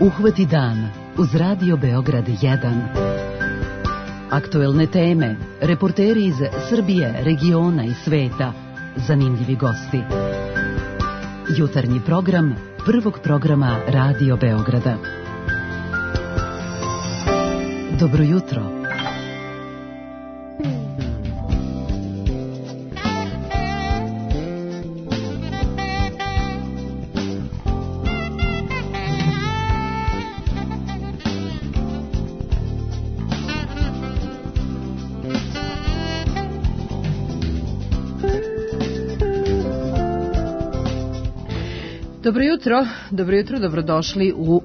Uhvati dan uz Radio Beograd 1. Aktuelne teme, reporteri iz Srbije, regiona i sveta, zanimljivi gosti. Jutarnji program prvog programa Radio Beograda. Dobro jutro. Dobro jutro, dobrodošli u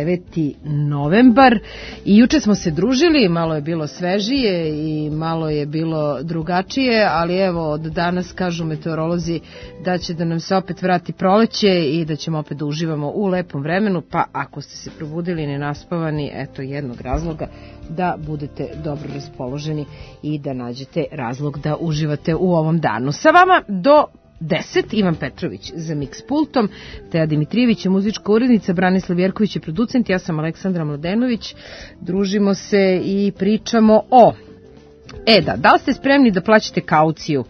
9. novembar i juče smo se družili, malo je bilo svežije i malo je bilo drugačije, ali evo od danas kažu meteorolozi da će da nam se opet vrati proleće i da ćemo opet da uživamo u lepom vremenu, pa ako ste se probudili nenaspavani, eto jednog razloga da budete dobro raspoloženi i da nađete razlog da uživate u ovom danu. Sa vama do 10, Ivan Petrović za Mix pultom, Teja Dimitrijević je muzička urednica, Branislav Jerković je producent, ja sam Aleksandra Mladenović. Družimo se i pričamo o... da li ste spremni da plaćate kauciju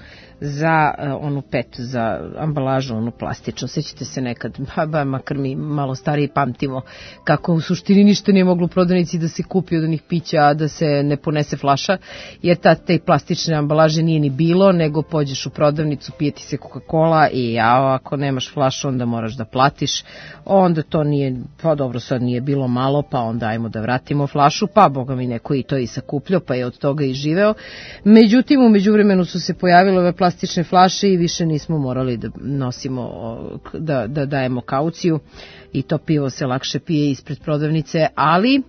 za onu PET, za ambalažu, onu plastičnu? Sećate se nekad, makar mi malo stariji pamtimo, kako u suštini ništa nije moglo u prodavnici da se kupi od onih pića, a da se ne ponese flaša, jer te plastične ambalaže nije ni bilo, nego pođeš u prodavnicu, pije ti se Coca-Cola i ako nemaš flašu, onda moraš da platiš. Onda to nije, pa dobro, sad nije bilo malo, pa onda ajmo da vratimo flašu, pa boga mi neko i to i sakupljao, pa je od toga i živeo. Međutim, u međuvremenu su se pojavile ove plastične flaše i više nismo morali da nosimo, da dajemo kauciju i to pivo se lakše pije ispred prodavnice, ali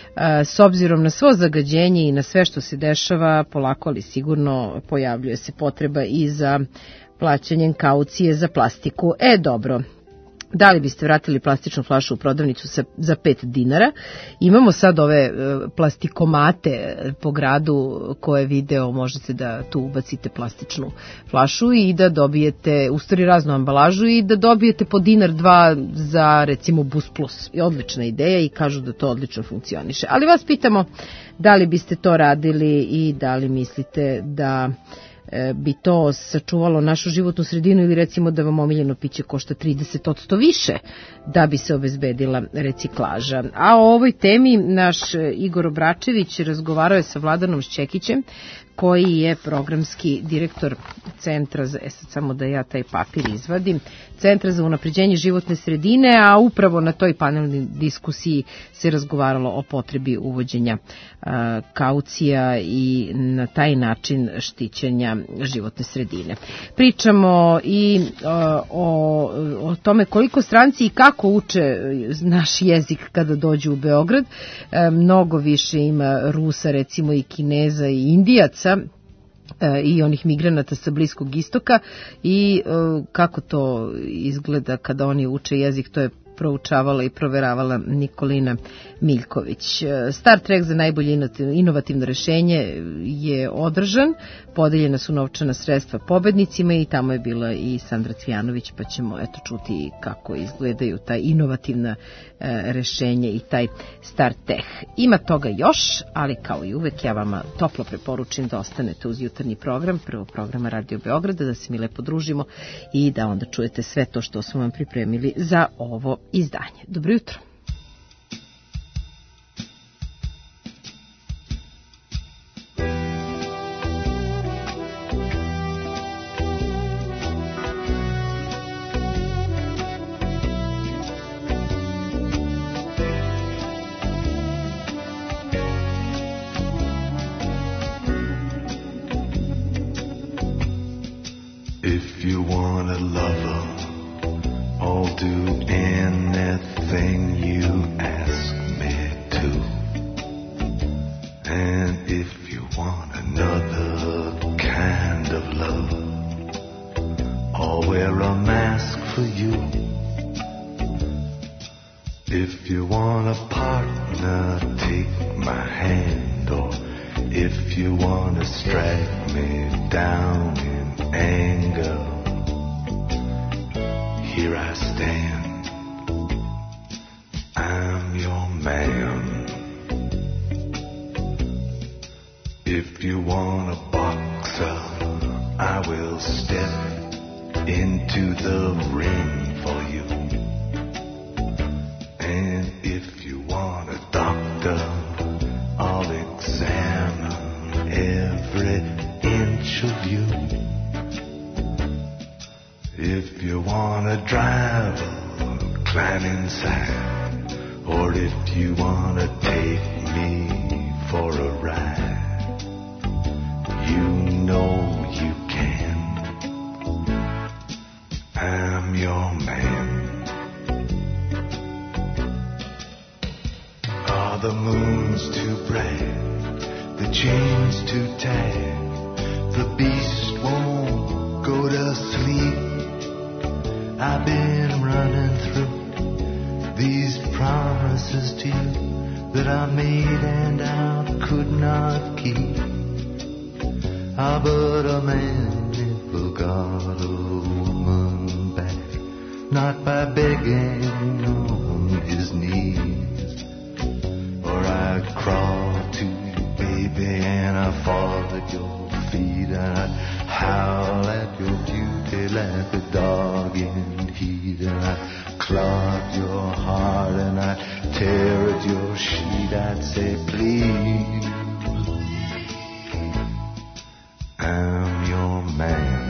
s obzirom na svo zagađenje i na sve što se dešava, polako ali sigurno pojavljuje se potreba i za plaćanjem kaucije za plastiku. Dobro. Da li biste vratili plastičnu flašu u prodavnicu za 5 dinara? Imamo sad ove plastikomate po gradu koje video možete da tu ubacite plastičnu flašu i da dobijete u stvari raznu ambalažu i da dobijete po dinar, dva za recimo Bus Plus. I odlična ideja i kažu da to odlično funkcioniše. Ali vas pitamo da li biste to radili i da li mislite da bi to sačuvalo našu životnu sredinu ili recimo da vam omiljeno piće košta 30% više da bi se obezbedila reciklaža. A o ovoj temi naš Igor Obračević razgovarao je sa Vladanom Šćekićem, koji je programski direktor Centra za, sad samo da ja taj papir izvadim, Centra za unapređenje životne sredine, a upravo na toj panelnoj diskusiji se razgovaralo o potrebi uvođenja kaucija i na taj način štićenja životne sredine. Pričamo i o tome koliko stranci i kako uče naš jezik kada dođu u Beograd. Mnogo više ima Rusa, recimo i Kineza i Indijaca i onih migranata sa Bliskog istoka i kako to izgleda kada oni uče jezik, to je proučavala i proveravala Nikolina Miljković. Star Trek za najbolje inovativno rešenje je održan, podeljena su novčana sredstva pobednicima i tamo je bila i Sandra Cvijanović, pa ćemo čuti kako izgledaju ta inovativna rešenje i taj Star Tech. Ima toga još, ali kao i uvek ja vama toplo preporučim da ostanete uz jutarnji program, prvog programa Radio Beograda, da se mi lepo družimo i da onda čujete sve to što smo vam pripremili za ovo izdanje. Dobro jutro. If you want a lover, I'll do anything you ask me to. And if you want another kind of love, I'll wear a mask for you. If you want a partner, take my hand. Or if you want to strike me down in anger, here I stand. I'm your man. If you want a boxer, I will step into the ring for you. And if you want a doctor, I'll examine every inch of you. If you want a driver, climb inside. Or if you want to take me for a ride, you know you can. I'm your man. Are the moons too bright, the chains too tight, the beast won't go to sleep? I've been running through these promises to you that I made and I could not keep. Ah, but a man never got a woman back, not by begging on his knees. Or I'd crawl to you, baby, and I'd fall at your feet, and I'd howl at your beauty like a dog in heat, and I'd clog your heart, and I'd tear at your sheet. I'd say, please, I'm your man.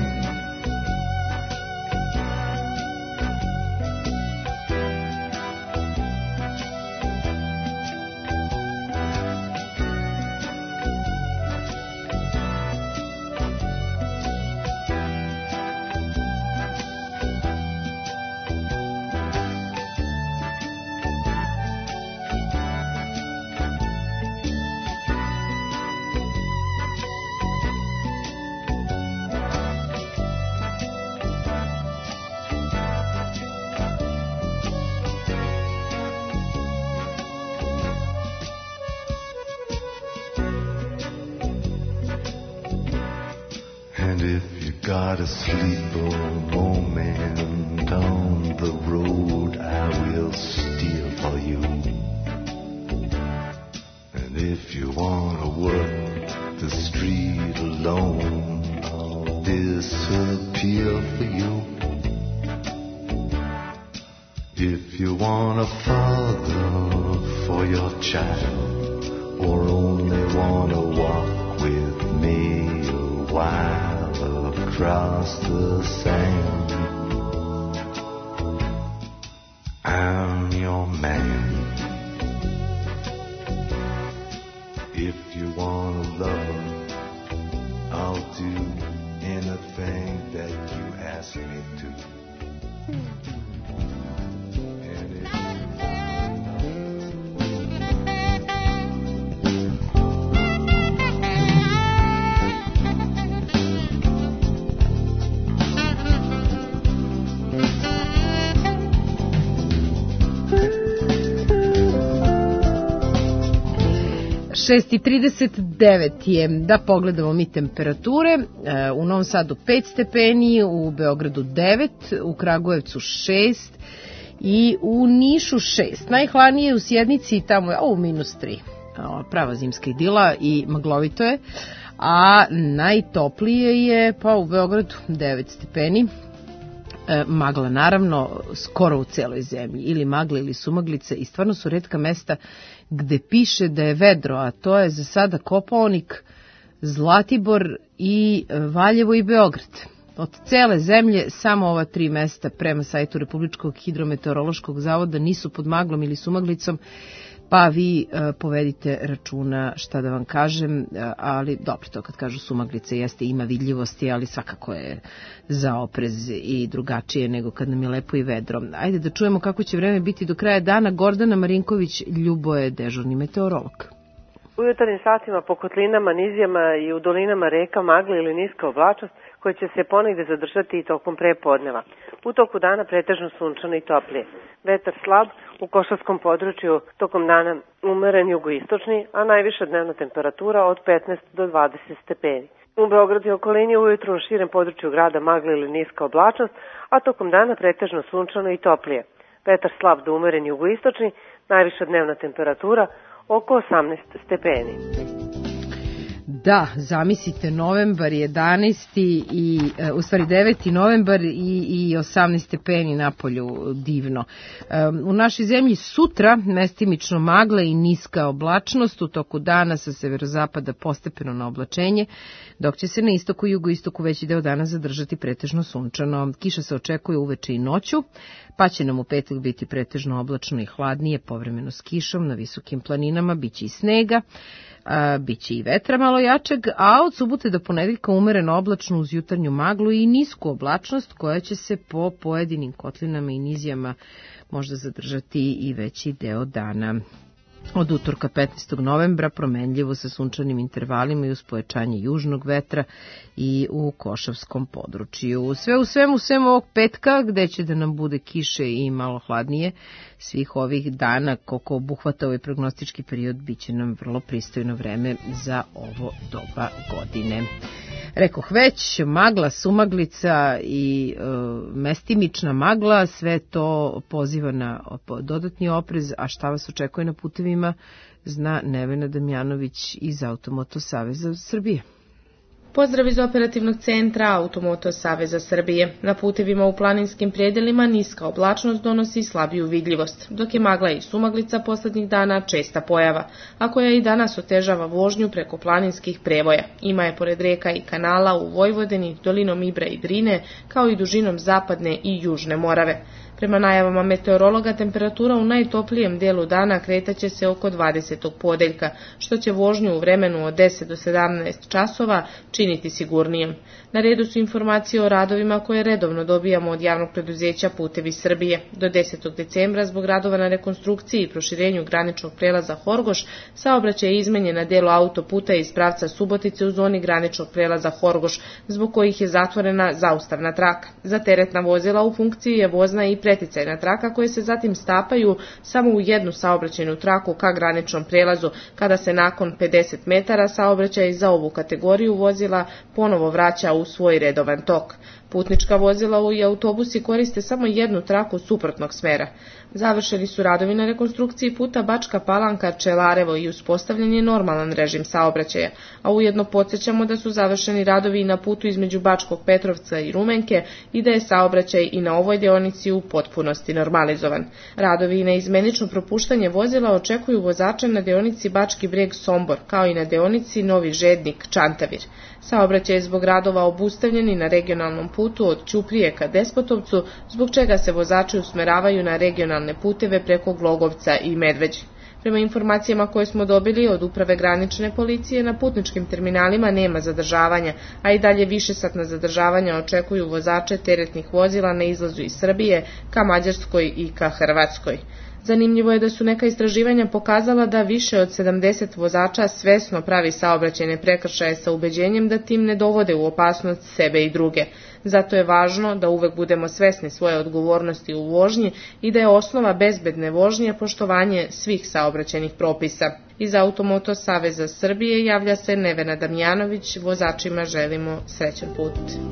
And if you gotta sleep a moment on the road, I will steal for you. And if you wanna work the street alone, I'll disappear for you. If you want a father for your child, or only wanna walk with me a while across the sand, I'm your man. If you want a lover, I'll do anything that you ask me to. And if Šest i 39 je, da pogledamo mi temperature, u Novom Sadu 5 stepeni, u Beogradu 9, u Kragujevcu 6 i u Nišu 6. Najhladnije u Sjenici, tamo je -3, prava zimska idila i maglovito je, a najtoplije je pa u Beogradu 9 stepeni. Magla naravno skoro u celoj zemlji, ili magla ili sumaglice, i stvarno su retka mesta gde piše da je vedro, a to je za sada Kopaonik, Zlatibor i Valjevo i Beograd. Od cele zemlje samo ova 3 mesta prema sajtu Republičkog hidrometeorološkog zavoda nisu pod maglom ili sumaglicom, pa vi povedite računa šta da vam kažem, ali dobro, to kad kažu sumaglice jeste, ima vidljivosti, ali svakako je za oprez i drugačije nego kad nam je lepo i vedro. Ajde da čujemo kako će vreme biti do kraja dana. Gordana Marinković Ljubo je dežurni meteorolog. U jutarnjim satima po kotlinama, nizijama i u dolinama reka magla ili niska oblačnost koja će se ponegde zadržati i tokom prepodneva. U toku dana pretežno sunčano i toplije. Vetar slab, u Košarskom području tokom dana umeren jugoistočni, a najviša dnevna temperatura od 15 do 20 stepeni. U Beogradu i okolini ujutru na širem području grada magla ili niska oblačnost, a tokom dana pretežno sunčano i toplije. Vetar slab do umeren jugoistočni, najviša dnevna temperatura oko 18 stepeni. Da, zamislite, novembar 11. i u stvari 9. novembar i 18 stepeni napolju, divno. U našoj zemlji sutra mestimično magla i niska oblačnost, u toku dana sa severozapada postepeno na oblačenje, dok će se na istoku i jugoistoku veći deo dana zadržati pretežno sunčano. Kiša se očekuje uveče i noću, pa će nam u petak biti pretežno oblačno i hladnije, povremeno s kišom, na visokim planinama biće i snega, biće i vetra malo jačeg, a od subote do ponedeljka umereno oblačno uz jutarnju maglu i nisku oblačnost koja će se po pojedinim kotlinama i nizijama možda zadržati i veći deo dana. Od utorka 15. novembra promenljivo sa sunčanim intervalima i uz pojačanje južnog vetra i u Košavskom području. Sve u svemu, sem ovog petka, gde će da nam bude kiše i malo hladnije, svih ovih dana koliko obuhvata ovaj prognostički period, bit će nam vrlo pristojno vreme za ovo doba godine. Rekoh već, magla, sumaglica i mestimična magla, sve to poziva na dodatni oprez, a šta vas očekuje na putevima zna Nevena Damjanović iz Automoto Saveza Srbije. Pozdrav iz operativnog centra Automoto Saveza Srbije. Na putevima u planinskim predelima niska oblačnost donosi slabiju vidljivost, dok je magla i sumaglica poslednjih dana česta pojava, a koja i danas otežava vožnju preko planinskih prevoja. Ima je pored reka i kanala u Vojvodini, dolinom Ibra i Drine, kao i dužinom zapadne i južne Morave. Prema najavama meteorologa, temperatura u najtoplijem delu dana kretaće se oko 20. podeljka, što će vožnju u vremenu od 10 do 17 časova činiti sigurnijem. Na redu su informacije o radovima koje redovno dobijamo od javnog preduzeća Putevi Srbije. Do 10. decembra zbog radova na rekonstrukciji i proširenju graničnog prelaza Horgoš, saobraćaj je izmenjen na delu autoputa iz pravca Subotice u zoni graničnog prelaza Horgoš, zbog kojih je zatvorena zaustavna traka. Za teretna vozila u funkciji je vozna i preticajna traka koje se zatim stapaju samo u jednu saobraćajnu traku ka graničnom prelazu, kada se nakon 50 metara saobraćaj za ovu kategoriju vozila ponovo vraća u svoj redovan tok. Putnička vozila i autobusi koriste samo jednu traku suprotnog smera. Završeni su radovi na rekonstrukciji puta Bačka Palanka – Čelarevo i uspostavljen je normalan režim saobraćaja, a ujedno podsjećamo da su završeni radovi i na putu između Bačkog Petrovca i Rumenke i da je saobraćaj i na ovoj deonici u potpunosti normalizovan. Radovi i na izmenično propuštanje vozila očekuju vozače na deonici Bački Breg – Sombor, kao i na deonici Novi Žednik – Čantavir. Saobraćaj je zbog radova obustavljen i na regionalnom putu od Ćuprije ka Despotovcu, zbog čega se vozači usmeravaju na regionalne puteve preko Glogovca i Medveđe. Prema informacijama koje smo dobili od Uprave granične policije, na putničkim terminalima nema zadržavanja, a i dalje višesatna zadržavanja očekuju vozače teretnih vozila na izlazu iz Srbije ka Mađarskoj i ka Hrvatskoj. Zanimljivo je da su neka istraživanja pokazala da više od 70 vozača svesno pravi saobraćajne prekršaje sa ubeđenjem da tim ne dovode u opasnost sebe i druge. Zato je važno da uvek budemo svesni svoje odgovornosti u vožnji i da je osnova bezbedne vožnje poštovanje svih saobraćajnih propisa. Iz Automoto Saveza Srbije javlja se Nevena Damjanović, vozačima želimo srećan put.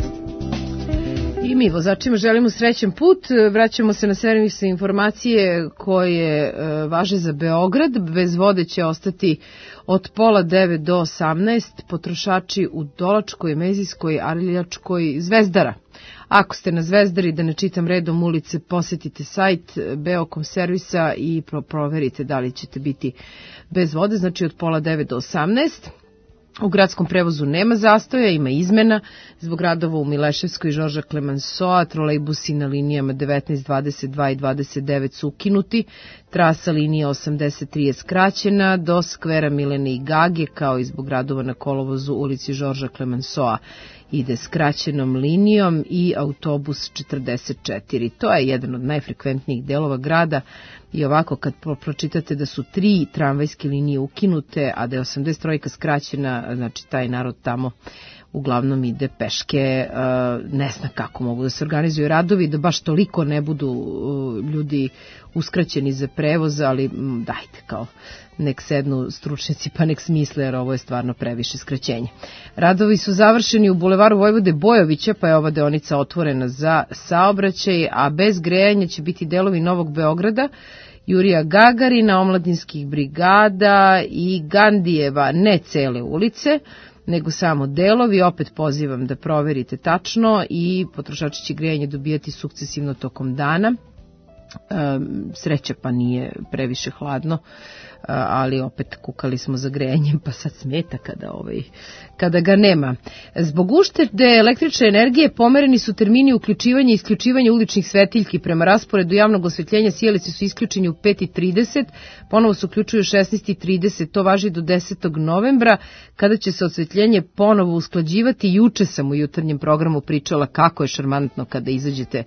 I mi vozačima želimo srećan put. Vraćamo se na servisne informacije koje važe za Beograd. Bez vode će ostati od pola 9 do 18 potrošači u Dolačkoj, Mezijskoj, Arljačkoj, Zvezdara. Ako ste na Zvezdari, da ne čitam redom ulice, posjetite sajt Beokom servisa i proverite da li ćete biti bez vode, znači od pola 9 do 18. U gradskom prevozu nema zastoja, ima izmena. Zbog radova u Mileševskoj i Žorža Klemensoa, trolejbusi na linijama 19, 22 i 29 su ukinuti. Trasa linije 83 je skraćena do skvera Milene i Gage, kao i zbog radova na kolovozu ulici Žorža Klemensoa ide skraćenom linijom i autobus 44. To je jedan od najfrekventnijih delova grada i ovako kad pročitate da su 3 tramvajske linije ukinute, a da je 83 skraćena, znači taj narod tamo uglavnom ide peške, ne znam kako mogu da se organizuju radovi, da baš toliko ne budu ljudi uskraćeni za prevoz, ali dajte kao nek sednu stručnjaci pa nek smisle, jer ovo je stvarno previše skraćenje. Radovi su završeni u bulevaru Vojvode Bojovića, pa je ova deonica otvorena za saobraćaj, a bez grejanja će biti delovi Novog Beograda, Jurija Gagarina, Omladinskih brigada i Gandijeva, ne cele ulice, nego samo delovi. Opet pozivam da proverite tačno i potrošači će grejanje dobijati sukcesivno tokom dana. Sreća pa nije previše hladno, ali opet kukali smo za grejanjem, pa sad smeta kada ga nema. Zbog uštede električne energije pomereni su termini uključivanja i isključivanja uličnih svetiljki. Prema rasporedu javnog osvetljenja sijalice su isključeni u 5:30, ponovo se uključuju u 16:30, to važi do 10. novembra, kada će se osvetljenje ponovo usklađivati. Juče sam u jutarnjem programu pričala kako je šarmantno kada izađete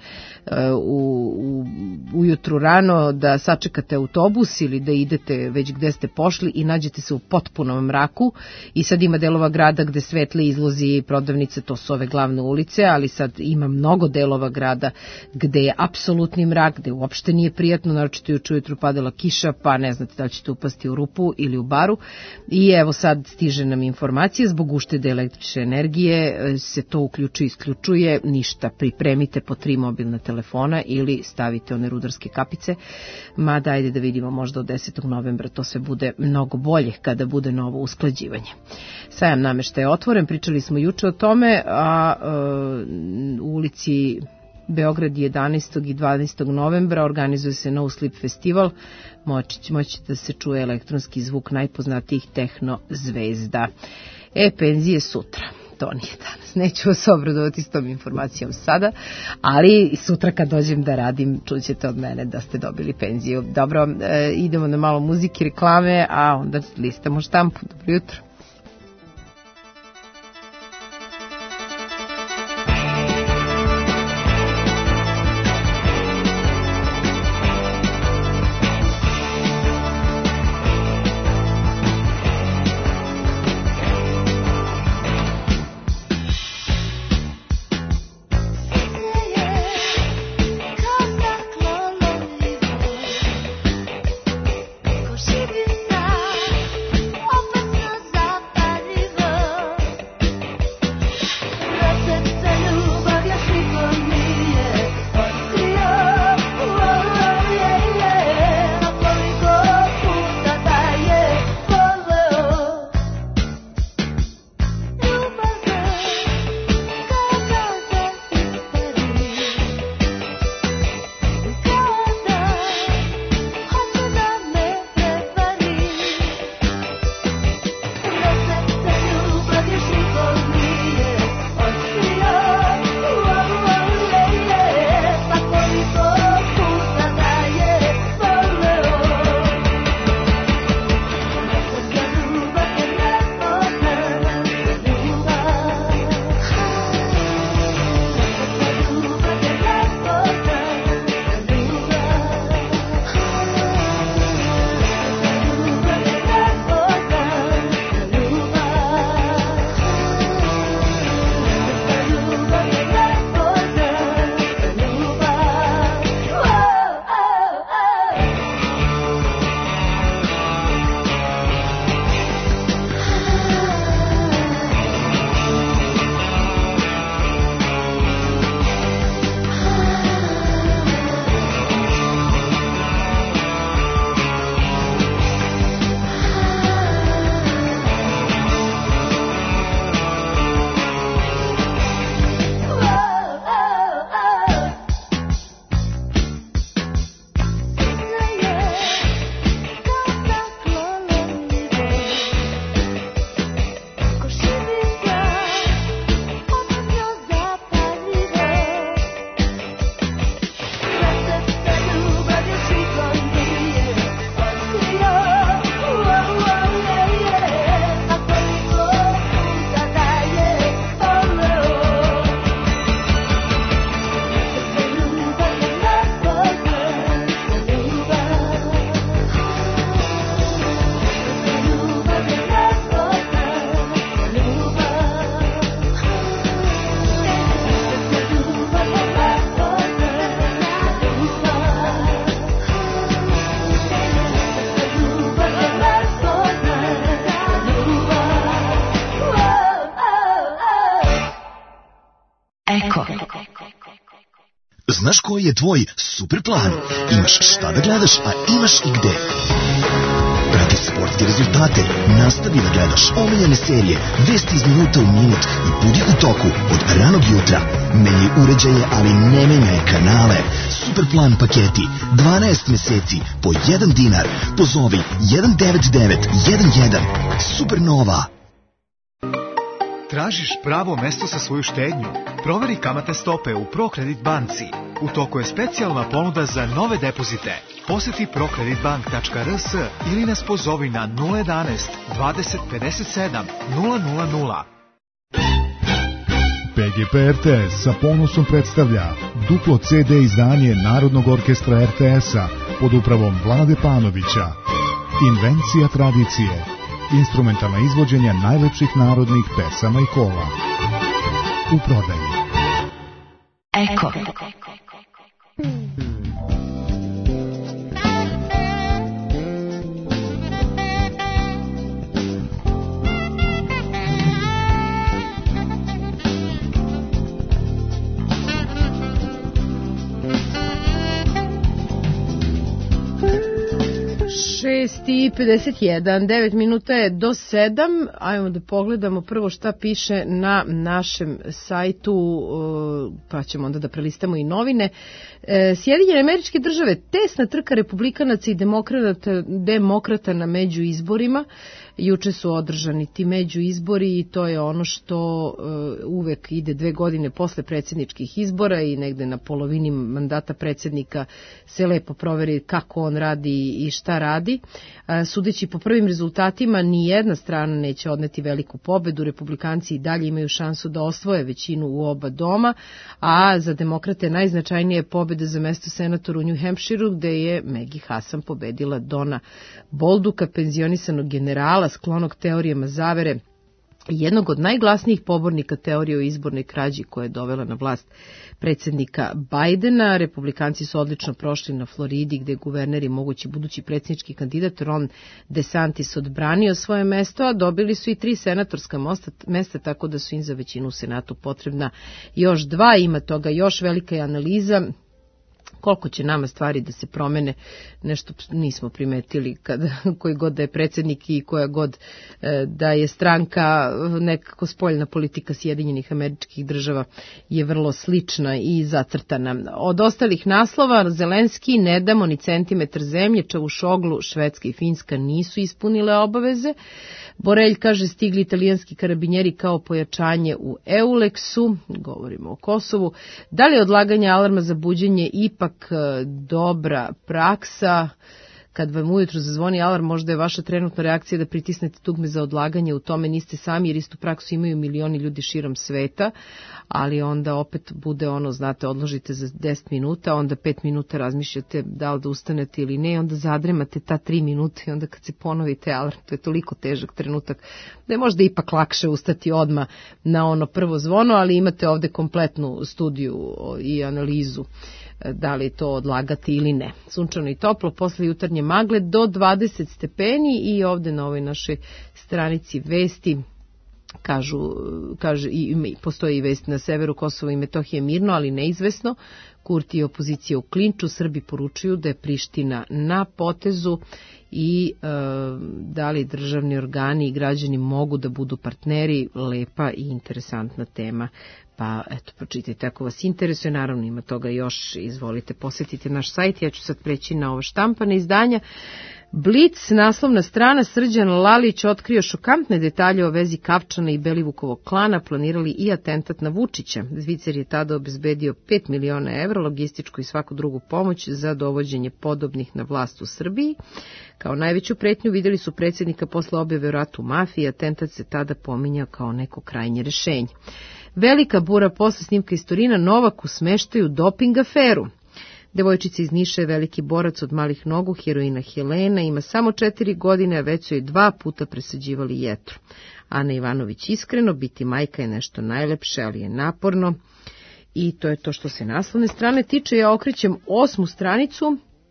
ujutru rano da sačekate autobus ili da idete već gde ste pošli i nađete se u potpunom mraku, i sad ima delova grada gde svetle izlozi prodavnice, to su ove glavne ulice, ali sad ima mnogo delova grada gde je apsolutni mrak, gde uopšte nije prijatno, naročito juče ujutru padala kiša, pa ne znate da li ćete upasti u rupu ili u baru. I evo sad stiže nam informacija, zbog uštede električne energije se to uključuje i isključuje, ništa, pripremite po 3 mobilna telefona ili stavite one rudarske kapice, mada ajde da vidimo, možda od 10. novembra to sve bude mnogo bolje kada bude novo usklađivanje. Sajam nameštaja je otvoren, pričali smo juče o tome, a u ulici Beograd 11. i 12. novembra organizuje se No Sleep festival, moći da se čuje elektronski zvuk najpoznatijih tehno zvezda. Penzije sutra. To nije danas. Neću vas obradovati s tom informacijom sada, ali sutra kad dođem da radim, čućete od mene da ste dobili penziju. Dobro, idemo na malo muzike, reklame, a onda listamo štampu. Dobro jutro. Opet nazad znaš koji je tvoj super plan? Imaš šta da gledaš, a imaš i gde. Prati sportske rezultate, nastavi da gledaš omiljene serije, vesti iz minuta u minut i budi u toku od ranog jutra. Menjaj uređaje, ali ne menjaj kanale. Superplan paketi, 12 meseci po 1 dinar. Pozovi 19911. Supernova. Tražiš pravo mesto za svoju štednju? Proveri kamatne stope u ProCredit banci. U toku je specijalna ponuda za nove depozite. Poseti procreditbank.rs ili nas pozovi na 011 20 57 000. PGP RTS sa ponosom predstavlja duplo CD izdanje Narodnog orkestra RTS-a pod upravom Vlade Panovića. Invencija tradicije. Instrumentalna izvođenja najlepših narodnih pesama i kola. U prodaji. Eko. 6:51, 9 minuta je do 7. Ajmo da pogledamo prvo šta piše na našem sajtu, pa ćemo onda da prelistamo i novine. Sjedinjene Američke Države, tesna trka republikanaca i demokrata na međuizborima. Juče su održani ti međuizbori i to je ono što uvek ide 2 godine posle predsjedničkih izbora i negde na polovini mandata predsjednika se lepo proveri kako on radi i šta radi. Sudeći po prvim rezultatima, ni jedna strana neće odneti veliku pobedu. Republikanci i dalje imaju šansu da osvoje većinu u oba doma, a za demokrate najznačajnije je pobeda za mesto senatora u New Hampshireu, gde je Maggie Hassan pobedila Dona Bolduka, penzionisanog generala sklonog teorijama zavere, jednog od najglasnijih pobornika teorije o izbornoj krađi koja je dovela na vlast predsjednika Bajdena. Republikanci su odlično prošli na Floridi, gde je guverner i mogući budući predsjednički kandidat Ron DeSantis odbranio svoje mesto, a dobili su i 3 senatorska mesta, tako da su im za većinu u Senatu potrebna još 2. Ima toga još, velika je analiza. Koliko će nama stvari da se promene, nešto nismo primetili koji god da je predsjednik i koja god da je stranka, nekako spoljna politika Sjedinjenih Američkih Država je vrlo slična i zacrtana. Od ostalih naslova, Zelenski, ne damo ni centimetar zemlje, Čavušoglu, Švedska i Finska nisu ispunile obaveze. Borelj kaže stigli italijanski karabinjeri kao pojačanje u Euleksu, govorimo o Kosovu. Da li je odlaganje alarma za buđenje ipak dobra praksa? Kad vam ujutru zazvoni alarm, možda je vaša trenutna reakcija da pritisnete dugme za odlaganje, u tome niste sami, jer istu praksu imaju milioni ljudi širom sveta, ali onda opet bude ono, znate, odložite za 10 minuta, onda 5 minuta razmišljate da li da ustanete ili ne, onda zadremate ta 3 minuta i onda kad se ponovite alarm, to je toliko težak trenutak da je možda ipak lakše ustati odmah na ono prvo zvono, ali imate ovde kompletnu studiju i analizu da li to odlagati ili ne. Sunčano i toplo, posle jutarnje magle do 20 stepeni i ovde na ovoj našoj stranici vesti kaže i postoji vest na severu Kosova i Metohije mirno, ali neizvesno. Kurti i opozicija u klinču, Srbi poručuju da je Priština na potezu i da li državni organi i građani mogu da budu partneri, lepa i interesantna tema. Pa eto, pročitajte ako vas interesuje, naravno ima toga još, izvolite, posjetite naš sajt, ja ću sad preći na ovo štampane izdanja. Blic, naslovna strana, Srđan Lalić otkrio šokantne detalje o vezi Kavčana i Belivukovog klana, planirali i atentat na Vučića. Zvicer je tada obezbedio 5 miliona evra, logističku i svaku drugu pomoć za dovođenje podobnih na vlast u Srbiji. Kao najveću pretnju vidjeli su predsjednika posle objave o ratu mafiji, atentat se tada pominjao kao neko krajnje rešenje. Velika bura posle snimka iz Torina, Novak u smeštaju doping aferu. Devojčica iz Niša je veliki borac od malih nogu, heroina Helena, ima samo 4 godine, a već su je 2 puta presađivali jetru. Ana Ivanović iskreno, biti majka je nešto najlepše, ali je naporno. I to je to što se naslovne strane tiče. Ja okrećem 8. stranicu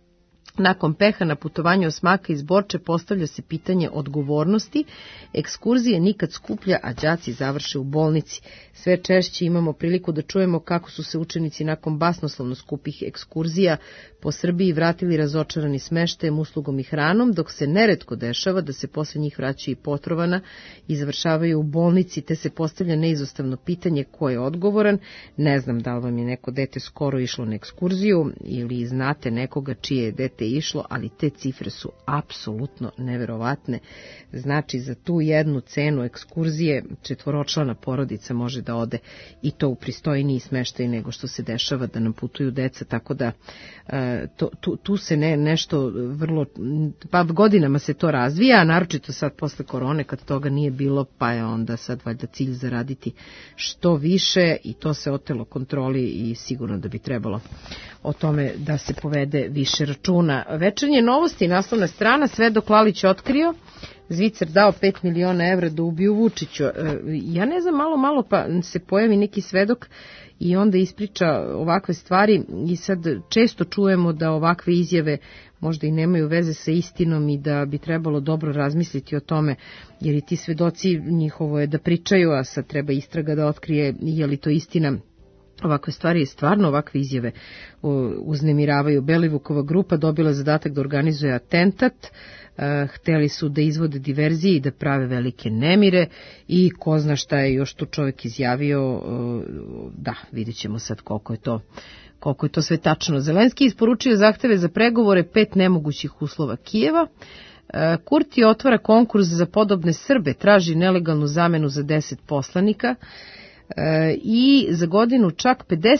Nakon peha na putovanju osmaka iz Borče postavlja se pitanje odgovornosti. Ekskurzije nikad skuplja, a đaci završe u bolnici. Sve češće imamo priliku da čujemo kako su se učenici nakon basnoslovno skupih ekskurzija po Srbiji vratili razočarani smeštajem, uslugom i hranom, dok se neretko dešava da se posle njih vraćaju i potrovana i završavaju u bolnici, te se postavlja neizostavno pitanje ko je odgovoran. Ne znam da li vam je neko dete skoro išlo na ekskurziju ili znate nekoga čije je dete išlo, ali te cifre su apsolutno neverovatne. Znači, za tu jednu cenu ekskurzije četvoročlana porodica može da ode, i to u pristojniji smeštaj nego što se dešava da nam putuju deca, tako da tu se nešto vrlo, pa godinama se to razvija, a naročito sad posle korone kad toga nije bilo, pa je onda sad valjda cilj zaraditi što više i to se otelo kontroli i sigurno da bi trebalo o tome da se povede više računa. Večernje novosti, naslovna strana, Svedok Lalić otkrio, Zvicer dao 5 miliona evra da ubiju Vučiću. Ja ne znam, malo pa se pojavi neki svedok i onda ispriča ovakve stvari i sad često čujemo da ovakve izjave možda i nemaju veze sa istinom i da bi trebalo dobro razmisliti o tome, jer i ti svedoci, njihovo je da pričaju, a sad treba istraga da otkrije je li to istina. Ovakve stvari je stvarno, ovakve izjave uznemiravaju. Belivukova grupa dobila zadatak da organizuje atentat, hteli su da izvode diverzije i da prave velike nemire i ko zna šta je još tu čovjek izjavio, da, vidjet ćemo sad koliko je to sve tačno. Zelenski isporučio zahteve za pregovore 5 nemogućih uslova Kijeva. Kurti otvara konkurs za podobne Srbe, traži nelegalnu zamenu za 10 poslanika. I za godinu čak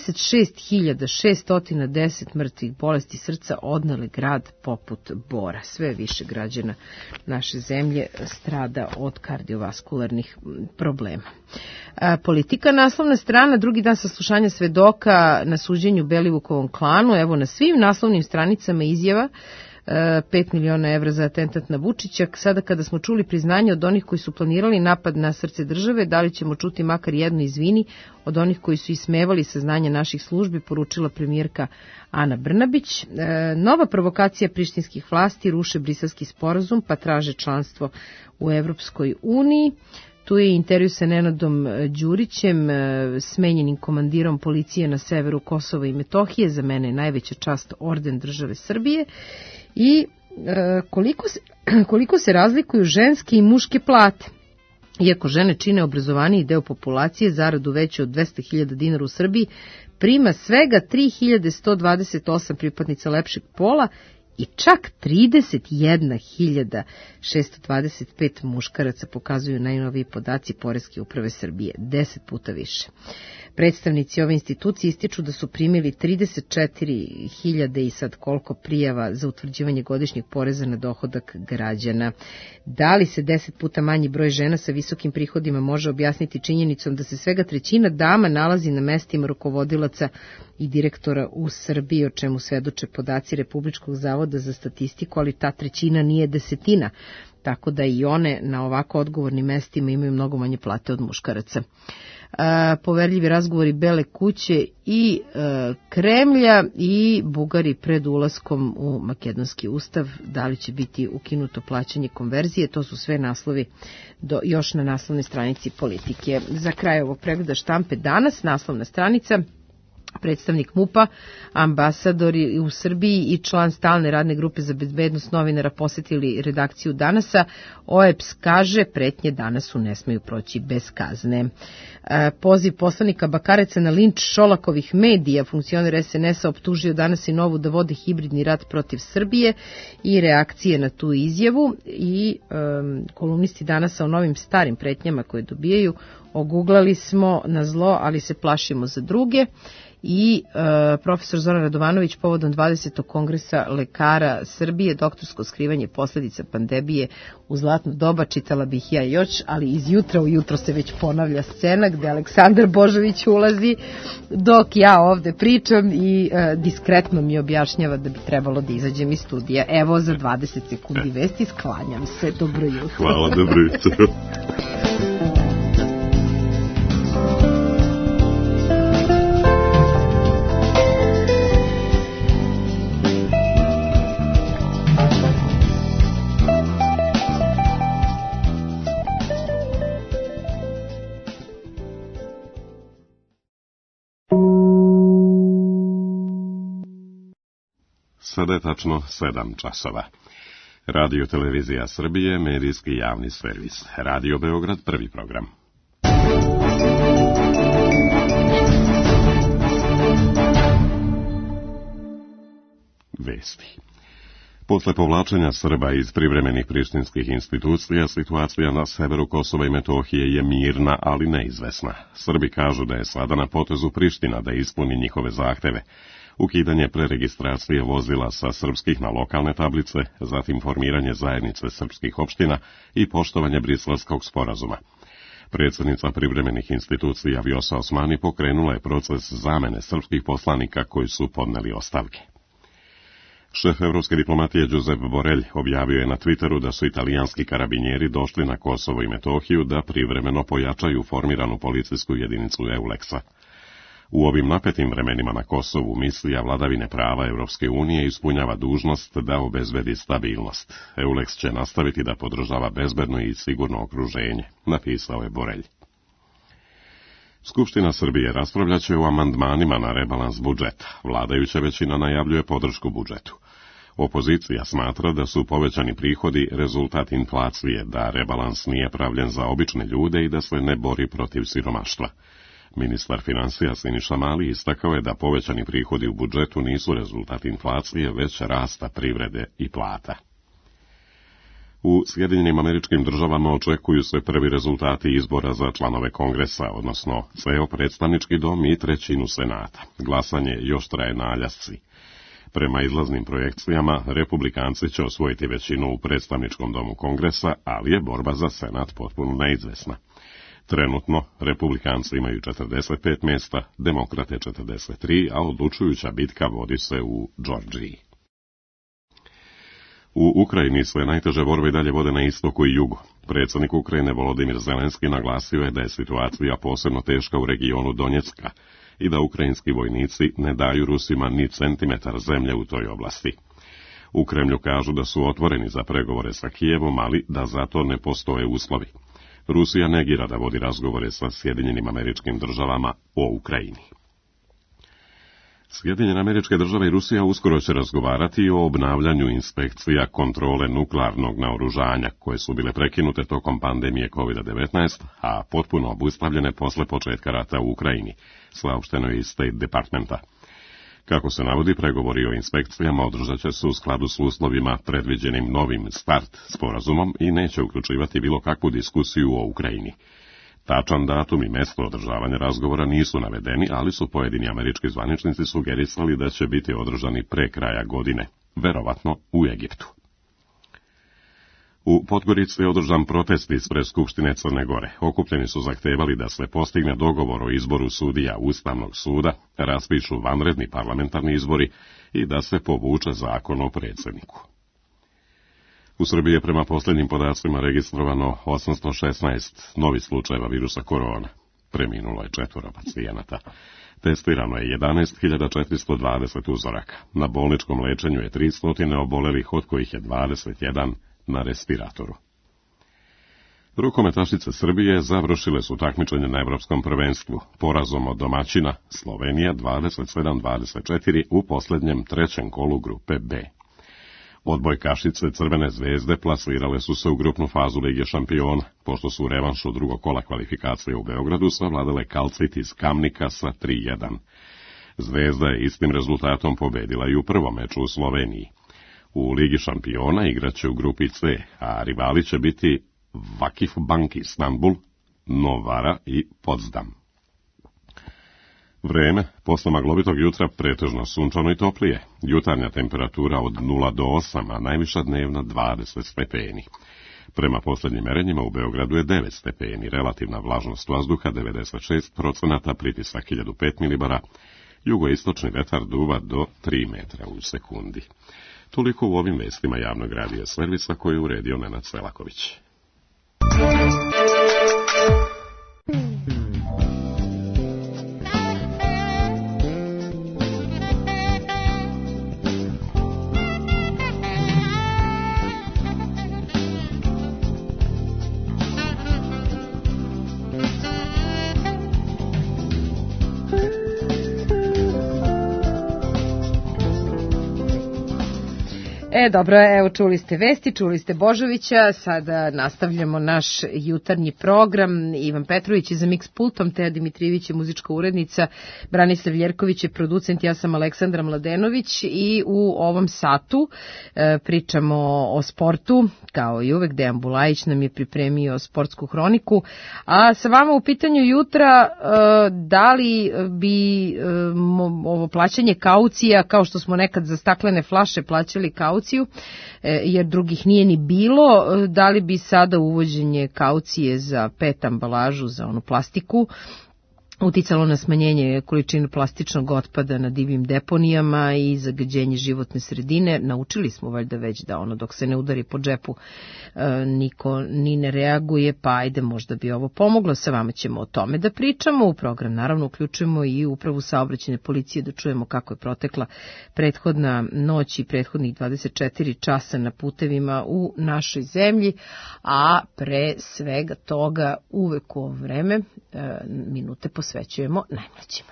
56.610 mrtvih bolesti srca odnele grad poput Bora. Sve više građana naše zemlje strada od kardiovaskularnih problema. Politika, naslovna strana, drugi dan saslušanja svedoka na suđenju Belivukovom klanu. Evo na svim naslovnim stranicama izjava 5 miliona evra za atentat na Vučića. Sada kada smo čuli priznanje od onih koji su planirali napad na srce države, da li ćemo čuti makar jedno izvini od onih koji su ismevali saznanje naših službi, poručila premijerka Ana Brnabić. Nova provokacija prištinskih vlasti, ruše briselski sporazum pa traže članstvo u Evropskoj uniji. Tu je intervju sa Nenadom Đurićem, smenjenim komandirom policije na severu Kosova i Metohije. Za mene je najveća čast orden države Srbije. I koliko se razlikuju ženske i muške plate. Iako žene čine obrazovaniji deo populacije, zaradu veću od 200.000 dinara u Srbiji prima svega 3.128 pripadnica lepšeg pola i čak 31.625 muškaraca, pokazuju najnoviji podaci Poreske uprave Srbije, 10 puta više. Predstavnici ove institucije ističu da su primili 34.000 i sad koliko prijava za utvrđivanje godišnjeg poreza na dohodak građana. Da li se 10 puta manji broj žena sa visokim prihodima može objasniti činjenicom da se svega trećina dama nalazi na mestima rukovodilaca i direktora u Srbiji, o čemu svedoče podaci Republičkog zavoda za statistiku, ali ta trećina nije desetina, tako da i one na ovako odgovornim mestima imaju mnogo manje plate od muškaraca. Poverljivi razgovori Bele kuće i Kremlja i Bugari pred ulaskom u Makedonski ustav, da li će biti ukinuto plaćanje konverzije, to su sve naslovi još na naslovnoj stranici Politike. Za kraj ovog pregleda štampe danas, naslovna stranica, predstavnik MUP-a, ambasadori u Srbiji i član stalne radne grupe za bezbednost novinara posjetili redakciju Danasa. OEBS kaže, pretnje Danasu ne smeju proći bez kazne. Poziv poslanika Bakareca na linč Šolakovih medija, funkcioner SNS-a optužio Danas i Novu da vode hibridni rat protiv Srbije i reakcije na tu izjavu. I kolumnisti Danasa o novim starim pretnjama koje dobijaju, oguglali smo na zlo, ali se plašimo za druge. I profesor Zoran Radovanović povodom 20. kongresa lekara Srbije, doktorsko skrivanje posljedica pandemije u zlatno doba, čitala bih ja još, ali iz jutra u jutro se već ponavlja scena gde Aleksandar Božović ulazi dok ja ovde pričam i diskretno mi objašnjava da bi trebalo da izađem iz studija. Evo za 20 sekundi vesti, sklanjam se, dobro jutro. Hvala, dobro jutro. Sada je tačno 7 časova. Radio Televizija Srbije, medijski javni servis. Radio Beograd, prvi program. Vesti. Posle povlačenja Srba iz privremenih prištinskih institucija, situacija na severu Kosova i Metohije je mirna, ali neizvesna. Srbi kažu da je sada na potezu Priština da ispuni njihove zahteve. Ukidanje preregistracije vozila sa srpskih na lokalne tablice, zatim formiranje zajednice srpskih opština i poštovanje Briselskog sporazuma. Predsjednica privremenih institucija Vjosa Osmani pokrenula je proces zamene srpskih poslanika koji su podneli ostavke. Šef evropske diplomatije Giuseppe Borrell objavio je na Twitteru da su italijanski karabinjeri došli na Kosovo i Metohiju da privremeno pojačaju formiranu policijsku jedinicu EULEX-a. U ovim napetim vremenima na Kosovu misija vladavine prava Evropske unije ispunjava dužnost da obezbedi stabilnost. EULEX će nastaviti da podržava bezbedno i sigurno okruženje, napisao je Borrell. Skupština Srbije raspravljaće o amandmanima na rebalans budžeta. Vladajuća većina najavljuje podršku budžetu. Opozicija smatra da su povećani prihodi rezultat inflacije, da rebalans nije pravljen za obične ljude i da se ne bori protiv siromaštva. Ministar finansija Siniša Mali istakao je da povećani prihodi u budžetu nisu rezultat inflacije, već rasta privrede i plata. U Sjedinjenim Američkim Državama očekuju se prvi rezultati izbora za članove Kongresa, odnosno ceo predstavnički dom i trećinu Senata. Glasanje još traje na aljasci. Prema izlaznim projekcijama, republikanci će osvojiti većinu u predstavničkom domu Kongresa, ali je borba za Senat potpuno neizvesna. Trenutno, republikanci imaju 45 mjesta, demokrate 43, a odlučujuća bitka vodi se u Džordžiji. U Ukrajini sve najteže borbe dalje vode na istoku i jugu. Predsjednik Ukrajine Volodimir Zelenski naglasio je da je situacija posebno teška u regionu Donjecka i da ukrajinski vojnici ne daju Rusima ni centimetar zemlje u toj oblasti. U Kremlju kažu da su otvoreni za pregovore sa Kijevom, ali da zato ne postoje uslovi. Rusija negira da vodi razgovore sa Sjedinjenim Američkim Državama o Ukrajini. Sjedinjene Američke Države i Rusija uskoro će razgovarati o obnavljanju inspekcija kontrole nuklearnog naoružanja, koje su bile prekinute tokom pandemije COVID-19, a potpuno obustavljene posle početka rata u Ukrajini, saopšteno je iz State Departmenta. Kako se navodi, pregovori o inspekcijama održat će se u skladu s uslovima predviđenim novim START sporazumom i neće uključivati bilo kakvu diskusiju o Ukrajini. Tačan datum i mesto održavanja razgovora nisu navedeni, ali su pojedini američki zvaničnici sugerisali da će biti održani pre kraja godine, verovatno u Egiptu. U Podgorici je održan protest ispred Skupštine Crne Gore. Okupljeni su zahtevali da se postigne dogovor o izboru sudija Ustavnog suda, raspišu vanredni parlamentarni izbori i da se povuče zakon o predsjedniku. U Srbiji je prema posljednjim podacima registrovano 816 novih slučajeva virusa korona. Preminulo je 4 pacijenata. Testirano je 11.420 uzoraka. Na bolničkom lečenju je 300 obolelih, od kojih je 21 na respiratoru. Rukometašice Srbije završile su takmičenje na Evropskom prvenstvu porazom od domaćina Slovenija 27-24 u posljednjem trećem kolu grupe B. Odbojkašice Crvene zvezde plasirale su se u grupnu fazu Lige šampiona, pošto su u revanšu drugog kola kvalifikacije u Beogradu savladale Calcit iz Kamnika sa 3:1. Zvezda je istim rezultatom pobedila i u prvom meču u Sloveniji. U Ligi šampiona igraće u grupi C, a rivali će biti Vakif Bank Istanbul, Novara i Potsdam. Vreme, posle maglovitog jutra pretežno sunčano i toplije. Jutarnja temperatura od 0 do 8, a najviša dnevna 20 stepeni. Prema posljednjim merenjima u Beogradu je 9 stepeni, relativna vlažnost vazduha 96%, pritisak 1005 milibara, jugoistočni vetar duva do 3 metra u sekundi. Toliko u ovim vestima javnog radija servisa koji je uredio Nenad Selaković. Dobro, evo čuli ste vesti, čuli ste Božovića, sada nastavljamo naš jutarnji program. Ivan Petrović je za Mix pultom, Teja Dimitrijević je muzička urednica, Branislav Ljerković je producent, ja sam Aleksandra Mladenović i u ovom satu pričamo o sportu, kao i uvek. Dejan Bulajić nam je pripremio sportsku hroniku, a sa vama u pitanju jutra da li bi ovo plaćanje kaucija, kao što smo nekad za staklene flaše plaćali kauciju, jer drugih nije ni bilo, da li bi sada uvođenje kaucije za PET ambalažu, za onu plastiku, uticalo na smanjenje količine plastičnog otpada na divljim deponijama i zagađenje životne sredine. Naučili smo valjda već da ono dok se ne udari po džepu niko ni ne reaguje, pa ajde možda bi ovo pomoglo. Sa vama ćemo o tome da pričamo. U program naravno uključujemo i upravu saobraćajne policije da čujemo kako je protekla prethodna noć i prethodnih 24 časa na putevima u našoj zemlji, a pre svega toga uvek u ovo vreme minute posvećujemo najmlađima.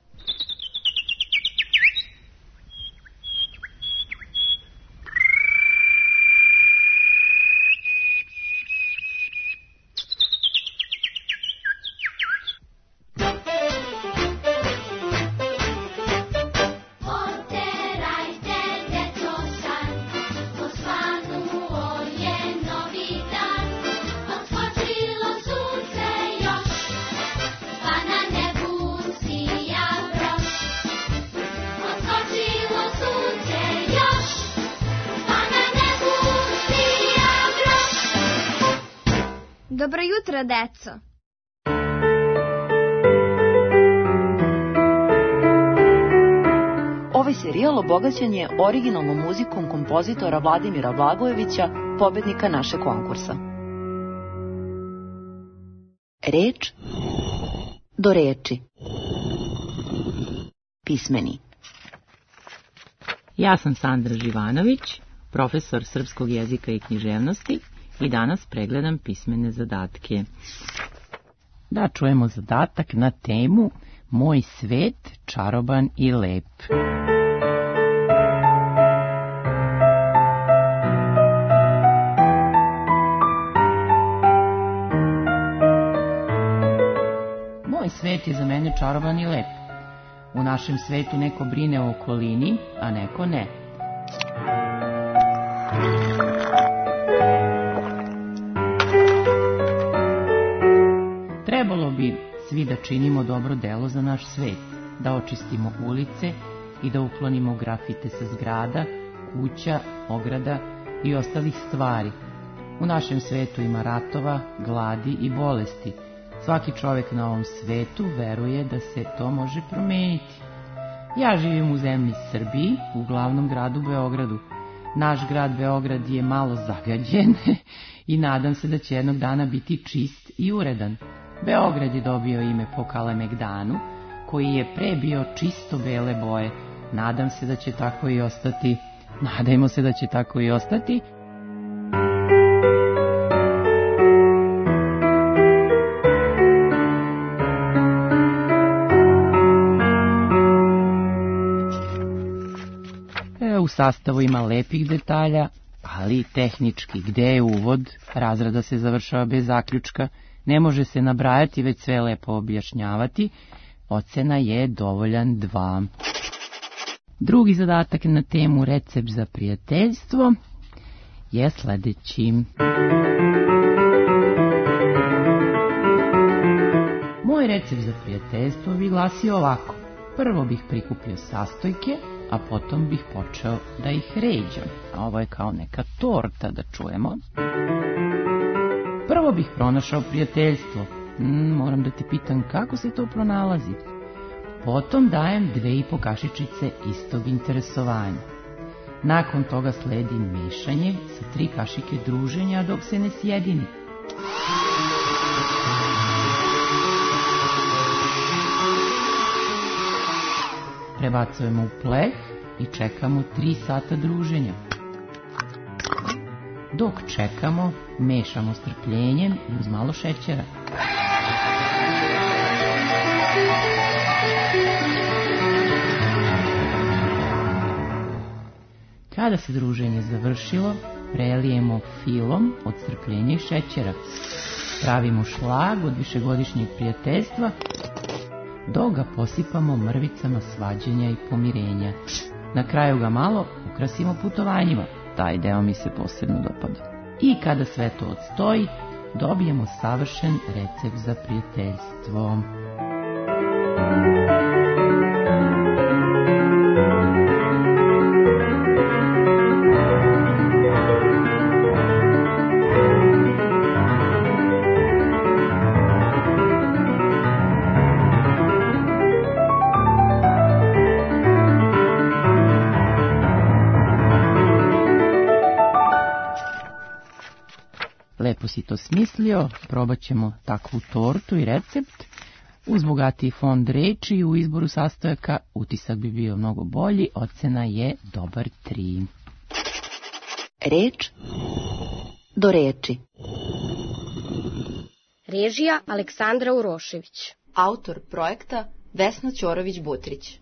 Dobro jutro, deco. Ovaj serijal obogaćen je originalnom muzikom kompozitora Vladimira Blagojevića, pobednika našeg konkursa. Reč do reči. Pismeni. Ja sam Sandra Živanović, profesor srpskog jezika i književnosti, i danas pregledam pismene zadatke. Da čujemo zadatak na temu Moj svet, čaroban i lep. Moj svet je za mene čaroban i lep. U našem svetu neko brine o okolini, a neko ne. Trebalo bi svi da činimo dobro delo za naš svet, da očistimo ulice i da uklonimo grafite sa zgrada, kuća, ograda i ostalih stvari. U našem svetu ima ratova, gladi i bolesti. Svaki čovjek na ovom svetu veruje da se to može promeniti. Ja živim u zemlji Srbiji, u glavnom gradu Beogradu. Naš grad Beograd je malo zagađen i nadam se da će jednog dana biti čist i uredan. Beograd je dobio ime po Kalemegdanu, koji je pre bio čisto bele boje. Nadam se da će tako i ostati. Nadajmo se da će tako i ostati. U sastavu ima lepih detalja, ali tehnički. Gde je uvod? Razrada se završava bez zaključka. Ne može se nabrajati, već sve lepo objašnjavati. Ocena je dovoljan 2. Drugi zadatak na temu recept za prijateljstvo je sledeći. Moj recept za prijateljstvo bi glasio ovako. Prvo bih prikupio sastojke, a potom bih počeo da ih ređam. A ovo je kao neka torta, da čujemo. Prvo bih pronašao prijateljstvo. Moram da te pitam kako se to pronalazi. Potom dajem 2,5 kašičice istog interesovanja. Nakon toga sledi mešanje sa 3 kašike druženja dok se ne sjedini. Prebacujemo u pleh i čekamo 3 sata druženja. Dok čekamo, mešamo strpljenjem i uz malo šećera. Kada se druženje završilo, prelijemo filom od strpljenja i šećera. Pravimo šlag od višegodišnjeg prijateljstva, dok ga posipamo mrvicama svađanja i pomirenja. Na kraju ga malo ukrasimo putovanjima. Taj deo mi se posebno dopada. I kada sve to odstoji, dobijemo savršen recept za prijateljstvo. Lepo si to smislio, probat ćemo takvu tortu i recept. Uz bogatiji fond reči u izboru sastojaka utisak bi bio mnogo bolji, ocena je dobar 3. Reč do reči. Režija Aleksandra Urošević. Autor projekta Vesna Ćorović-Butrić.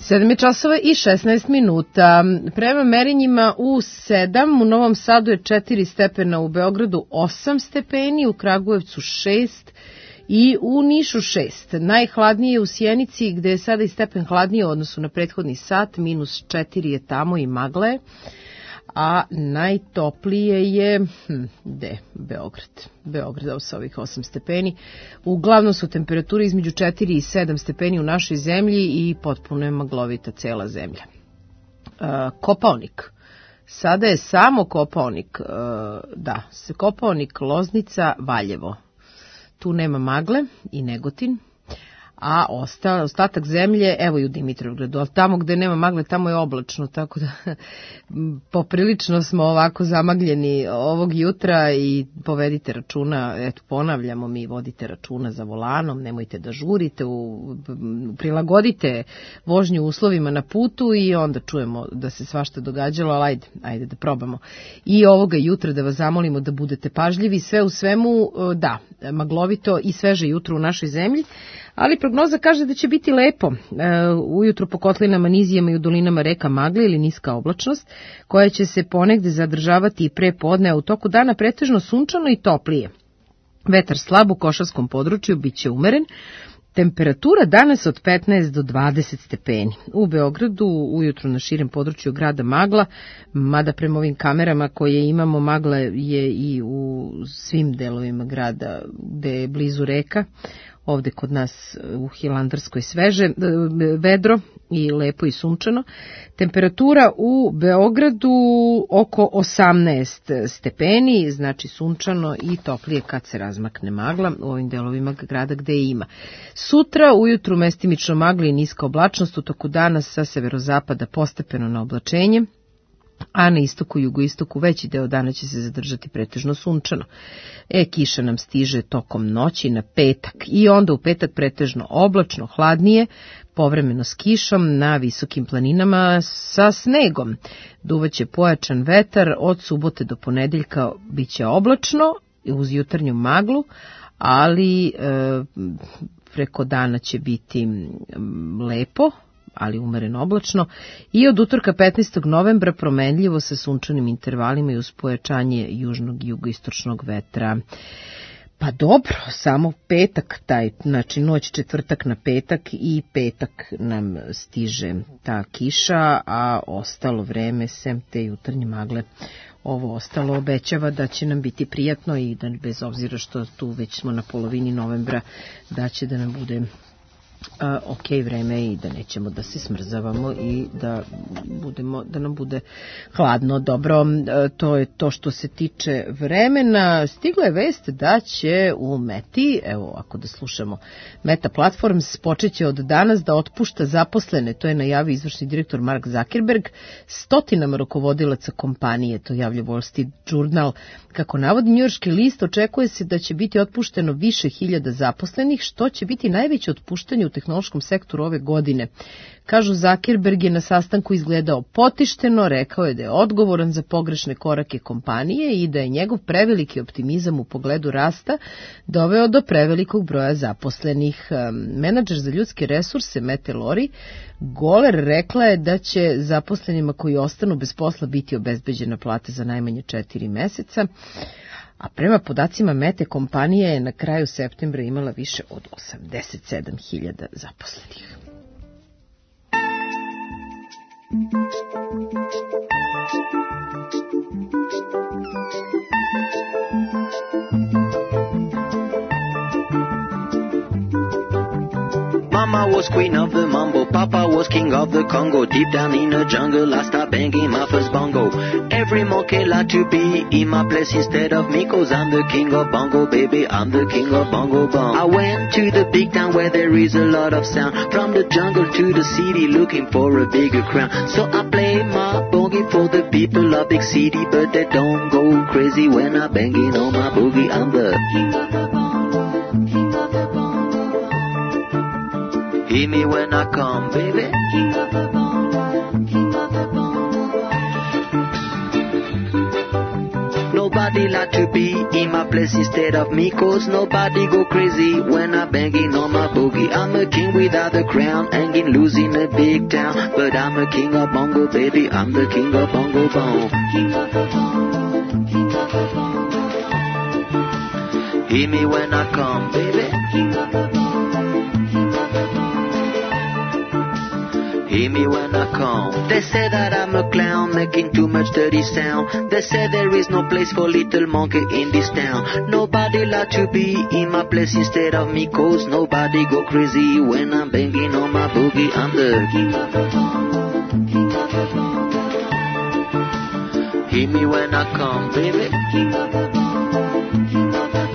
7 časova i 16 minuta. Prema merenjima u 7, u Novom Sadu je 4 stepena, u Beogradu 8 stepeni, u Kragujevcu 6 i u Nišu 6. Najhladnije je u Sjenici, gde je sada i stepen hladnije u odnosu na prethodni sat, minus 4 je tamo i magle je. A najtoplije je Beograd. Beograd sa ovih 8 stepeni. Uglavnom su temperature između 4 i 7 stepeni u našoj zemlji i potpuno je maglovita cela zemlja. Kopaonik. Sada je samo Kopaonik. Kopaonik, Loznica, Valjevo. Tu nema magle i Negotin. A ostatak zemlje, evo i u Dimitrovgradu, ali tamo gde nema magle, tamo je oblačno, tako da poprilično smo ovako zamagljeni ovog jutra i povedite računa, eto ponavljamo mi, vodite računa za volanom, nemojte da žurite, prilagodite vožnju uslovima na putu i onda čujemo da se svašta događalo, ali ajde da probamo. I ovoga jutra da vas zamolimo da budete pažljivi, sve u svemu, maglovito i sveže jutro u našoj zemlji, ali prognoza kaže da će biti lepo. Ujutro po kotlinama, nizijama i u dolinama reka magle ili niska oblačnost, koja će se ponegde zadržavati i pre podne, a u toku dana pretežno sunčano i toplije. Vetar slab u Košavskom području biće umeren. Temperatura danas od 15 do 20 stepeni. U Beogradu ujutru na širem području grada magla, mada prema ovim kamerama koje imamo, magla je i u svim delovima grada gde je blizu reka. Ovde kod nas u Hilandarskoj sveže, vedro i lepo i sunčano. Temperatura u Beogradu oko 18 stepeni, znači sunčano i toplije kad se razmakne magla u ovim delovima grada gde je ima. Sutra ujutru mestimično magla i niska oblačnost, u toku dana sa severozapada postepeno na oblačenje, a na istoku i jugoistoku veći deo dana će se zadržati pretežno sunčano. Kiša nam stiže tokom noći na petak i onda u petak pretežno oblačno, hladnije, povremeno s kišom na visokim planinama sa snegom. Duvaće pojačan vetar, od subote do ponedeljka biće oblačno uz jutarnju maglu, ali preko dana će biti lepo, ali umereno oblačno, i od utorka 15. novembra promenljivo sa sunčanim intervalima i uz pojačanje južnog i jugoistočnog vetra. Pa dobro, samo petak, znači noć četvrtak na petak i petak nam stiže ta kiša, a ostalo vreme, sem te jutarnje magle, ovo ostalo obećava da će nam biti prijatno i da bez obzira što tu već smo na polovini novembra, da će da nam bude ok vreme i da nećemo da se smrzavamo i da nam bude hladno. Dobro, to je to što se tiče vremena. Stigla je vest da će u Meti, evo ako da slušamo Meta Platforms, počeće od danas da otpušta zaposlene, to je najavio izvršni direktor Mark Zuckerberg, stotinama rukovodilaca kompanije, to javlja Wall Street Journal. Kako navodi njujorški list, očekuje se da će biti otpušteno više hiljada zaposlenih, što će biti najveće otpuštanje u tehnološkom sektoru ove godine. Kažu, Zuckerberg je na sastanku izgledao potišteno, rekao je da je odgovoran za pogrešne korake kompanije i da je njegov preveliki optimizam u pogledu rasta doveo do prevelikog broja zaposlenih. Menadžer za ljudske resurse Mette Lori Goler rekla je da će zaposlenima koji ostanu bez posla biti obezbeđena plata za najmanje 4 meseca. A prema podacima Mete, kompanija je na kraju septembra imala više od 87.000 zaposlenih. Mama was queen of the mambo, Papa was king of the Congo. Deep down in the jungle, I start banging my first bongo. Every monkey like to be in my place instead of me, 'cause I'm the king of bongo, baby, I'm the king of bongo bong. I went to the big town where there is a lot of sound. From the jungle to the city, looking for a bigger crown. So I play my boogie for the people of big city, but they don't go crazy when I'm banging on my boogie. I'm the king of the bongo, king of the bongo. Hear me when I come, baby. King of the bongo, king of the bongo. Nobody like to be in my place instead of me, 'cause nobody go crazy when I'm banging on my boogie. I'm a king without a crown, hanging loose in a big town. But I'm a king of bongo, baby, I'm the king of bongo bone. King of the bongo, king of the bongo. Hear me when I come, baby. King of the bongo, king of the bongo. Hear me when I come. They say that I'm a clown, making too much dirty sound. They say there is no place for little monkey in this town. Nobody like to be in my place instead of me, cause nobody go crazy when I'm banging on my boogie. I'm the king of the bongo, king of the bongo. Hear me when I come, baby. King of the bongo, king of the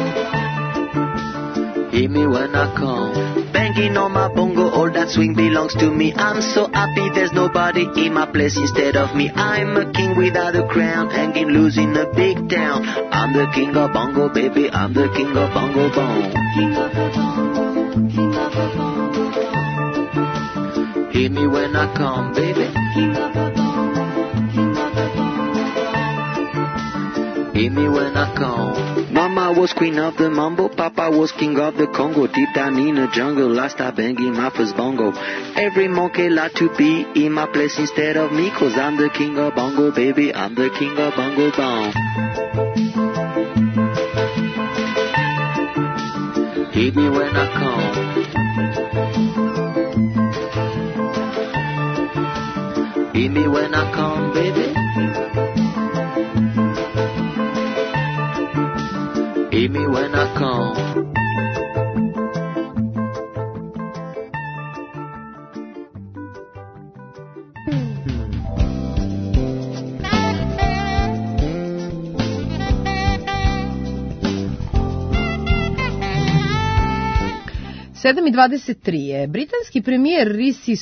bongo. Hear me when I come. Banging on my bongo, all that swing belongs to me. I'm so happy there's nobody in my place instead of me. I'm a king without a crown, hanging loose in a big town. I'm the king of bongo, baby, I'm the king of bongo bone. King of the bongo, king of the bongo. Hear me when I come, baby. King of the bongo, king of the bongo. Hear me when I come. Mama was queen of the mambo, Papa was king of the Congo. Deep down in the jungle, I start banging my first bongo. Every monkey like to be in my place instead of me, cause I'm the king of bongo, baby, I'm the king of bongo bone. Hit me when I come. Hit me when I come, baby. Hear me when I come. Sedam i 23 je. Britanski premijer Rishi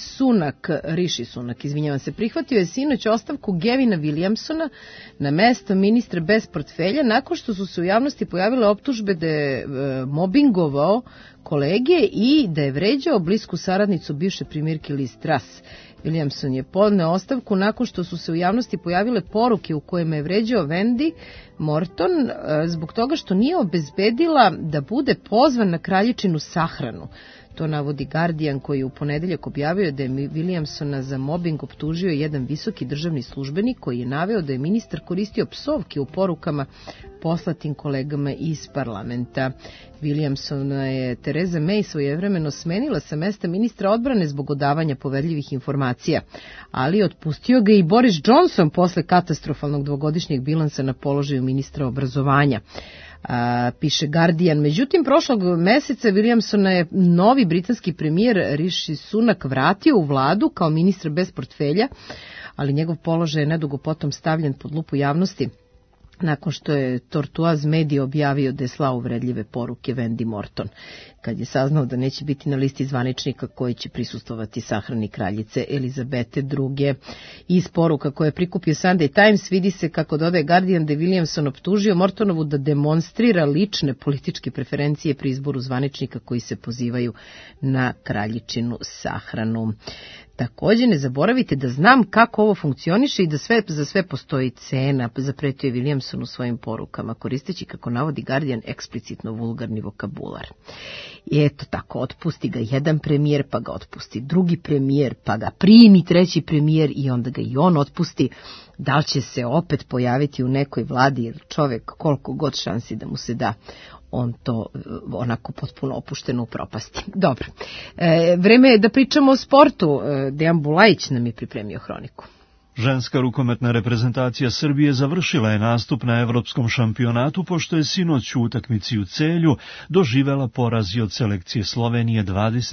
Sunak, prihvatio je sinoć ostavku Gavina Williamsona na mesto ministra bez portfelja nakon što su se u javnosti pojavile optužbe da je mobingovao kolege i da je vređao blisku saradnicu bivše premijerke Liz Truss. Williamson je podneo ostavku nakon što su se u javnosti pojavile poruke u kojima je vređao Wendy Morton zbog toga što nije obezbedila da bude pozvan na kraljičinu sahranu. To navodi Guardian, koji je u ponedeljak objavio da je Williamsona za mobbing optužio jedan visoki državni službenik koji je naveo da je ministar koristio psovke u porukama poslatim kolegama iz parlamenta. Williamsona je Theresa May svojevremeno smenila sa mesta ministra odbrane zbog odavanja poverljivih informacija, ali otpustio ga i Boris Johnson posle katastrofalnog dvogodišnjeg bilansa na položaju ministra obrazovanja. Piše Guardian. Međutim, prošlog meseca Williamsona je novi britanski premijer Rishi Sunak vratio u vladu kao ministar bez portfelja, ali njegov položaj je nedugo potom stavljen pod lupu javnosti nakon što je Tortoise Media objavio da je slao uvredljive poruke Wendy Morton, kad je saznao da neće biti na listi zvaničnika koji će prisustvovati sahrani kraljice Elizabete II. Iz poruka koje je prikupio Sunday Times vidi se, kako dodaje Guardian, da je Williamson optužio Mortonovu da demonstrira lične političke preferencije pri izboru zvaničnika koji se pozivaju na kraljičinu sahranu. Također ne zaboravite da znam kako ovo funkcioniše i da za sve postoji cena, zapretio je Williamson u svojim porukama, koristeći, kako navodi Guardian, eksplicitno vulgarni vokabular. I eto tako, otpusti ga jedan premijer, pa ga otpusti drugi premijer, pa ga primi treći premijer i onda ga i on otpusti. Da li će se opet pojaviti u nekoj vladi, jer čovjek koliko god šansi da mu se da, on to onako potpuno opušteno u propasti. Dobro, vreme je da pričamo o sportu. Dejan Bulajić nam je pripremio hroniku. Ženska rukometna reprezentacija Srbije završila je nastup na evropskom šampionatu, pošto je sinoć u utakmici u Celju doživela poraz od selekcije Slovenije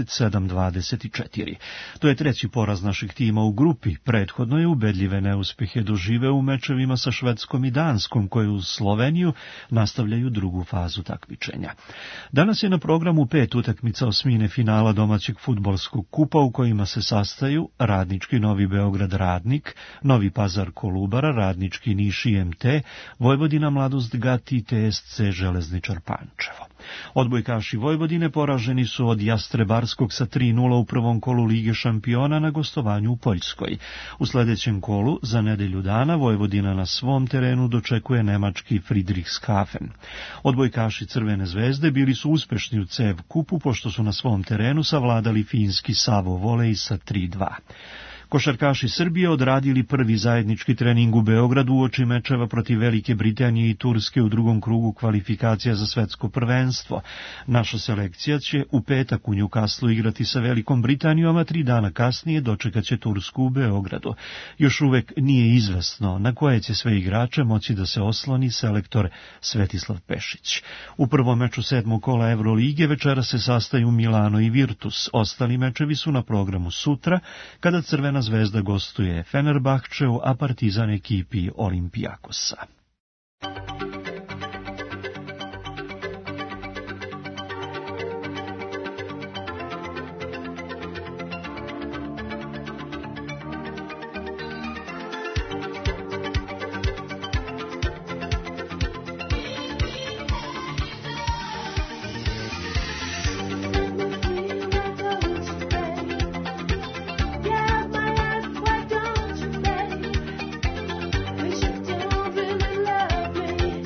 27-24. To je treći poraz našeg tima u grupi. Prethodno je ubedljive neuspehe doživeo u mečevima sa Švedskom i Danskom, koje uz Sloveniju nastavljaju drugu fazu takmičenja. Danas je na programu 5 utakmica osmine finala domaćeg fudbalskog kupa, u kojima se sastaju Radnički Novi Beograd Radnik, Novi Pazar Kolubara, Radnički Niš IMT, Vojvodina Mladost Gat i TSC Železničar Pančevo. Odbojkaši Vojvodine poraženi su od Jastrebarskog sa 3:0 u prvom kolu Lige šampiona na gostovanju u Poljskoj. U sledećem kolu, za nedelju dana, Vojvodina na svom terenu dočekuje nemački Friedrichshafen. Odbojkaši Crvene zvezde bili su uspešni u CEV kupu, pošto su na svom terenu savladali finski Savo Volej sa 3:2. Košarkaši Srbije odradili prvi zajednički trening u Beogradu uoči mečeva protiv Velike Britanije i Turske u drugom krugu kvalifikacija za svetsko prvenstvo. Naša selekcija će u petak u Newcastlu igrati sa Velikom Britanijom, a 3 dana kasnije dočekaće Tursku u Beogradu. Još uvek nije izvesno na koje će sve igrače moći da se osloni selektor Svetislav Pešić. U prvom meču 7. kola Evrolige večera se sastaju Milano i Virtus. Ostali mečevi su na programu sutra, kada Crvena zvezda gostuje Fenerbahčeu, a Partizan ekipi Olimpijakosa. Don't really love me.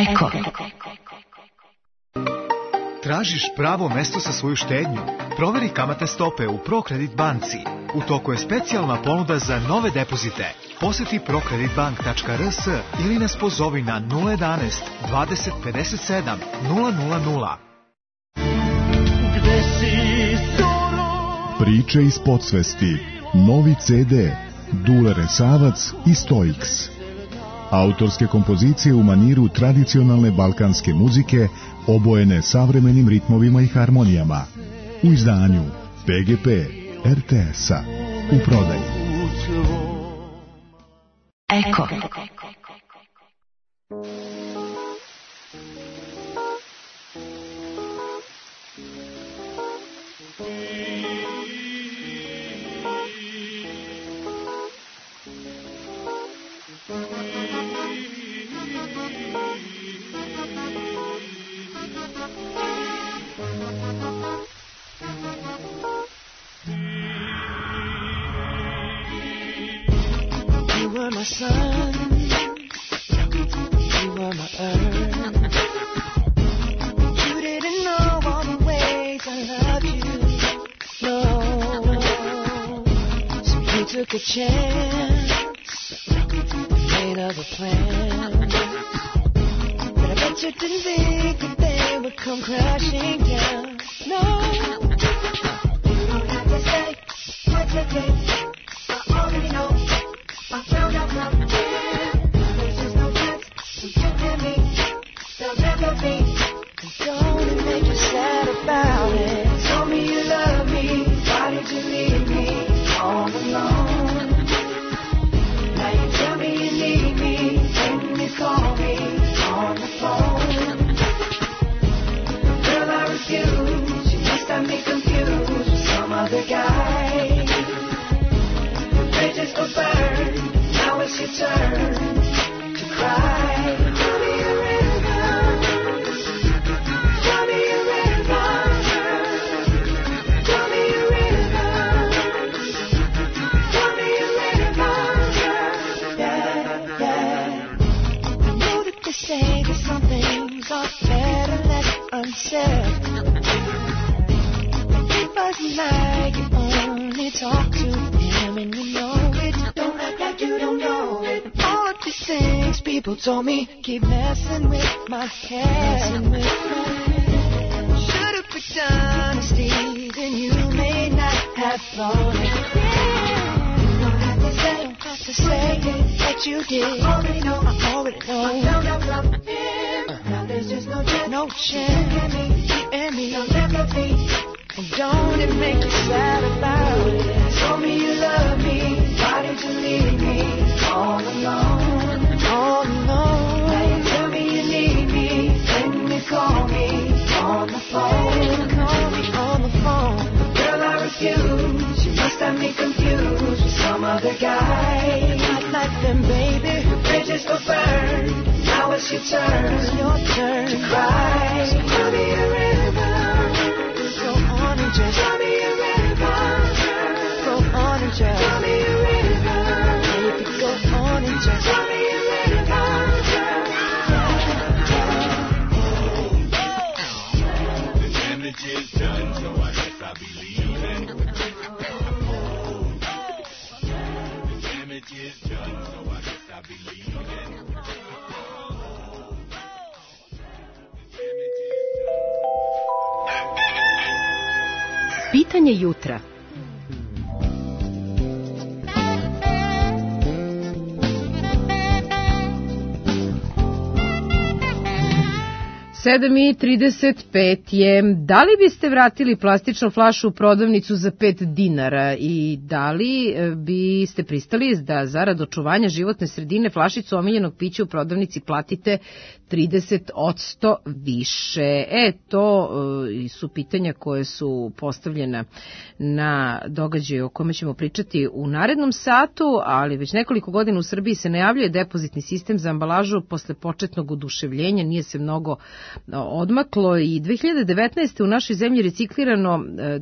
Eko. Tražiš pravo mesto za svoju štednju? Proveri kamatne stope u ProKredit banci. U toku je specijalna ponuda za nove depozite. Poseti prokreditbank.rs ili nas pozovi na 011 20 57 000. Priče iz podsvesti. Novi CD. Dule Resavac i Stoiks. Autorske kompozicije u maniru tradicionalne balkanske muzike, obojene savremenim ritmovima i harmonijama. U izdanju PGP RTS-a. U prodaji. Eko. My sun, you were my earth. You didn't know all the ways I loved you, no. So you took a chance, made of a plan. But I bet you didn't think that they would come crashing down, no. You don't have to say what's the case, I already know. I found out from here, there's just no chance for you and me, there'll never be. Don't make you sad about it. Told me you love me, why did you leave me all alone? Now you tell me you need me, when you call me on the phone. Girl, I refuse, you must have me confused with some other guy. The bridges go burn, now it's your turn to cry. Tell me a river, tell me a river, tell me a river, tell me a river, yeah, yeah. I know that they say that some things are better left unsaid. It wasn't like you only talk to him and you know it. Don't act like you don't know it. All of these things people told me keep messing with my head. Should've picked honesty, then you may not have thought it. Don't have to say that you did. I already know. I found out from him. Now there's just no chance. You and me, you'll never be. And don't it make you sad about it? Told me you love me, why did you leave me all alone? All alone. Now you tell me you need me, when you call me on the phone. Call me on the phone. But girl, I refuse, you must have me confused with some other guy. Not like them, baby. The bridges go burn, now it's your turn. It's your turn to cry. So tell me a river, just tell me a river, go on and just tell me a river, baby, go on and just tell me a river, the damage is done, so I guess I'll be leaving. The damage is done, so I guess I'll be leaving. Pitanje jutra. Sedam i 35 je. Da li biste vratili plastičnu flašu u prodavnicu za 5 dinara i da li biste pristali da zarad očuvanja životne sredine flašicu omiljenog pića u prodavnici platite 30% više? To su pitanja koje su postavljena na događaju o kome ćemo pričati u narednom satu, ali već nekoliko godina u Srbiji se najavljuje depozitni sistem za ambalažu posle početnog oduševljenja, nije se mnogo odmaklo i 2019. u našoj zemlji reciklirano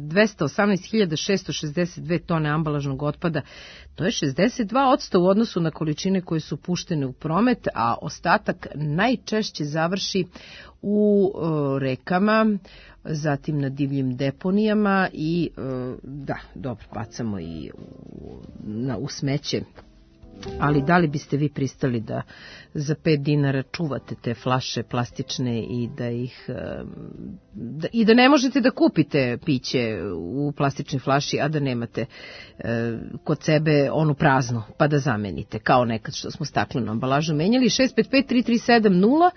218.662 tone ambalažnog otpada. To je 62% u odnosu na količine koje su puštene u promet, a ostatak najčešće najčešće završi u rekama, zatim na divljim deponijama i da, dobro, bacamo i u smeće. Ali da li biste vi pristali da za 5 dinara čuvate te flaše plastične i da ih i da ne možete da kupite piće u plastičnoj flaši, a da nemate kod sebe onu praznu, pa da zamenite, kao nekad što smo staklenu ambalažu menjali? 655-3370,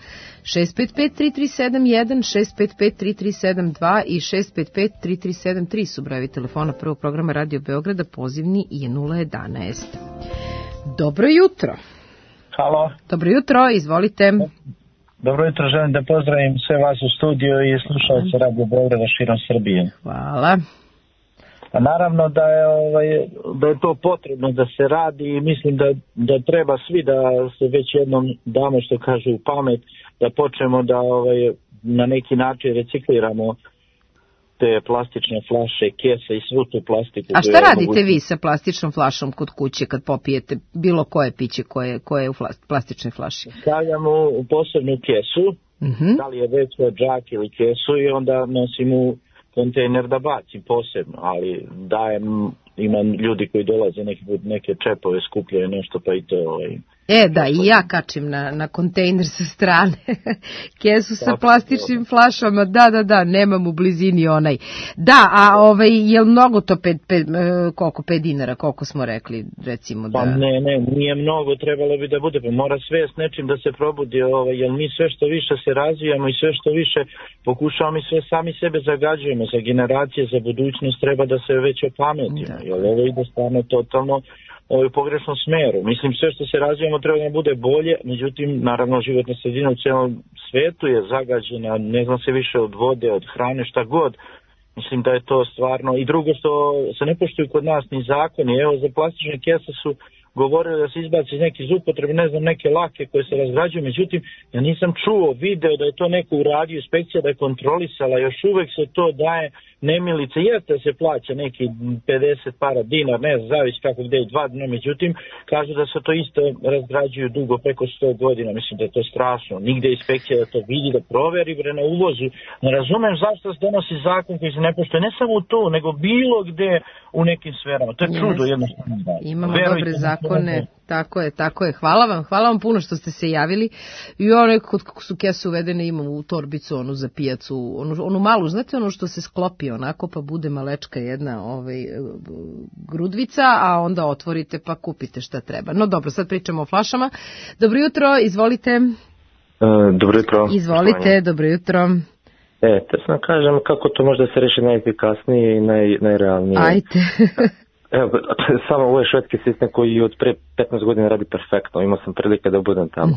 655-3371, 655-3372 i 655-3373 su brojevi telefona prvog programa Radio Beograda, pozivni je 011. Dobro jutro. Halo. Dobro jutro, izvolite. Dobro jutro, želim da pozdravim sve vas u studiju i slušalce Radio Beograda širom Srbije. Hvala. Pa naravno da je to potrebno da se radi i mislim da treba svi da se već jednom damo, što kažu, u pamet, da počnemo da na neki način recikliramo te plastične flaše, kese i svu tu plastiku. A šta radite vi sa plastičnom flašom kod kuće kad popijete bilo koje piće koje je u plastičnoj flaši? Stavljamo u posebnu kesu, da li je veća, džak ili kesu, i onda nosim u kontejner da bacim posebno, ali ima ljudi koji dolaze neke čepove, skupljaju nešto, pa i to... Da, i ja kačim na kontejner sa strane kesu sa plastičnim flašama, da, nemam u blizini onaj. Da, a je li mnogo to 5 dinara, koliko smo rekli, recimo da... Pa ne, nije mnogo, trebalo bi da bude, pa mora svest nečim da se probudi, jer mi sve što više se razvijamo i sve što više pokušavamo i sve sami sebe zagađujemo, za generacije, za budućnost treba da se već opametimo, jer ovo ide stvarno totalno u pogrešnom smeru. Mislim, sve što se razvijamo treba da bude bolje, međutim, naravno, životna sredina u cijelom svetu je zagađena, ne znam se više od vode, od hrane, šta god. Mislim da je to stvarno. I drugo što se ne poštuju kod nas ni zakoni. Evo, za plastične kese su govorili da se izbaci iz nekih upotrebe, ne znam, neke lake koje se razgrađuju, međutim, ja nisam čuo, video da je to neko uradio, inspekcija da je kontrolisala, još uvek se to daje nemilice, jeste se plaća neki 50 para dinar, ne znam, zavisi kako gde je 2 dna, međutim, kažu da se to isto razgrađuju dugo, preko 100 godina, mislim da je to strašno, nigde inspekcija da to vidi, da proveri, na uvozu, ne razumem zašto se donosi zakon koji se ne poštuje, ne samo tu, nego bilo gde u nekim sferama, to je čudo jednostavno. Imamo dobre zakone, tako je, hvala vam puno što ste se javili. I ono kako su kese uvedene, imam u torbicu onu za pijacu, onu malu, znate ono što se sklopi onako, pa bude malečka jedna grudvica, a onda otvorite pa kupite šta treba. No dobro, sad pričamo o flašama. Dobro jutro, izvolite. Dobro jutro. Izvolite, dobro jutro. Te sam kažem kako to može da se reši najefikasnije i najrealnije. Ajde. Evo, samo ovo je švedski sistem koji od pre 15 godina radi perfektno, imao sam prilike da budem tamo.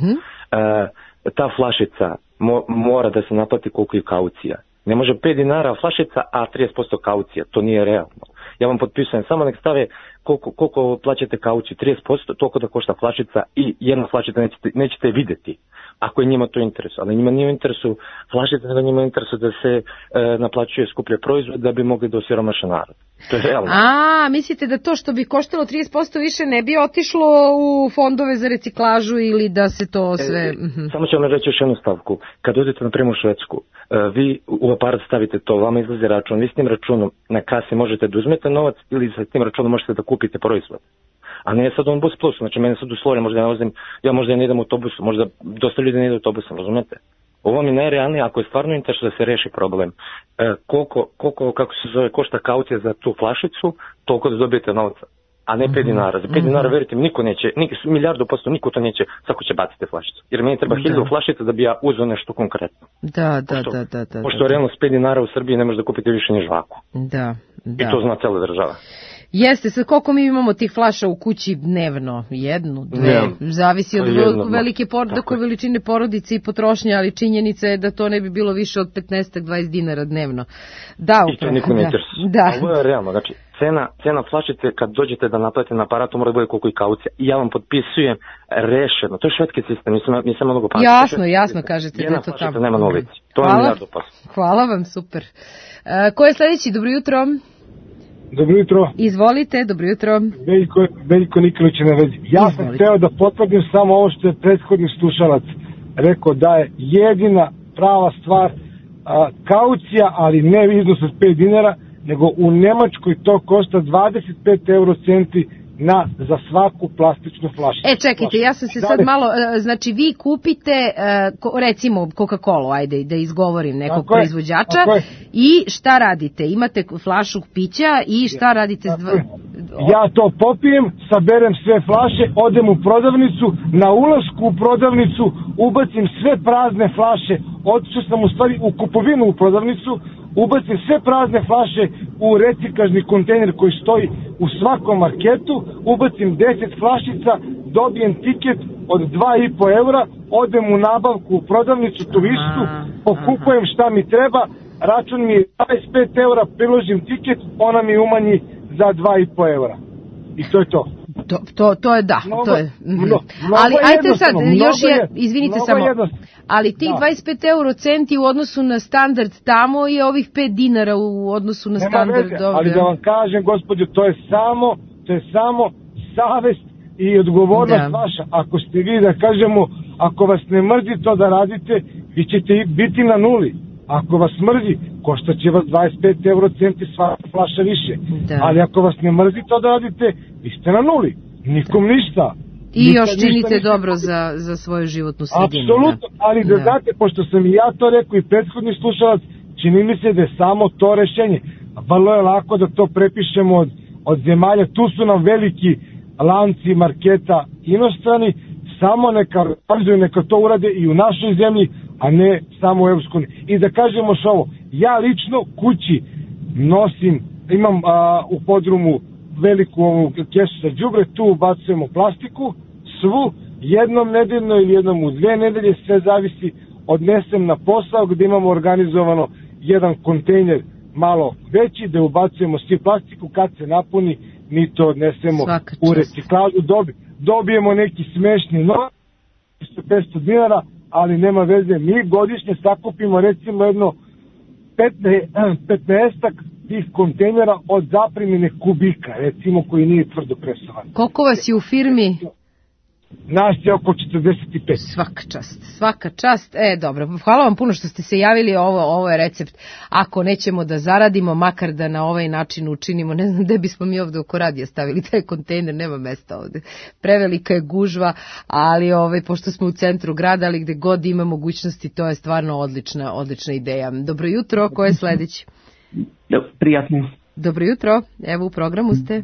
Ta flašica mora da se naplati koliko je kaucija. Ne može 5 dinara flašica, a 30% kaucija, to nije realno. Ja vam potpisujem, samo nek stave koliko plaćate kauciju, 30%, toliko da košta flašica i jedna flašica nećete vidjeti. Ako je njima to interesu, ali njima nije u interesu flašica, nego njima je interesu da se naplaćuje skuplje proizvod da bi mogli da osiromaše narod. To je realno. Mislite da to što bi koštalo 30% više ne bi otišlo u fondove za reciklažu ili da se to sve... Samo ću vam reći još jednu stavku. Kad odete na primjer u Švedsku, vi u aparat stavite to, vama izlazi račun, vi s tim računom na kasi možete da uzmete novac ili sa tim računom možete da kupite proizvod. A ne sad on bus plus, znači mene sad u Sloveniji možda ne idem u autobusu, možda dosta ljudi ne ide u autobusom, razumete? Ovo mi najrealnije, ako je stvarno interes da se reši problem, koliko kako se zove, košta kaucija za tu flašicu, toliko da dobijete novca, a ne 5 dinara. Za 5 dinara, verite mi, niko neće, 1.000.000% niko to neće, svako će baciti flašicu. Jer meni treba 1000 flašica da bi ja uzeo nešto konkretno. Da. Pošto realno s 5 dinara u Srbiji ne može da kupite više ni žvaku. Da. I to zna cela država. Jeste, sad koliko mi imamo tih flaša u kući dnevno? 1, 2, zavisi od velike veličine porodice i potrošnje, ali činjenica je da to ne bi bilo više od 15-20 dinara dnevno. Da, i to niko ne interesuje. Da. Ovo je realno, znači cena flašice kad dođete da naplatite na aparatu mora da bude koliko i kaucija. I ja vam potpisujem rešeno, to je švedski sistem, nisam mnogo pametno. Jasno kažete da je to tamo. Jedna flašica nema novici, to je 1.000.000%. Hvala vam, super. Ko je sledeći? Dobro jutro. Dobro jutro. Izvolite, dobro jutro. Veljko Nikolić na vezi. Ja sam hteo da potvrdim samo ovo što je prethodni slušalac rekao da je jedina prava stvar kaucija, ali ne iznos od 5 dinara, nego u Nemačkoj to košta 25 eurocenti za svaku plastičnu flašu. Čekajte, ja sam se sad malo, znači vi kupite, recimo Coca-Cola, ajde da izgovorim nekog proizvođača, i šta radite? Imate flašu pića i šta radite? Ja to popijem, saberem sve flaše, odem u prodavnicu, na ulasku u prodavnicu ubacim sve prazne flaše, otišao sam u stvari u kupovinu u prodavnicu, ubacim sve prazne flaše u reciklažni kontejner koji stoji u svakom marketu, ubacim 10 flašica, dobijem tiket od 2,5 eura, odem u nabavku u prodavnicu tu istu, pokupujem šta mi treba, račun mi je 25 eura, priložim tiket, ona mi umanji za 2,5 eura. I to je to. To je da. Ali ajte sad, izvinite samo, ali tih 25 eurocenti u odnosu na standard tamo je ovih 5 dinara u odnosu na standard ovdje. Ali da vam kažem, gospođo, to je samo savest i odgovornost vaša. Ako ste vi, da kažemo, ako vas ne mrzi to da radite, vi ćete biti na nuli. Ako vas mrzi, koštaće vas 25 eurocenti svaka flaša više. Ali ako vas ne mrzi to da radite, vi ste na nuli. Nikom ništa. I još činite dobro za svoju životnu sredinu. Apsolutno, ali da znate, pošto sam i ja to rekao i prethodni slušalac, čini mi se da je samo to rešenje. Vrlo je lako da to prepišemo od zemalja. Tu su nam veliki lanci marketa inostrani, samo neka to urade i u našoj zemlji, a ne samo u Evropskoj uniji. I da kažemo što ovo, ja lično kući nosim, imam u podrumu veliku ovu kesu za đubre, tu ubacujemo plastiku, svu, jednom nedeljno ili jednom u 2 nedelje, sve zavisi, odnesem na posao gdje imamo organizovano jedan kontejner malo veći, da ubacujemo svi plastiku, kad se napuni, mi to odnesemo u reciklažu, dobijemo neki smešni novac, 500 dinara, ali nema veze, mi godišnje sakupimo recimo jedno 15-ak tih kontejnera od zaprimljene kubika, recimo, koji nije tvrdo presovan. Koliko vas je u firmi? Nas je oko 45. Svaka čast. Dobro, hvala vam puno što ste se javili, ovo je recept. Ako nećemo da zaradimo, makar da na ovaj način učinimo, ne znam gde bismo mi ovde oko radija stavili taj kontejner, nema mesta ovde. Prevelika je gužva, ali pošto smo u centru grada, ali gde god ima mogućnosti, to je stvarno odlična ideja. Dobro jutro, ko je sledeći? Prijatno. Dobro jutro, evo u programu ste.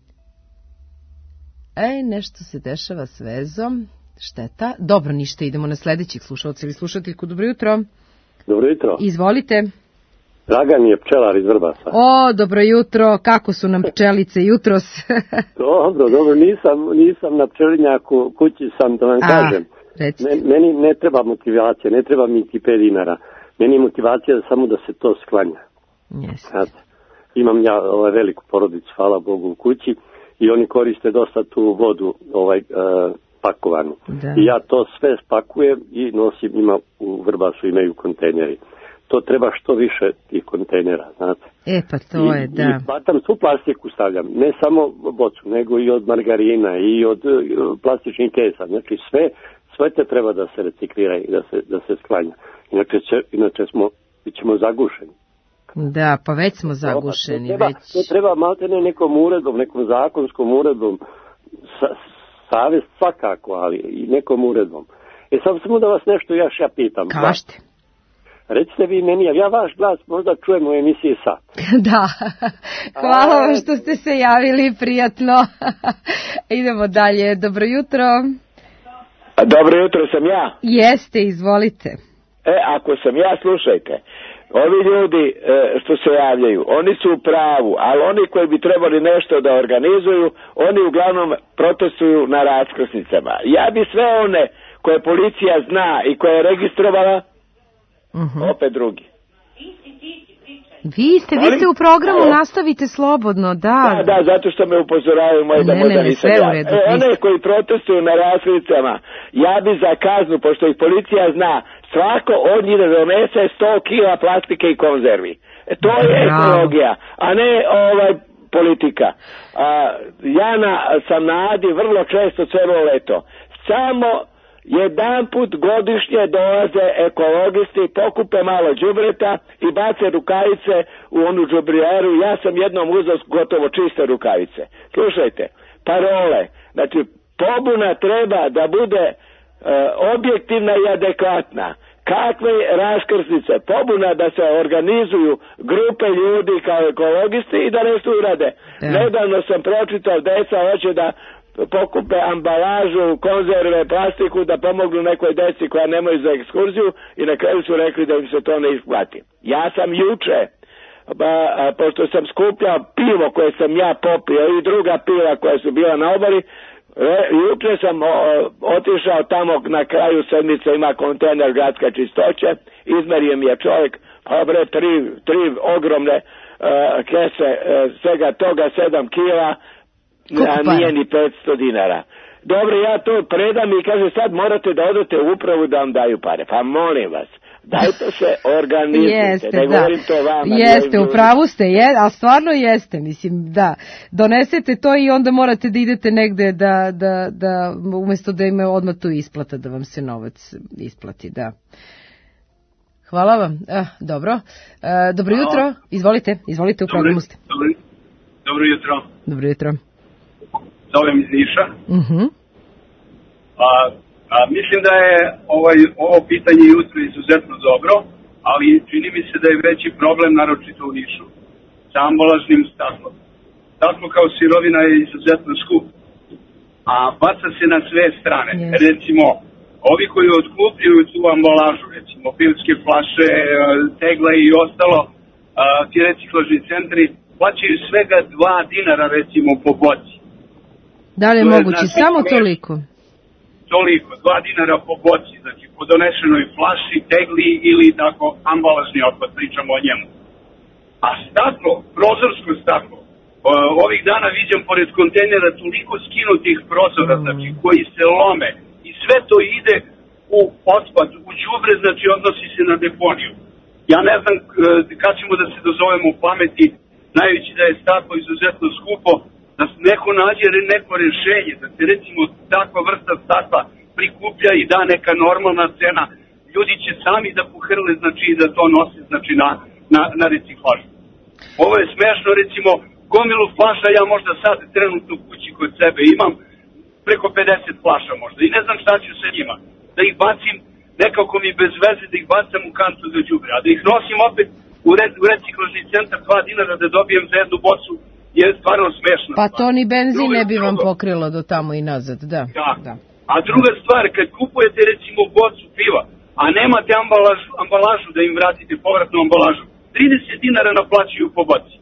Nešto se dešava s vezom, šteta. Dobro, ništa, idemo na sledećih slušalca ili slušateljku. Dobro jutro. Dobro jutro. Izvolite. Dragan je pčelar iz Vrbasa. Dobro jutro, kako su nam pčelice jutros? Dobro, nisam na pčelinjaku, kući sam, da vam kažem. Meni ne treba motivacija, ne treba mi ti 5 dinara. Meni je motivacija samo da se to sklanja. Imam ja veliku porodicu, hvala Bogu, u kući. I oni koriste dosta tu vodu pakovanu. I ja to sve spakujem i nosim, u Vrbasu imaju kontejneri. To treba što više tih kontejnera, znate. Pa to je, da. I batam svu plastiku stavljam, ne samo bocu, nego i od margarina i od plastičnih kesa. Znači sve te treba da se reciklira i da se sklanja. Inače ćemo zagušeni. Da, pa već smo zagušeni. To treba maltene nekom uredbom, nekom zakonskom uredbom, savest svakako, ali i nekom uredbom. Samo da vas nešto ja pitam. Kažete. Recite vi meni, ja vaš glas možda čujem u emisiji Sat. Da, hvala vam što ste se javili, prijatno. Idemo dalje, dobro jutro. Dobro jutro, sam ja. Jeste, izvolite. Ako sam ja, slušajte. Ovi ljudi što se javljaju, oni su u pravu, ali oni koji bi trebali nešto da organizuju, oni uglavnom protestuju na raskrsnicama. Ja bi sve one koje policija zna i koje je registrovala, opet drugi. Vi ste u programu, nastavite slobodno, da. Da, zato što me upozoravaju moji da možda nisam ja. One koji protestuju na raskrsnicama, ja bi za kaznu, pošto ih policija zna, svako od njih da donese 100 kila plastike i konzervi. To je ekologija, a ne politika. Ja sam na Adi vrlo često celo leto. Samo Jedan put godišnje dolaze ekologisti, pokupe malo đubreta i bace rukavice u onu đubrijeru. Ja sam jednom uzeo gotovo čiste rukavice. Slušajte, parole, znači pobuna treba da bude objektivna i adekvatna. Kakve raskrsnice, pobuna da se organizuju grupe ljudi kao ekologisti i da nešto urade. Nedavno sam pročitao, deca hoće da pokupe ambalažu, konzerve, plastiku, da pomognu nekoj deci koja nemaju za ekskurziju i na kraju su rekli da im se to ne isplati. Ja sam juče, pošto sam skupljao pivo koje sam ja popio i druga piva koja su bila na obali, juče sam otišao tamo na kraju sedmice, ima kontejner gradska čistoće, izmerio mi je čovjek, tri ogromne kese, svega toga 7 kila, nije ni 500 dinara. Dobro, ja to predam i kaže sad morate da odete u upravu da vam daju pare. Pa molim vas, dajte se organizujte, ne govorim to vama. Jeste, u pravu ste, a stvarno jeste, mislim, da. Donesete to i onda morate da idete negde da umjesto da ima odmah tu isplata, da vam se novac isplati, da. Hvala vam. Dobro. Dobro jutro. Izvolite, u programu ste. Dobro jutro. Dobro jutro. Zovem iz Niša. Mislim da je ovo pitanje jutro izuzetno dobro, ali čini mi se da je veći problem, naročito u Nišu, sa ambalažnim staklom. Staklo kao sirovina je izuzetno skup, a baca se na sve strane. Recimo, ovi koji otkupljuju tu ambalažu, recimo pivske flaše, tegle i ostalo, ti reciklažni centri plaćaju svega 2 dinara recimo po boci. Da li je moguće? Znači, samo toliko? Toliko, 2 dinara po boci, znači po donešenoj flaši, tegli ili tako ambalažni otpad, pričamo o njemu. A staklo, prozorsko staklo, ovih dana viđam pored kontejnera toliko skinutih prozora, znači koji se lome i sve to ide u otpad, u đubre, znači odnosi se na deponiju. Ja ne znam kad ćemo da se dozovemo u pameti, znajući da je staklo izuzetno skupo, da neko nađe neko rješenje, da se recimo takva vrsta stakla prikuplja i da neka normalna cena, ljudi će sami da pohrle, znači da to nose, znači na reciklažu. Ovo je smešno, recimo, gomilu flaša ja možda sad trenutno u kući kod sebe imam preko 50 flaša možda i ne znam šta ću sa njima. Da ih bacim, nekako mi bez veze da ih bacam u kantu za đubre, a da ih nosim opet u reciklažni centar 2 dinara da dobijem za jednu bocu je stvarno smešno. Pa to ni benzin ne bi vam pokrilo do tamo i nazad, da. A druga stvar, kad kupujete recimo bocu piva, a nemate ambalažu da im vratite povratnu ambalažu, 30 dinara naplaćuju po boci.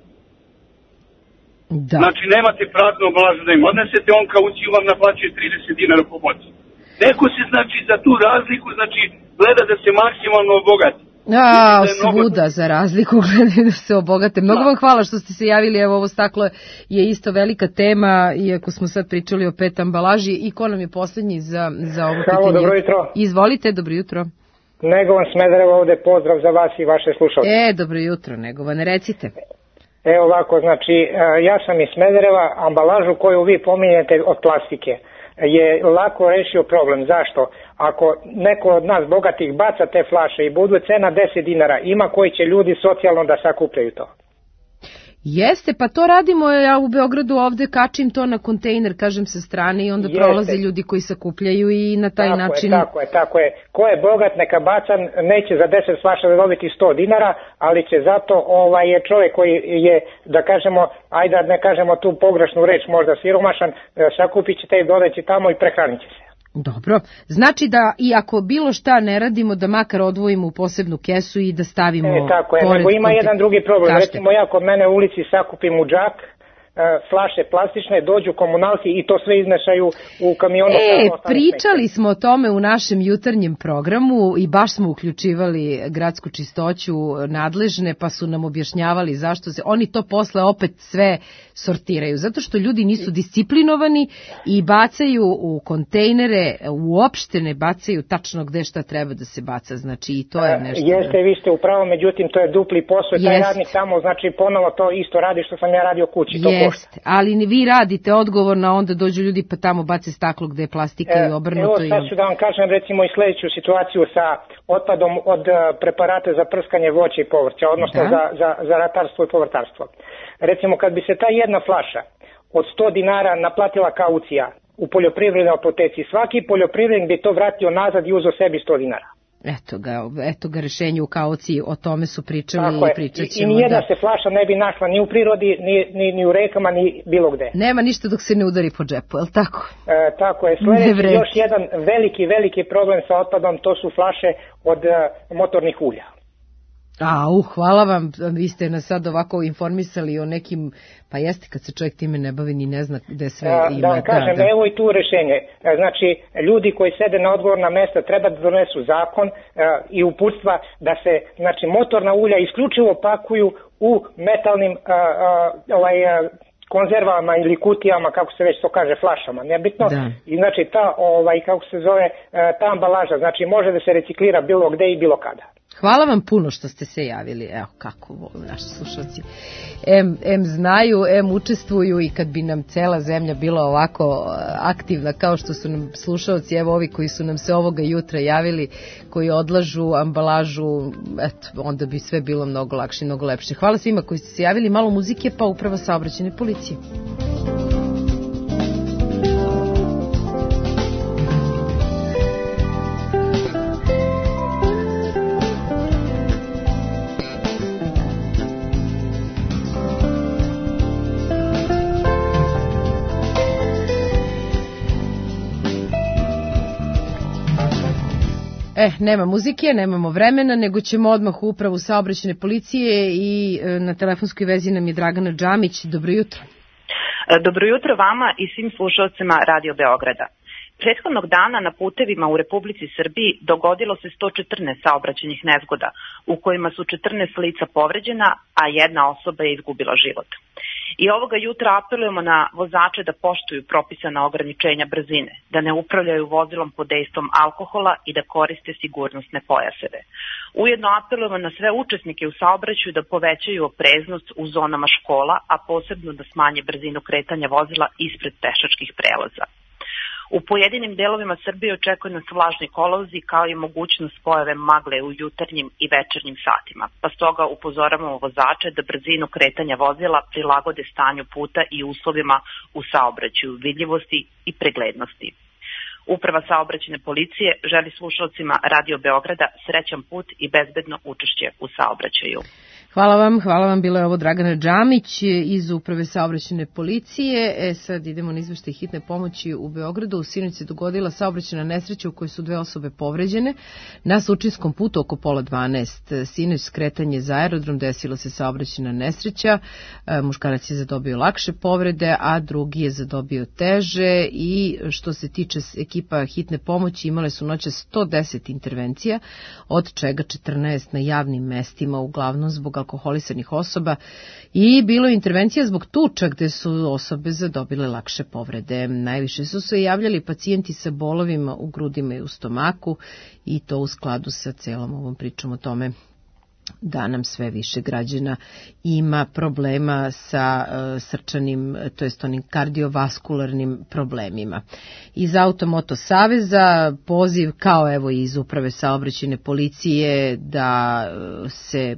Da. Znači nemate praznu ambalažu da im odnesete, on kauciju vam naplaćuje 30 dinara po boci. Neko se znači za tu razliku, znači gleda da se maksimalno obogati. Svuda za razliku gledaju da se obogate. Mnogo vam hvala što ste se javili, evo ovo staklo je isto velika tema, iako smo sad pričali o PET ambalaži. I ko nam je posljednji za ovo pitanje? Halo, dobro jutro. Izvolite, dobro jutro. Negovan Smederevo ovde, pozdrav za vas i vaše slušalce. Dobro jutro, Negovane, recite. Evo ovako, znači, ja sam iz Smedereva, ambalažu koju vi pominjete od plastike je lako rešio problem. Zašto? Ako neko od nas bogatih baca te flaše i budu cena 10 dinara, ima koji će ljudi socijalno da sakupljaju to. Jeste, pa to radimo, ja u Beogradu ovde kačim to na kontejner, kažem sa strane i onda prolaze ljudi koji sakupljaju i na taj način... Tako je. Ko je bogat neka baca, neće za 10 flaša da dobiti 100 dinara, ali će zato je čovjek koji je, da kažemo, ajde da ne kažemo tu pogrešnu reč, možda siromašan, sakupit će te i dodaći tamo i prehranit će se. Dobro, znači da i ako bilo šta ne radimo, da makar odvojimo u posebnu kesu i da stavimo... Tako je, nego ima jedan drugi problem. Recimo ja kod mene u ulici sakupim u džak, flaše plastične, dođu komunalci i to sve izmešaju u kamionu. Pričali smo o tome u našem jutarnjem programu i baš smo uključivali gradsku čistoću nadležne, pa su nam objašnjavali zašto se oni to posle opet sve sortiraju, zato što ljudi nisu disciplinovani i bacaju u kontejnere, uopšte ne bacaju tačno gde šta treba da se baca, znači i to je nešto. Jeste, vi ste upravo, međutim to je dupli posao, taj radnik tamo, znači ponovo to isto radi što sam ja radio kući. košta. Ali vi radite odgovorno, a onda dođu ljudi pa tamo bace staklo gde je plastika i obrnuto. Evo sad ću da vam kažem recimo i sledeću situaciju sa otpadom od preparata za prskanje voća i povrća, odnosno za ratarstvo i povrtarstvo. Recimo kad bi se ta jedna flaša od 100 dinara naplatila kaucija u poljoprivrednoj apoteci, svaki poljoprivrednik bi to vratio nazad i uzeo sebi 100 dinara. Eto ga rešenje u kauciji, o tome su pričali i pričat ćemo. I nijedna se flaša ne bi našla ni u prirodi, ni u rekama, ni bilo gde. Nema ništa dok se ne udari po džepu, je li tako? Tako je. Sledeći još jedan veliki problem sa otpadom, to su flaše od motornih ulja. Hvala vam, vi ste nas sad ovako informisali o nekim, pa jeste kad se čovjek time ne bavi ni ne zna gde sve ima. Da vam kažem, evo i tu rešenje. Znači, ljudi koji sede na odgovorna mesta treba da donesu zakon i uputstva da se, znači, motorna ulja isključivo pakuju u metalnim konzervama ili kutijama, kako se već to kaže, flašama, nebitno. I znači, kako se zove, ta ambalaža, znači, može da se reciklira bilo gde i bilo kada. Hvala vam puno što ste se javili, evo kako volim naši slušalci. M znaju, učestvuju i kad bi nam cela zemlja bila ovako aktivna kao što su nam slušalci, evo ovi koji su nam se ovoga jutra javili, koji odlažu ambalažu, eto, onda bi sve bilo mnogo lakše, mnogo lepše. Hvala svima koji ste se javili, malo muzike pa upravo saobraćajne policije. Nema muzike, nemamo vremena, nego ćemo odmah u upravu saobraćajne policije i na telefonskoj vezi nam je Dragana Džamić. Dobro jutro. Dobro jutro vama i svim slušalcima Radio Beograda. Prethodnog dana na putevima u Republici Srbiji dogodilo se 114 saobraćajnih nezgoda, u kojima su 14 lica povređena, a jedna osoba je izgubila život. I ovoga jutra apelujemo na vozače da poštuju propisana ograničenja brzine, da ne upravljaju vozilom pod dejstvom alkohola i da koriste sigurnosne pojaseve. Ujedno apelujemo na sve učesnike u saobraćaju da povećaju opreznost u zonama škola, a posebno da smanje brzinu kretanja vozila ispred pešačkih prelaza. U pojedinim delovima Srbije očekuje nas vlažni kolovozi kao i mogućnost pojave magle u jutarnjim i večernjim satima, pa stoga upozoravamo vozače da brzinu kretanja vozila prilagode stanju puta i uslovima u saobraćaju, vidljivosti i preglednosti. Uprava saobraćajne policije želi slušalcima Radio Beograda srećan put i bezbedno učešće u saobraćaju. Hvala vam, bila je ovo Dragana Džamić iz Uprave saobraćajne policije. Sad idemo na izveštaj hitne pomoći u Beogradu. U sinoć se dogodila saobraćajna nesreća u kojoj su 2 osobe povređene. Na Surčinskom putu oko 11:30 sinoć skretanje za aerodrom desila se saobraćajna nesreća. Muškarac je zadobio lakše povrede, a drugi je zadobio teže i što se tiče ekipa hitne pomoći imale su noćas 110 intervencija, od čega 14 na javnim mestima, uglavnom zbog alkoholisanih osoba i bilo je intervencija zbog tuča gde su osobe zadobile lakše povrede. Najviše su se javljali pacijenti sa bolovima u grudima i u stomaku i to u skladu sa celom ovom pričom o tome da nam sve više građana ima problema sa srčanim, to jest onim kardiovaskularnim problemima. Iz Automoto saveza poziv, kao evo iz Uprave saobraćajne policije, da se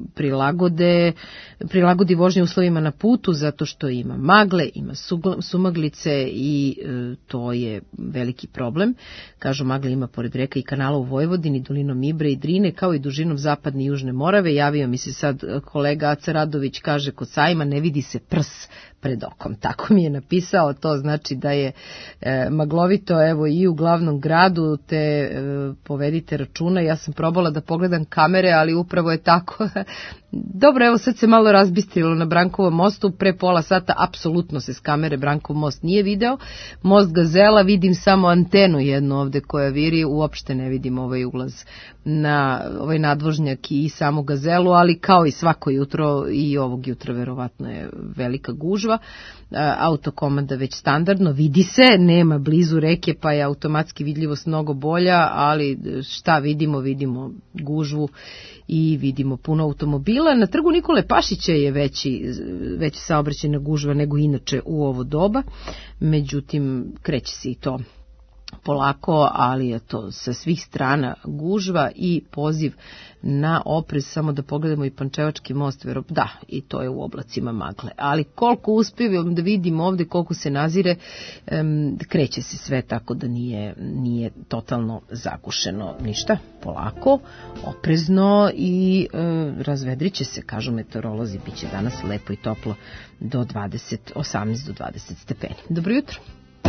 prilagodi vožnje uslovima na putu, zato što ima magle, ima sumaglice i to je veliki problem. Kažu, magle ima pored reka i kanala u Vojvodini, dolinom Ibre i Drine, kao i dužinom zapadne i južne Morave. Javio mi se sad kolega Aca Radović, kaže, kod sajma ne vidi se prs pred okom. Tako mi je napisao, to znači da je maglovito, evo, i u glavnom gradu, te povedite računa. Ja sam probala da pogledam kamere, ali upravo je tako. Dobro, evo sad se malo razbistrilo na Brankovom mostu, pre pola sata apsolutno se s kamere Brankov most nije video. Most Gazela, vidim samo antenu jednu ovde koja viri, uopšte ne vidim ovaj ulaz na ovaj nadvožnjak i sam samu Gazelu, ali kao i svako jutro i ovog jutra verovatno je velika gužva. Autokomanda već standardno, vidi se, nema blizu reke pa je automatski vidljivost mnogo bolja, ali šta vidimo? Vidimo gužvu i vidimo puno automobila. Na trgu Nikole Pašića je veća saobraćajna gužva nego inače u ovo doba, međutim kreće se i to polako, ali je to sa svih strana gužva i poziv na oprez. Samo da pogledamo i Pančevački most, da, i to je u oblacima magle. Ali koliko uspijem da vidim ovde, koliko se nazire, kreće se sve tako da nije totalno zagušeno ništa, polako, oprezno i razvedrit će se, kažu meteorolozi, bit će danas lepo i toplo do 18 do 20 stepeni. Dobro jutro.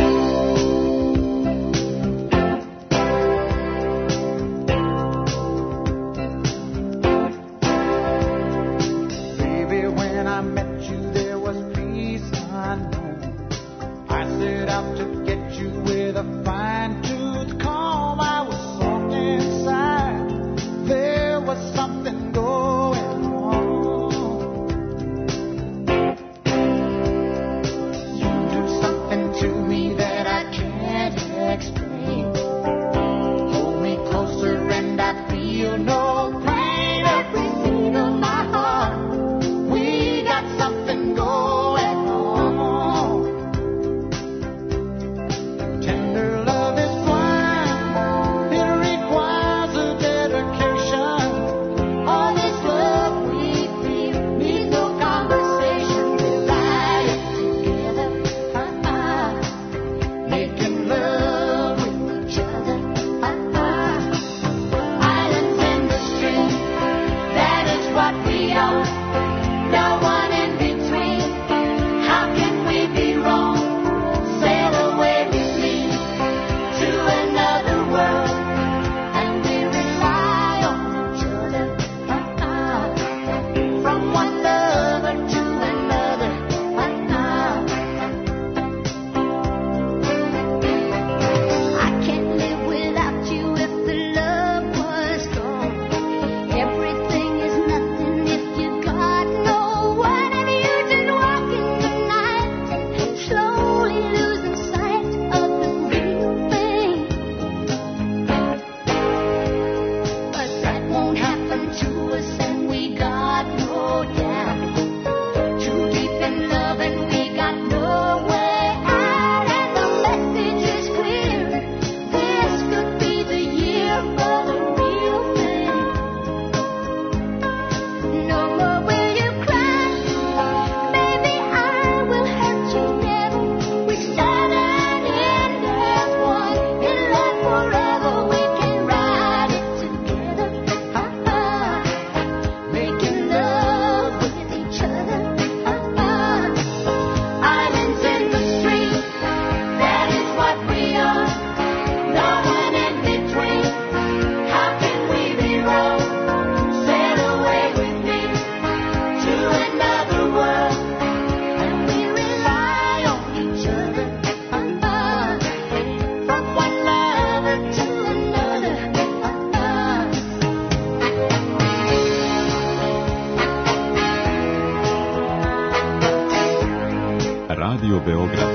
Radio Beograd.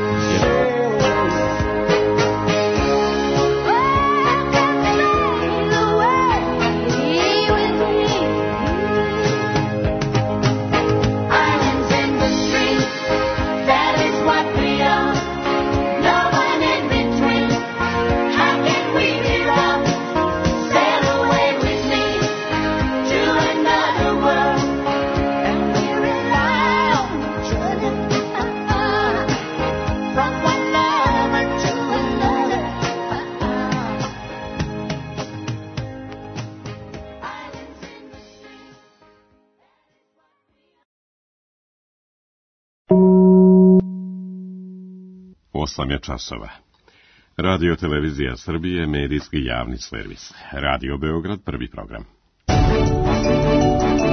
Osam je časova. Radio Televizija Srbije, medijski javni servis. Radio Beograd, prvi program.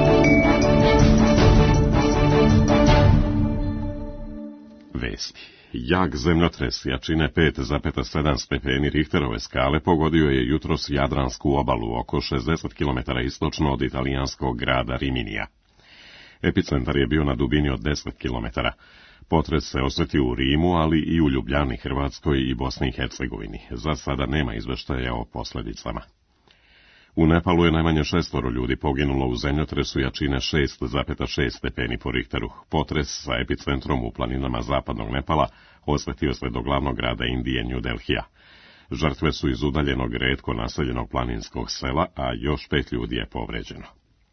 Vesti. Jak zemljotres jačine 5,7 stepeni Richterove skale pogodio je jutros Jadransku obalu oko 60 km istočno od italijanskog grada Riminija. Epicentar je bio na dubini od 10 km. Potres se osjetio u Rimu, ali i u Ljubljani, Hrvatskoj i Bosni i Hercegovini. Za sada nema izveštaja o posljedicama. U Nepalu je najmanje 6 ljudi poginulo u zemljotresu jačine 6,6 stepeni po Richteru. Potres sa epicentrom u planinama zapadnog Nepala osvetio se do glavnog grada Indije, New Delhija. Žrtve su iz udaljenog retko naseljenog planinskog sela, a još 5 ljudi je povređeno.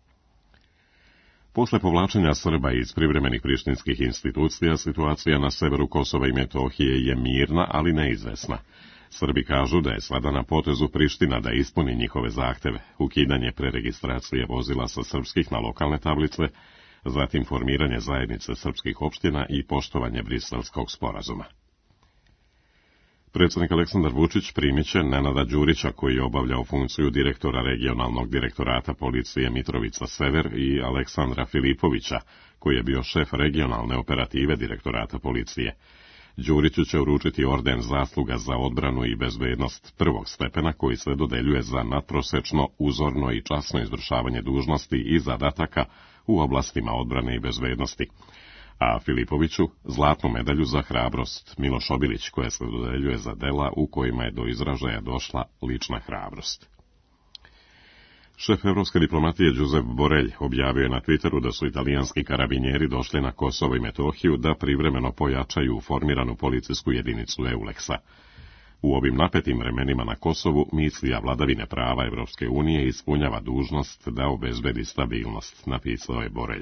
Posle povlačenja Srba iz privremenih prištinskih institucija, situacija na severu Kosova i Metohije je mirna, ali neizvesna. Srbi kažu da je sada na potezu Priština da ispuni njihove zahteve, ukidanje preregistracije vozila sa srpskih na lokalne tablice, zatim formiranje zajednice srpskih opština i poštovanje Briselskog sporazuma. Predsjednik Aleksandar Vučić primit će Nenada Đurića, koji je obavljao funkciju direktora regionalnog direktorata policije Mitrovica Sever, i Aleksandra Filipovića, koji je bio šef regionalne operative direktorata policije. Đuriću će uručiti orden zasluga za odbranu i bezbednost prvog stepena, koji se dodeljuje za nadprosečno, uzorno i časno izvršavanje dužnosti i zadataka u oblastima odbrane i bezbednosti, a Filipoviću zlatnu medalju za hrabrost Miloš Obilić, koja se dodeljuje za dela u kojima je do izražaja došla lična hrabrost. Šef evropske diplomatije Josep Borrell objavio je na Twitteru da su italijanski karabinjeri došli na Kosovo i Metohiju da privremeno pojačaju formiranu policijsku jedinicu EULEX-a. U ovim napetim vremenima na Kosovu misija vladavine prava Evropske unije ispunjava dužnost da obezbedi stabilnost, napisao je Borrell.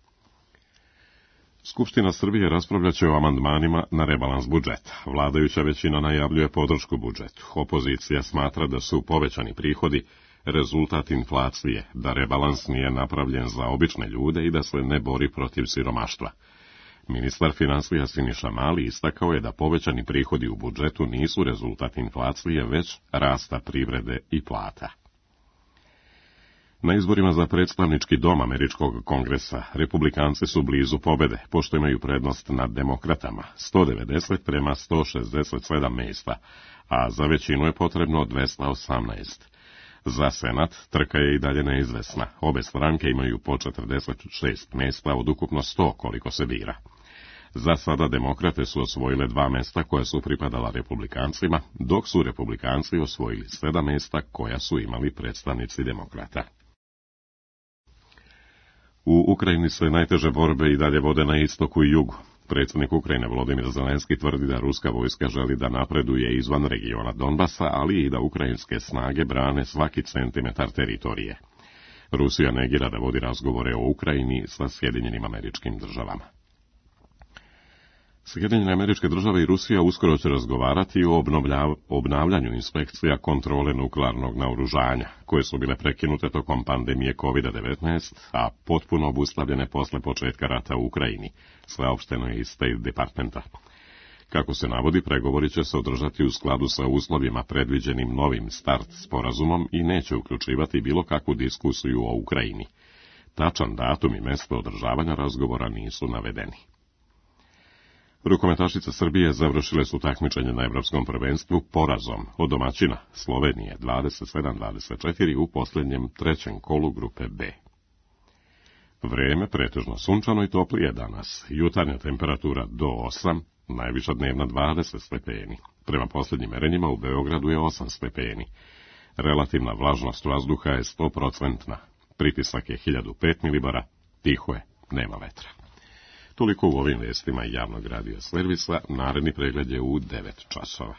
Skupština Srbije raspravljaće o amandmanima na rebalans budžeta. Vladajuća većina najavljuje podršku budžetu. Opozicija smatra da su povećani prihodi rezultat inflacije, da rebalans nije napravljen za obične ljude i da se ne bori protiv siromaštva. Ministar finansija Siniša Mali istakao je da povećani prihodi u budžetu nisu rezultat inflacije, već rasta privrede i plata. Na izborima za predstavnički dom Američkog kongresa republikanci su blizu pobede, pošto imaju prednost nad demokratama, 190 prema 167 mjesta, a za većinu je potrebno 218. Za senat trka je i dalje neizvesna. Obe stranke imaju po 46 mjesta od ukupno 100 koliko se bira. Za sada demokrate su osvojile 2 mjesta koja su pripadala republikancima, dok su republikanci osvojili 7 mjesta koja su imali predstavnici demokrata. U Ukrajini se najteže borbe i dalje vode na istoku i jugu. Predsjednik Ukrajine Volodimir Zelenski tvrdi da ruska vojska želi da napreduje izvan regiona Donbasa, ali i da ukrajinske snage brane svaki centimetar teritorije. Rusija negira da vodi razgovore o Ukrajini sa Sjedinjenim Američkim Državama. Sjedinjene Američke Države i Rusija uskoro će razgovarati o obnavljanju inspekcija kontrole nuklearnog naoružanja, koje su bile prekinute tokom pandemije COVID-19, a potpuno obustavljene posle početka rata u Ukrajini, saopšteno je iz State Departmenta. Kako se navodi, pregovori će se održati u skladu sa uslovima predviđenim novim START sporazumom i neće uključivati bilo kakvu diskusiju o Ukrajini. Tačan datum i mesto održavanja razgovora nisu navedeni. Rukometašice Srbije završile su takmičenje na Evropskom prvenstvu porazom od domaćina Slovenije 27-24 u posljednjem trećem kolu grupe B. Vreme pretežno sunčano i toplije danas, jutarnja temperatura do 8, najviša dnevna 20 stepeni. Prema posljednjim merenjima u Beogradu je 8 stepeni. Relativna vlažnost vazduha je 100%, pritisak je 1005 milibara, tiho je, nema vetra. Toliko u ovim vestima javnog radija servisa, naredni pregled je u 9 časova.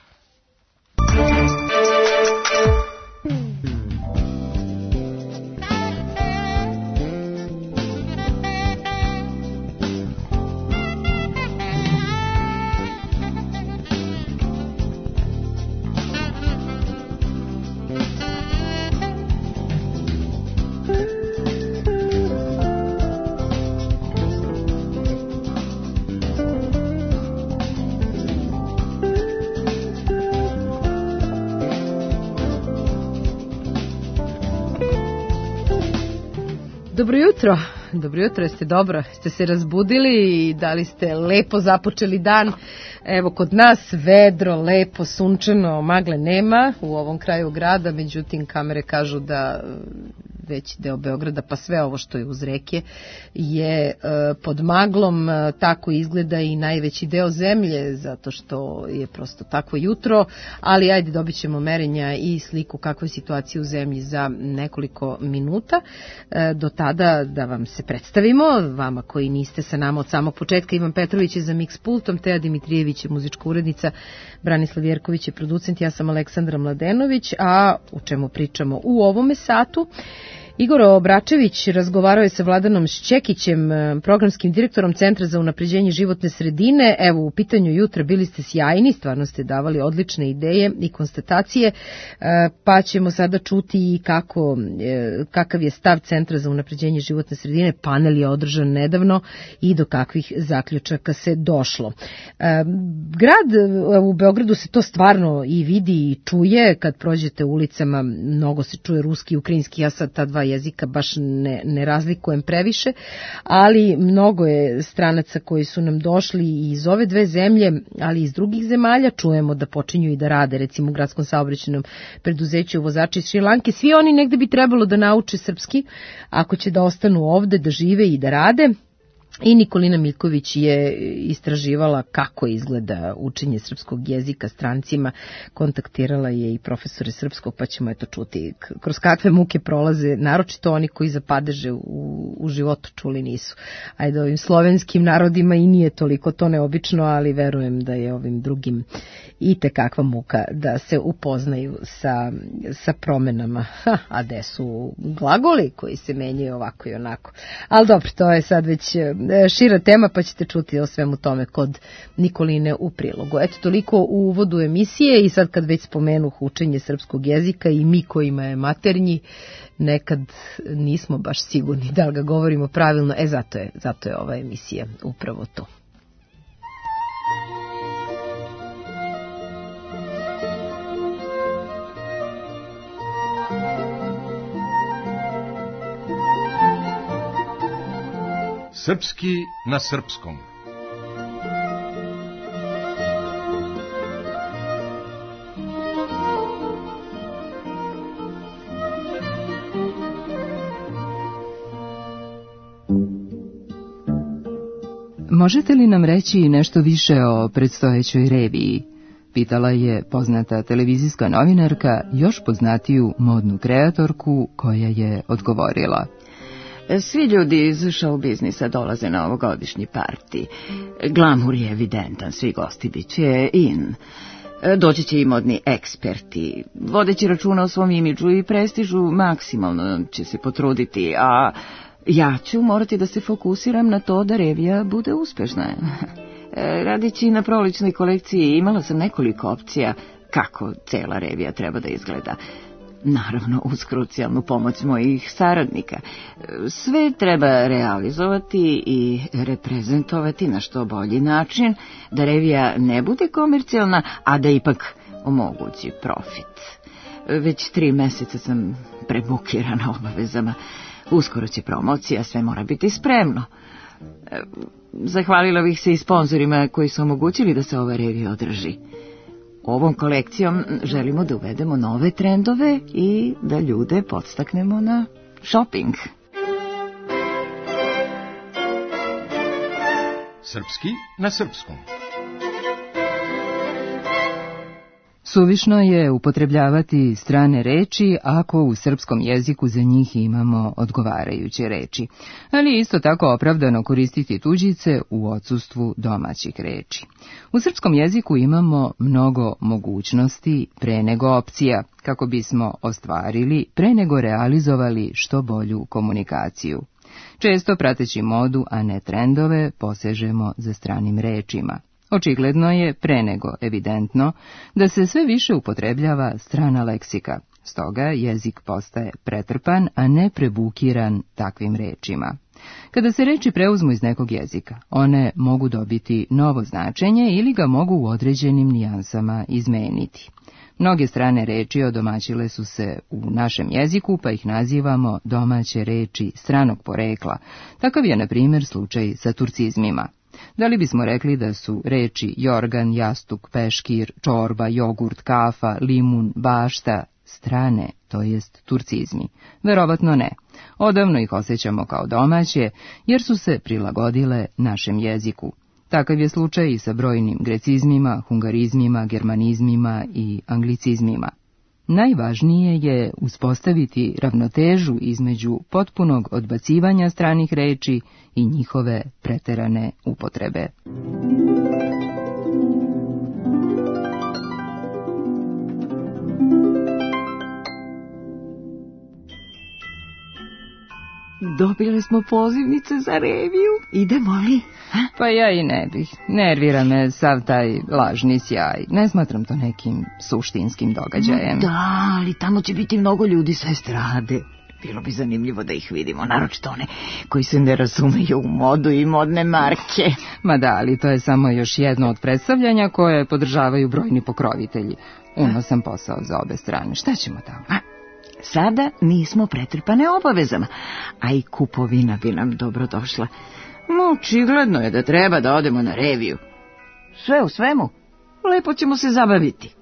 Dobro jutro, Dobro jutro, jeste dobro? Ste se razbudili i da li ste lepo započeli dan? Evo kod nas vedro, lepo, sunčano, magle nema u ovom kraju grada, međutim kamere kažu da veći deo Beograda, pa sve ovo što je uz reke je pod maglom, tako izgleda i najveći deo zemlje, zato što je prosto takvo jutro, ali ajde dobit ćemo merenja i sliku kakva je situacija u zemlji za nekoliko minuta. Do tada da vam se predstavimo, vama koji niste sa nama od samog početka, Ivan Petrović je za Mix pultom, Teja Dimitrijević je muzička urednica, Branislav Jerković je producent, ja sam Aleksandra Mladenović, a o čemu pričamo u ovome satu? Igor Obračević razgovarao je sa Vladanom Šćekićem, programskim direktorom Centra za unapređenje životne sredine. Evo, u pitanju jutra bili ste sjajni, stvarno ste davali odlične ideje i konstatacije, pa ćemo sada čuti i kakav je stav Centra za unapređenje životne sredine. Panel je održan nedavno i do kakvih zaključaka se došlo. Grad u Beogradu se to stvarno i vidi i čuje, kad prođete ulicama mnogo se čuje ruski i ukrajinski, ja sad ta dva jezika baš ne razlikujem previše, ali mnogo je stranaca koji su nam došli iz ove dve zemlje, ali i iz drugih zemalja. Čujemo da počinju i da rade, recimo u gradskom saobraćajnom preduzeću vozači iz Šrilanke. Svi oni negde bi trebalo da nauče srpski, ako će da ostanu ovde, da žive i da rade. I Nikolina Miljković je istraživala kako izgleda učenje srpskog jezika strancima, kontaktirala je i profesore srpskog, pa ćemo eto čuti kroz kakve muke prolaze, naročito oni koji za padeže u životu čuli nisu. Ajde, ovim slovenskim narodima i nije toliko to neobično, ali verujem da je ovim drugim i tekakva muka da se upoznaju sa promenama. A gde su glagoli koji se menjaju ovako i onako. Ali dobro, to je sad već šira tema, pa ćete čuti o svemu tome kod Nikoline u prilogu. Eto, toliko u uvodu emisije i sad kad već spomenuh učenje srpskog jezika i mi kojima je maternji, nekad nismo baš sigurni da li ga govorimo pravilno, zato je ova emisija upravo to. Srpski na srpskom. Možete li nam reći nešto više o predstojećoj reviji? Pitala je poznata televizijska novinarka, još poznatiju modnu kreatorku, koja je odgovorila. Svi ljudi iz show biznisa dolaze na ovogodišnji parti. Glamur je evidentan, svi gosti bit će in. Doći će i modni eksperti. Vodeći računa o svom imidžu i prestižu, maksimalno će se potruditi, a ja ću morati da se fokusiram na to da revija bude uspešna. Radići na proličnoj kolekciji imala sam nekoliko opcija kako cela revija treba da izgleda. Naravno, uz krucijalnu pomoć mojih saradnika. Sve treba realizovati i reprezentovati na što bolji način, da revija ne bude komercijalna, a da ipak omogući profit. Već 3 meseca sam prebukirana obavezama. Uskoro će promocija, sve mora biti spremno. Zahvalila bih se i sponzorima koji su omogućili da se ova revija održi. Ovom kolekcijom želimo da uvedemo nove trendove i da ljude podstaknemo na shopping. Srpski na srpskom. Suvišno je upotrebljavati strane reči ako u srpskom jeziku za njih imamo odgovarajuće reči, ali isto tako opravdano koristiti tuđice u odsustvu domaćih reči. U srpskom jeziku imamo mnogo mogućnosti pre nego opcija, kako bismo ostvarili pre nego realizovali što bolju komunikaciju. Često prateći modu, a ne trendove, posežemo za stranim rečima. Očigledno je, pre nego evidentno, da se sve više upotrebljava strana leksika, stoga jezik postaje pretrpan, a ne prebukiran takvim rečima. Kada se reči preuzmu iz nekog jezika, one mogu dobiti novo značenje ili ga mogu u određenim nijansama izmeniti. Mnoge strane reči odomaćile su se u našem jeziku, pa ih nazivamo domaće reči stranog porekla. Takav je, na primjer, slučaj sa turcizmima. Da li bismo rekli da su reči jorgan, jastuk, peškir, čorba, jogurt, kafa, limun, bašta strane, to jest turcizmi? Verovatno ne. Odavno ih osjećamo kao domaće, jer su se prilagodile našem jeziku. Takav je slučaj i sa brojnim grecizmima, hungarizmima, germanizmima i anglicizmima. Najvažnije je uspostaviti ravnotežu između potpunog odbacivanja stranih reči i njihove preterane upotrebe. Dobili smo pozivnice za reviju. Idemo li? Pa ja i ne bih. Nervira me sav taj lažni sjaj. Ne smatram to nekim suštinskim događajem. Da, ali tamo će biti mnogo ljudi sa estrade. Bilo bi zanimljivo da ih vidimo, naročito one koji se ne razumeju u modu i modne marke. Ma da, ali to je samo još jedno od predstavljanja koje podržavaju brojni pokrovitelji. Unosan posao za obe strane. Šta ćemo tamo? Sada nismo pretrpane obavezama, a i kupovina bi nam dobro došla. Očigledno je da treba da odemo na reviju. Sve u svemu, lepo ćemo se zabaviti.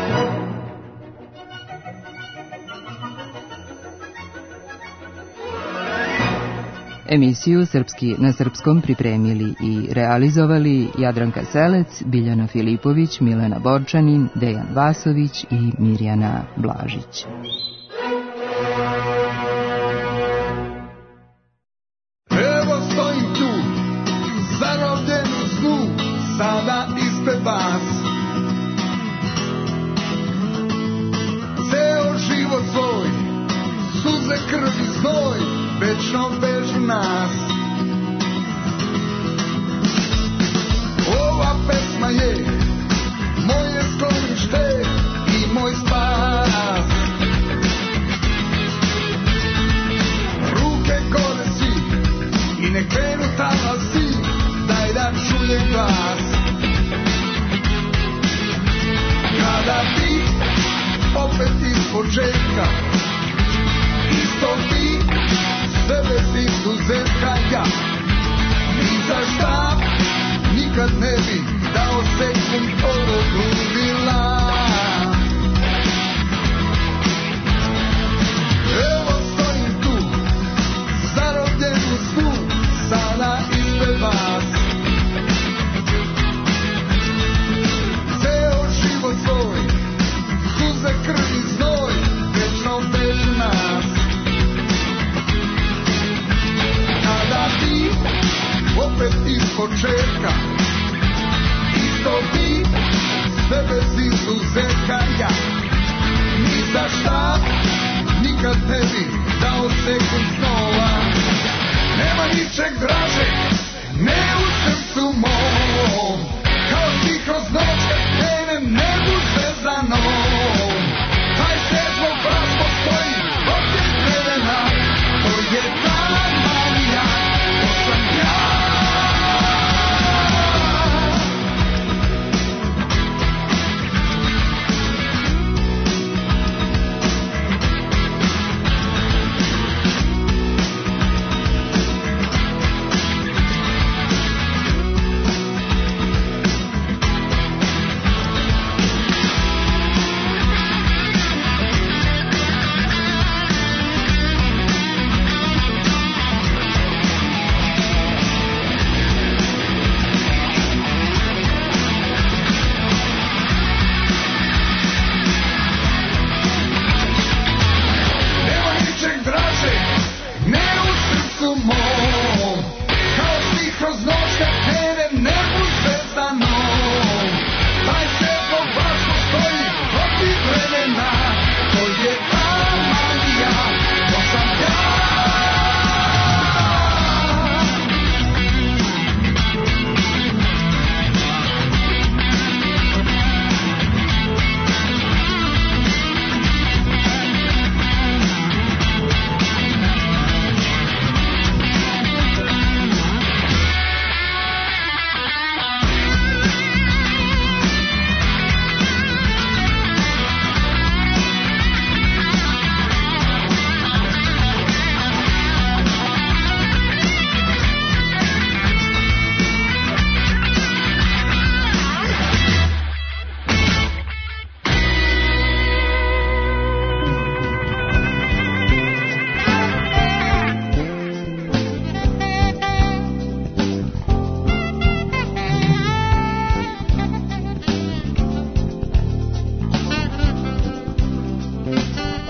Emisiju Srpski na srpskom pripremili i realizovali Jadranka Selec, Biljana Filipović, Milena Borčanin, Dejan Vasović i Mirjana Blažić. Evo stojim tu, zarobljen u snu, sada ispred vas. Ceo život svoj, suze, krv i znoj, večno vežu nas. Ova pesma je moje sklonište i moj spas. Ruke gore si i ne krenu talasi, daj da čujem glas. Kada ti opet iz početka, isto ti sebe si izuzetka ja. Ni za šta nikad ne bi dao sekund ovog ludila. Evo stojim tu, zarobljen u snu, sada ispred vas. Ceo život svoj, suze, krv i znoj, večno vežu nas. Kada ti opet iz početka, isto ti sebe si izuzetka ja. Ni za šta nikad ne bi dao sekund snova. Nema ničeg draže, ne u srcu mom, kao ti kroz noć kad krenem nebu zvezdanom. Taj svet mog vas postoji od tih vremena, to je ta Marija, to sam ja.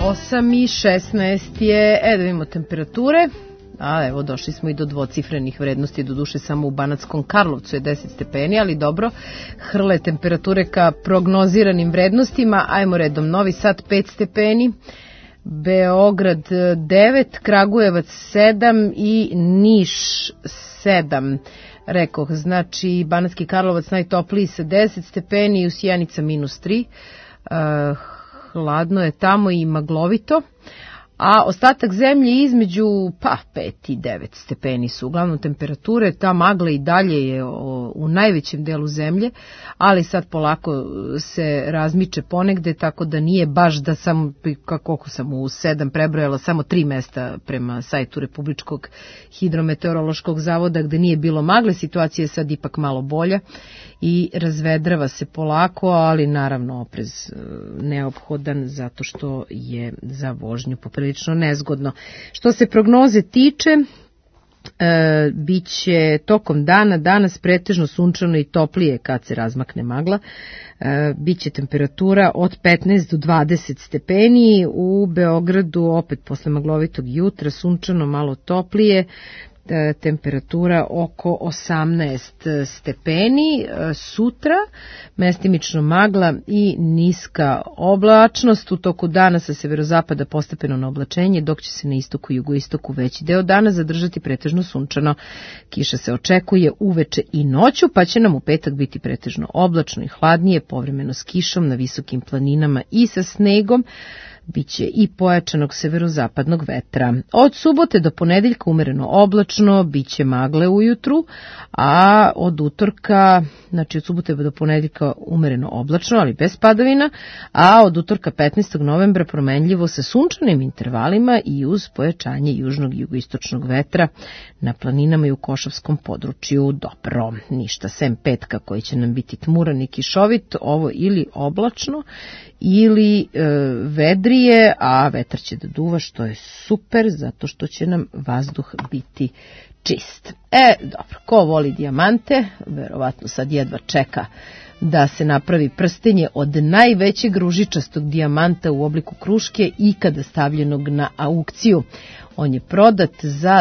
8:16 je, da vidimo temperature. A evo, došli smo i do dvocifrenih vrednosti, do duše samo u Banatskom Karlovcu je 10 stepeni, ali dobro, hrle temperature ka prognoziranim vrednostima. Ajmo redom, Novi Sad 5 stepeni, Beograd 9, Kragujevac 7 i Niš 7. Rekoh, znači Banatski Karlovac najtopliji sa 10 stepeni i u Sjenica -3. Hladno je tamo i maglovito. A ostatak zemlje između 5 i 9 stepeni su uglavnom temperature. Ta magla i dalje je u najvećem delu zemlje, ali sad polako se razmiče ponegde, tako da nije baš da sam, koliko sam u 7 prebrojala, samo 3 mesta prema sajtu Republičkog hidrometeorološkog zavoda gde nije bilo magle. Situacija je sad ipak malo bolja i razvedrava se polako, ali naravno oprez neophodan zato što je za vožnju poprilično nezgodno. Što se prognoze tiče, biće tokom dana, danas pretežno sunčano i toplije kad se razmakne magla. Biće temperatura od 15 do 20 stepeni, u Beogradu opet posle maglovitog jutra sunčano, malo toplije, temperatura oko 18 stepeni. Sutra mestimično magla i niska oblačnost, u toku dana sa severozapada postepeno na oblačenje, dok će se na istoku i jugoistoku veći deo dana zadržati pretežno sunčano. Kiša se očekuje uveče i noću, pa će nam u petak biti pretežno oblačno i hladnije, povremeno s kišom na visokim planinama i sa snegom. Biće i pojačanog severozapadnog vetra. Od subote do ponedeljka umereno oblačno, biće magle ujutru, a od utorka, znači od subote do ponedeljka umereno oblačno, ali bez padavina, a od utorka 15. novembra promenljivo sa sunčanim intervalima i uz pojačanje južnog i jugoistočnog vetra na planinama i u Košavskom području. Dobro, ništa sem petka koji će nam biti tmuran i kišovit, ovo ili oblačno ili vedrije, a vetar će da duva, što je super, zato što će nam vazduh biti čist. Dobro, ko voli dijamante, verovatno sad jedva čeka da se napravi prstenje od najvećeg ružičastog dijamanta u obliku kruške ikada stavljenog na aukciju. On je prodat za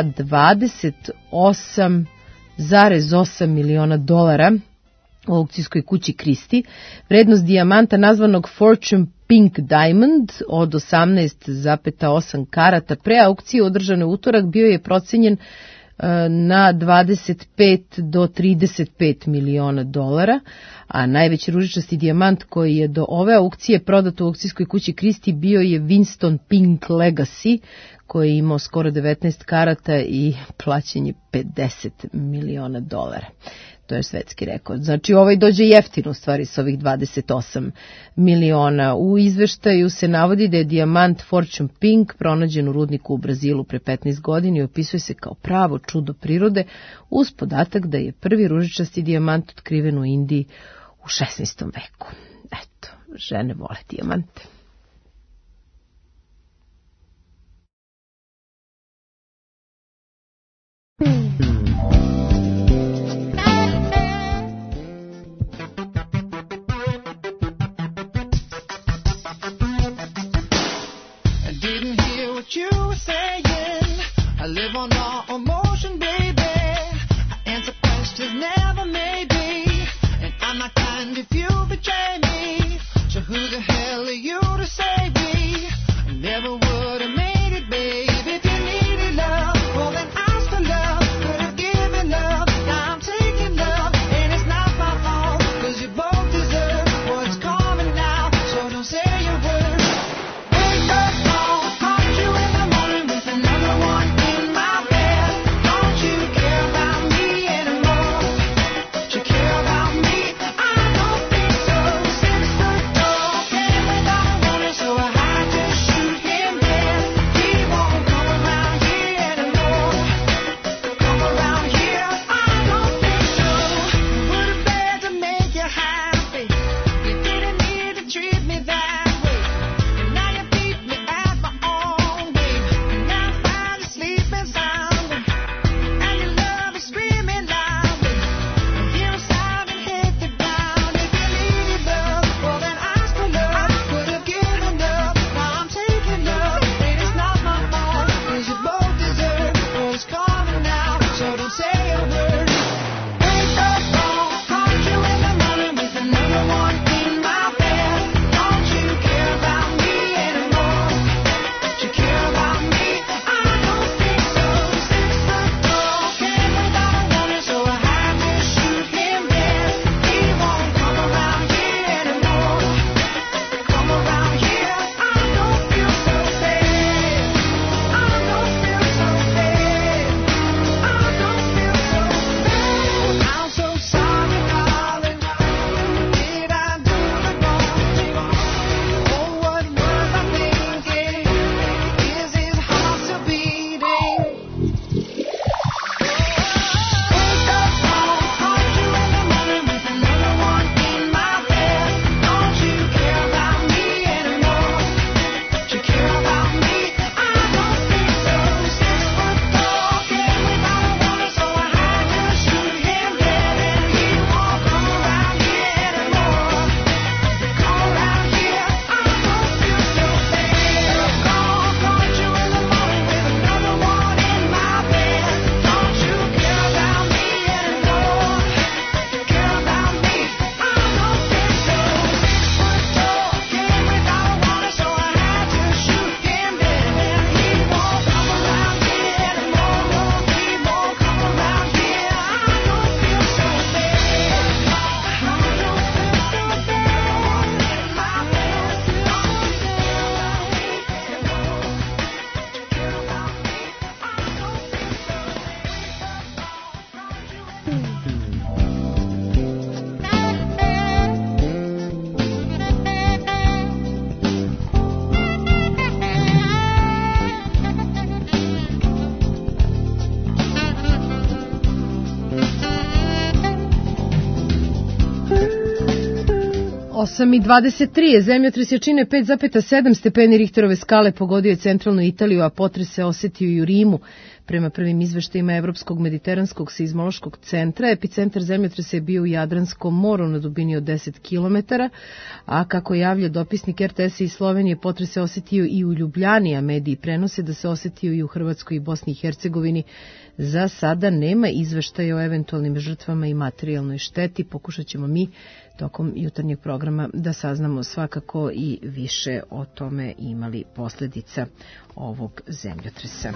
$28,8 miliona u aukcijskoj kući Christie. Vrednost dijamanta nazvanog Fortune Pink Diamond od 18,8 karata pre aukcije održane utorak bio je procenjen na 25 do 35 miliona dolara, a najveći ružičasti dijamant koji je do ove aukcije prodat u aukcijskoj kući Christie bio je Winston Pink Legacy, koji je imao skoro 19 karata i plaćen je 50 miliona dolara. To je svetski rekord. Znači ovaj dođe jeftino u stvari s ovih 28 miliona. U izveštaju se navodi da je dijamant Fortune Pink pronađen u rudniku u Brazilu pre 15 godina i opisuje se kao pravo čudo prirode, uz podatak da je prvi ružičasti dijamant otkriven u Indiji u 16. veku. Eto, žene vole dijamante. You were saying I live on raw emotion, baby. I answer questions, never maybe. And I'm not kind if you betray me. So who the hell are you to save me? I never would have made it, babe. If you needed love, well then ask for love. Could have given love, now I'm taking love. And it's not my fault, cause you both deserve what's coming now. So don't say a word. Wake up now. Him 8,23 zemljotres jačine 5,7 stepeni Richterove skale pogodio je centralnu Italiju, a potres se osetio i u Rimu. Prema prvim izveštajima Evropskog mediteranskog seizmološkog centra, epicentar zemljotresa je bio u Jadranskom moru na dubini od 10 km, a kako javlja dopisnik RTS-a iz Slovenije, potres se osetio i u Ljubljani, a mediji prenose da se osetio i u Hrvatskoj i Bosni i Hercegovini. Za sada nema izveštaja o eventualnim žrtvama i materijalnoj šteti. Pokušat ćemo mi tokom jutarnjeg programa da saznamo svakako i više o tome imali posljedica ovog zemljotresa.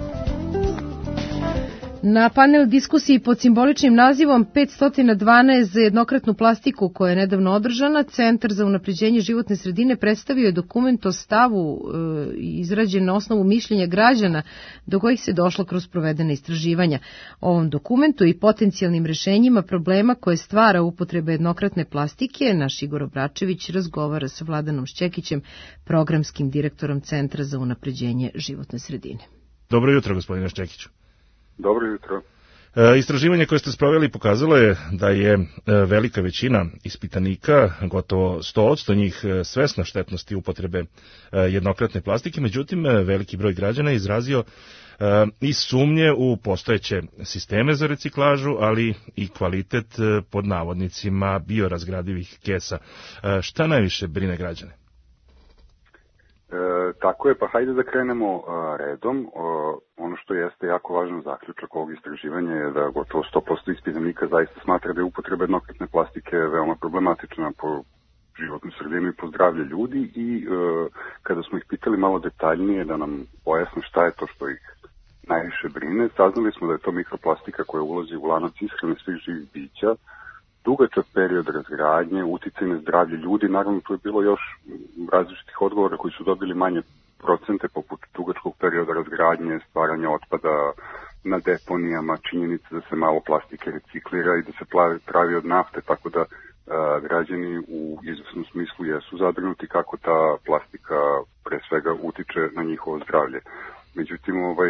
Na panel diskusiji pod simboličnim nazivom 512 za jednokratnu plastiku koja je nedavno održana, Centar za unapređenje životne sredine predstavio je dokument o stavu izrađen na osnovu mišljenja građana do kojih se došlo kroz provedene istraživanja. O ovom dokumentu i potencijalnim rešenjima problema koje stvara upotreba jednokratne plastike, naš Igor Obračević razgovara sa Vladanom Šćekićem, programskim direktorom Centra za unapređenje životne sredine. Dobro jutro, gospodine Šćekiću. Dobro jutro. Istraživanje koje ste sproveli pokazalo je da je velika većina ispitanika, gotovo 100% njih, svesna štetnosti upotrebe jednokratne plastike, međutim veliki broj građana je izrazio i sumnje u postojeće sisteme za reciklažu, ali i kvalitet pod navodnicima biorazgradivih kesa. Šta najviše brine građane? Tako je, pa hajde da krenemo redom. Ono što jeste jako važan zaključak ovog istraživanja je da gotovo 100% ispitanika zaista smatra da je upotreba jednokratne plastike veoma problematična po životnu sredinu i po zdravlje ljudi i kada smo ih pitali malo detaljnije da nam pojasne šta je to što ih najviše brine, saznali smo da je to mikroplastika koja ulazi u lanac ishrane svih živih bića, dugačak period razgradnje, uticaj na zdravlje ljudi. Naravno, tu je bilo još različitih odgovora koji su dobili manje procente, poput dugačkog perioda razgradnje, stvaranja otpada na deponijama, činjenica da se malo plastike reciklira i da se pravi od nafte, tako da građani u izvesnom smislu jesu zabrinuti kako ta plastika pre svega utiče na njihovo zdravlje. Međutim,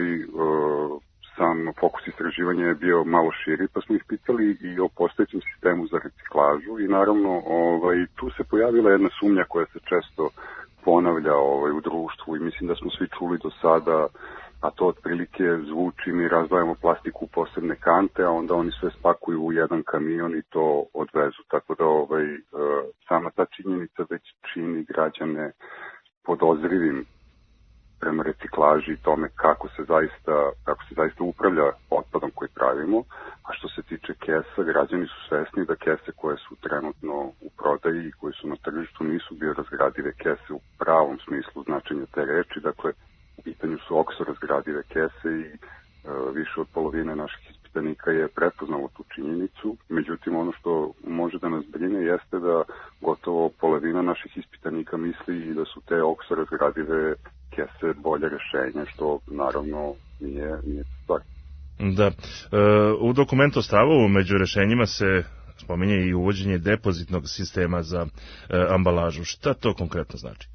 sam fokus istraživanja je bio malo širi, pa smo ih pitali i o postojećem sistemu za reciklažu i naravno tu se pojavila jedna sumnja koja se često ponavlja u društvu i mislim da smo svi čuli do sada, a to otprilike zvuči, mi razdvajamo plastiku u posebne kante, a onda oni sve spakuju u jedan kamion i to odvezu. Tako da sama ta činjenica već čini građane podozrivim prema reciklaži i tome kako se zaista upravlja otpadom koji pravimo, a što se tiče kesa, građani su svesni da kese koje su trenutno u prodaji i koje su na tržištu nisu biorazgradive kese u pravom smislu značenja te reči, dakle u pitanju su oksorazgradive kese i više od polovine naših ispitanika je prepoznalo tu činjenicu. Međutim, ono što može da nas brine jeste da gotovo polovina naših ispitanika misli i da su te oksorazgradive kese bolje rešenje, što naravno nije stvar. Da. U dokumentu o stavu među rešenjima se spominje i uvođenje depozitnog sistema za ambalažu. Šta to konkretno znači?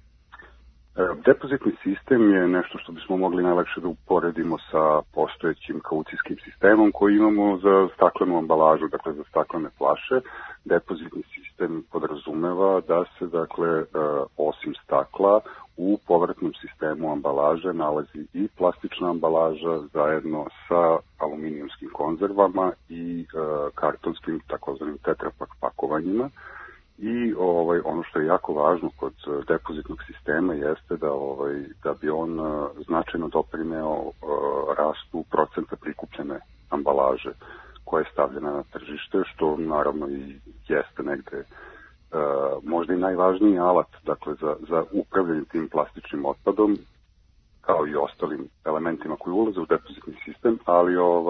Depozitni sistem je nešto što bismo mogli najlakše da uporedimo sa postojećim kaucijskim sistemom koji imamo za staklenu ambalažu, dakle za staklene flaše. Depozitni sistem podrazumeva da se, dakle, osim stakla, u povratnom sistemu ambalaže nalazi i plastična ambalaža zajedno sa aluminijumskim konzervama i kartonskim takozvanim tetrapak pakovanjima. I ono što je jako važno kod depozitnog sistema jeste da bi on značajno doprineo rastu procenta prikupljene ambalaže koja je stavljena na tržište, što naravno i jeste negde možda i najvažniji alat, dakle, za upravljanje tim plastičnim otpadom, kao i ostalim elementima koji ulaze u depozitni sistem, ali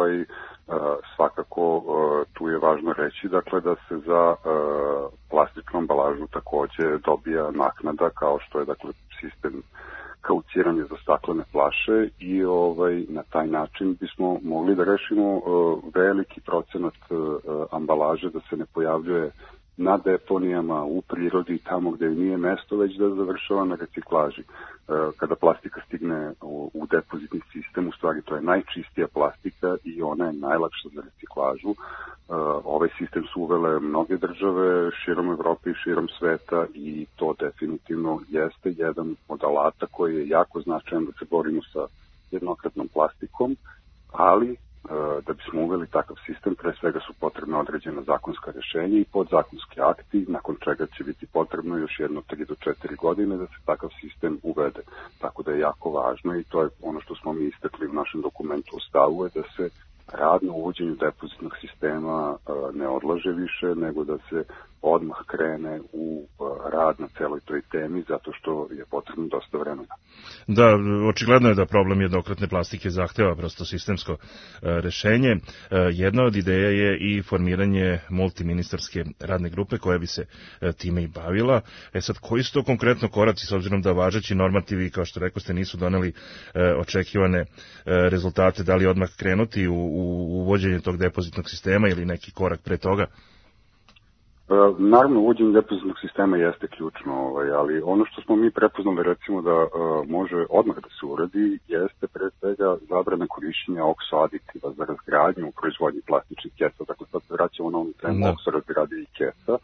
svakako tu je važno reći, dakle, da se za plastičnu ambalažu takođe dobija naknada, kao što je, dakle, sistem kauciranja za staklene flaše i na taj način bismo mogli da rešimo veliki procenat ambalaže da se ne pojavljuje na deponijama, u prirodi, tamo gde nije mesto, već da završava na reciklaži. Kada plastika stigne u depozitni sistem, u stvari to je najčistija plastika i ona je najlakša za reciklažu. Ovaj sistem su uvele mnoge države širom Evrope i širom sveta i to definitivno jeste jedan od alata koji je jako značajan da se borimo sa jednokratnom plastikom, ali da bismo uveli takav sistem, pre svega su potrebne određena zakonska rešenja i podzakonski akti, nakon čega će biti potrebno još jedno 3 do 4 godine da se takav sistem uvede. Tako da je jako važno i to je ono što smo mi istakli u našem dokumentu o stavu, je da se rad na uvođenju depozitnog sistema ne odlaže više, nego da se odmah krene u rad na celoj toj temi, zato što je potrebno dosta vremena. Da, očigledno je da problem jednokratne plastike zahteva prosto sistemsko rešenje. Jedna od ideja je i formiranje multiministarske radne grupe koja bi se time i bavila. Sad, koji su to konkretno koraci, s obzirom da važeći normativi, kao što rekao ste, nisu doneli očekivane rezultate, da li odmah krenuti u uvođenje tog depozitnog sistema ili neki korak pre toga? Naravno, uvođenje depozitnog sistema jeste ključno, ali ono što smo mi prepoznali recimo da može odmah da se uradi jeste pre svega zabrana korišćenja oksoaditiva za razgradnju u proizvodnji plastičnih kesa. Dakle, sad se vraćamo na ovom temu okso razgradivih kesa.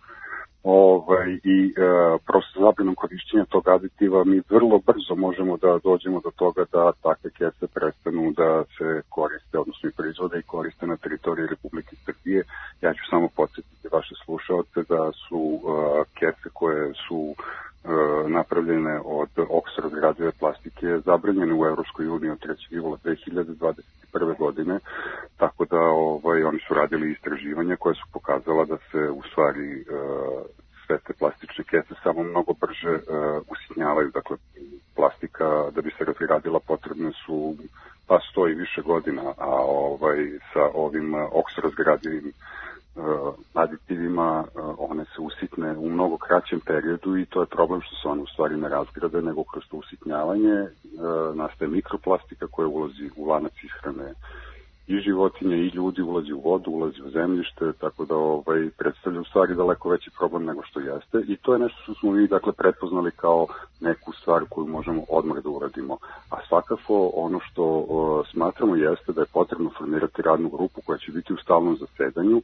Prosto zabranom korišćenja tog aditiva mi vrlo brzo možemo da dođemo do toga da takve kese prestanu da se koriste, odnosno i proizvode i koriste na teritoriji Republike Srbije. Ja ću samo podsjetiti vaše slušaoce da su kese koje su napravljene od oksorazgradive plastike zabranjene u Evropskoj uniji od 3. jula 2021. godine, tako da oni su radili istraživanja koje su pokazala da se u stvari sve te plastične kese samo mnogo brže usitnjavaju. Dakle, plastika da bi se razgradila potrebne su 100 i više godina, a sa ovim oksorazgradivim aditivima one se usitne u mnogo kraćem periodu i to je problem što se one u stvari ne razgrade, nego kroz to usitnjavanje nastaje mikroplastika koja ulazi u lanac ishrane i životinja i ljudi, ulazi u vodu, ulazi u zemljište, tako da predstavlja u stvari daleko veći problem nego što jeste i to je nešto što smo mi dakle prepoznali kao neku stvar koju možemo odmah da uradimo. A svakako ono što smatramo jeste da je potrebno formirati radnu grupu koja će biti u stalnom zasedanju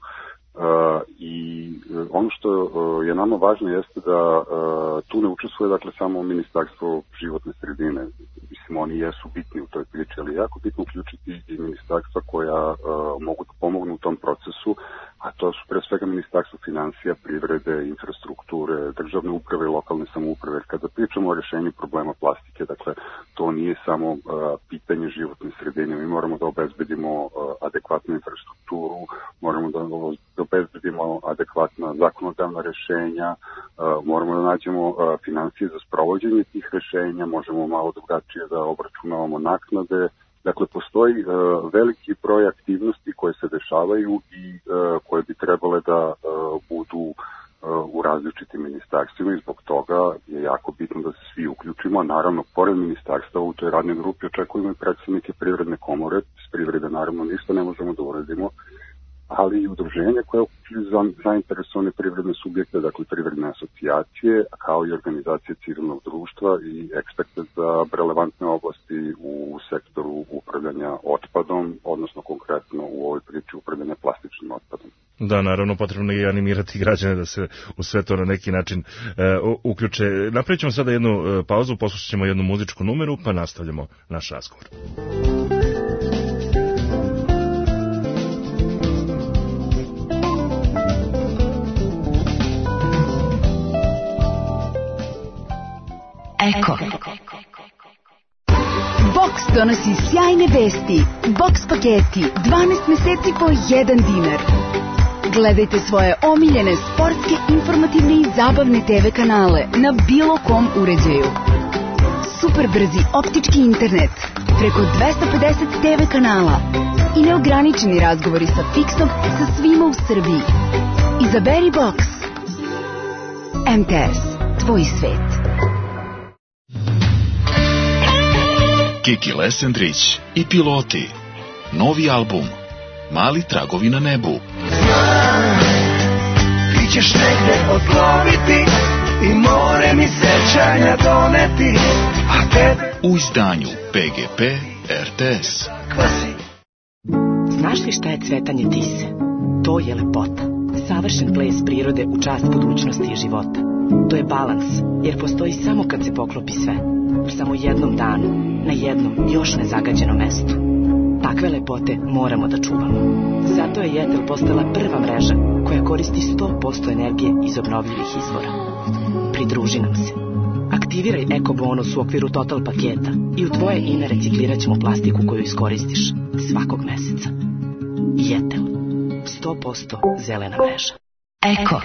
i ono što je nama važno jeste da tu ne učestvuje dakle samo Ministarstvo životne sredine. Mislim, oni jesu bitni u toj priči, ali je jako bitno uključiti i ministarstva koja mogu da pomognu u tom procesu, a to su pre svega Ministarstvo finansija, privrede, infrastrukture, državne uprave i lokalne samouprave. Kada pričamo o rešenju problema plastike, dakle, to nije samo pitanje životne sredine. Mi moramo da obezbedimo adekvatnu infrastrukturu, moramo da obezbedimo adekvatna zakonodavna rešenja, moramo da nađemo financije za sprovođenje tih rešenja, možemo malo drugačije da obračunavamo naknade. Dakle, postoji veliki broj aktivnosti koje se dešavaju i koje bi trebale da budu u različitim ministarstvima i zbog toga je jako bitno da se svi uključimo. Naravno, pored ministarstva u toj radnoj grupi očekujemo i predstavnike Privredne komore. S privrede naravno ništa ne možemo da uradimo, ali i udruženja koje uključuju zainteresovane privredne subjekte, dakle privredne asocijacije, kao i organizacije civilnog društva i eksperte za relevantne oblasti u sektoru upravljanja otpadom, odnosno konkretno u ovoj priči upravljanja plastičnim otpadom. Da, naravno, potrebno je i animirati građane da se u sve to na neki način uključe. Napravit ćemo sada jednu pauzu, poslušat ćemo jednu muzičku numeru, pa nastavljamo naš razgovor. Eko. Box donosi sjajne vesti. Box paketi 12 meseci po 1 dinar. Gledajte svoje omiljene sportske, informativne i zabavne TV kanale na bilo kom uređaju. Super brzi optički internet, preko 250 TV kanala i neograničeni razgovori sa fiksom sa svima u Srbiji. Izaberi Box. MTS, tvoj svet. Kiki Lesendrić i Piloti. Novi album Mali tragovi na nebu. ćeš negde otploviti i more mi sećanja doneti, a tebe u izdanju PGP RTS. kvasi. Znaš li šta je cvetanje tise? To je lepota. Savršen ples prirode u čast budućnosti i života. To je balans, jer postoji samo kad se poklopi sve. Samo jednom danu, na jednom još nezagađenom mestu. Takve lepote moramo da čuvamo. Zato je Jetel postala prva mreža koja koristi 100% energije iz obnovljivih izvora. Pridruži nam se. Aktiviraj Eko bonus u okviru Total paketa i u tvoje ime reciklirat ćemo plastiku koju iskoristiš svakog meseca. Jetel. 100% zelena mreža. Eko.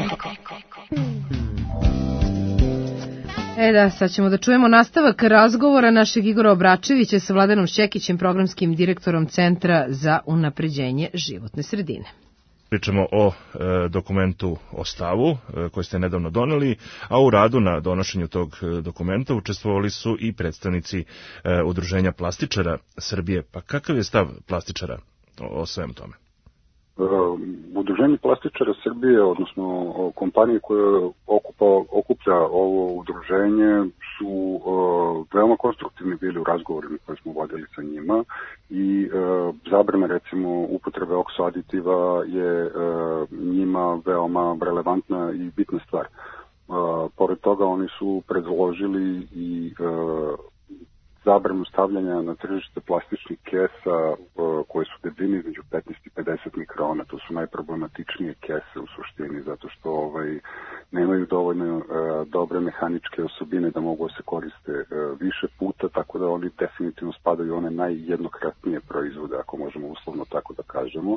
Sad ćemo da čujemo nastavak razgovora našeg Igora Obračevića sa Vladanom Šćekićem, programskim direktorom Centra za unapređenje životne sredine. Pričamo o dokumentu o stavu koji ste nedavno doneli, a u radu na donošenju tog dokumenta učestvovali su i predstavnici Udruženja plastičara Srbije. Pa kakav je stav plastičara o svem tome? Udruženje plastičara Srbije, odnosno kompanije koje okuplja ovo udruženje, su veoma konstruktivni bili u razgovorima koje smo vodili sa njima i zabrana recimo upotrebe oksoaditiva je njima veoma relevantna i bitna stvar. Pored toga oni su predložili i zabranu stavljanja na tržište plastičnih kesa koje su debljine između 15 i 50 mikrona. To su najproblematičnije kese u suštini, zato što nemaju dovoljno dobre mehaničke osobine da mogu se koriste više puta, tako da oni definitivno spadaju one najjednokratnije proizvode, ako možemo uslovno tako da kažemo.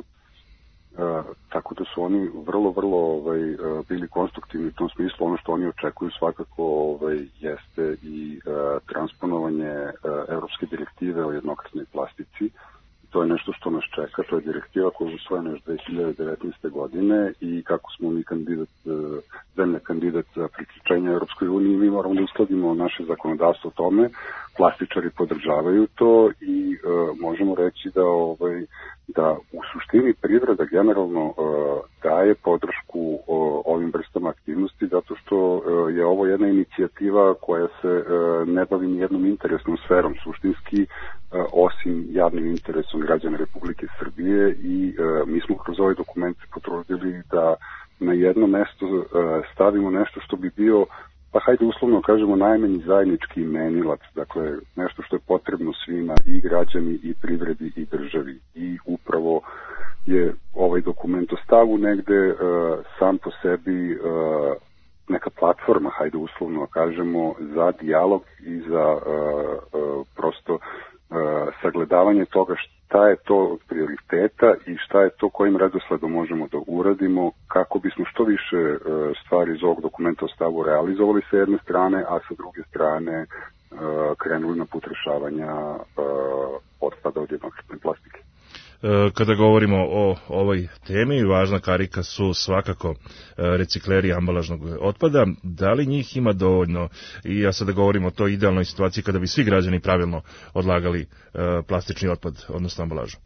Tako da su oni vrlo bili konstruktivni u tom smislu. Ono što oni očekuju svakako jeste i transponovanje Evropske direktive o jednokratnoj plastici. To je nešto što nas čeka, to je direktiva koja je usvojena još 2019. godine i kako smo mi zemlja kandidat za priključenje Europskoj uniji, mi moramo da uskladimo naše zakonodavstvo o tome. Plastičari podržavaju to i možemo reći da u suštini privreda generalno daje podršku ovim vrstama aktivnosti, zato što je ovo jedna inicijativa koja se ne bavi nijednom interesnom sferom suštinski, osim javnim interesom građana Republike Srbije i mi smo kroz ovaj dokument potrudili da na jedno mesto stavimo nešto što bi bio, pa hajde uslovno kažemo, najmanji zajednički imenilac, dakle nešto što je potrebno svima, i građani, i privredi, i državi. I upravo je ovaj dokument o stavu negde sam po sebi neka platforma, hajde uslovno kažemo, za dijalog i za prosto sagledavanje toga šta je to od prioriteta i šta je to kojim redosledom možemo da uradimo kako bismo što više stvari iz ovog dokumenta o stavu realizovali sa jedne strane, a sa druge strane krenuli na put rešavanja otpada od jednokratne plastike. Kada govorimo o ovoj temi, važna karika su svakako recikleri ambalažnog otpada. Da li njih ima dovoljno? I ja sada govorim o toj idealnoj situaciji kada bi svi građani pravilno odlagali plastični otpad, odnosno ambalažu.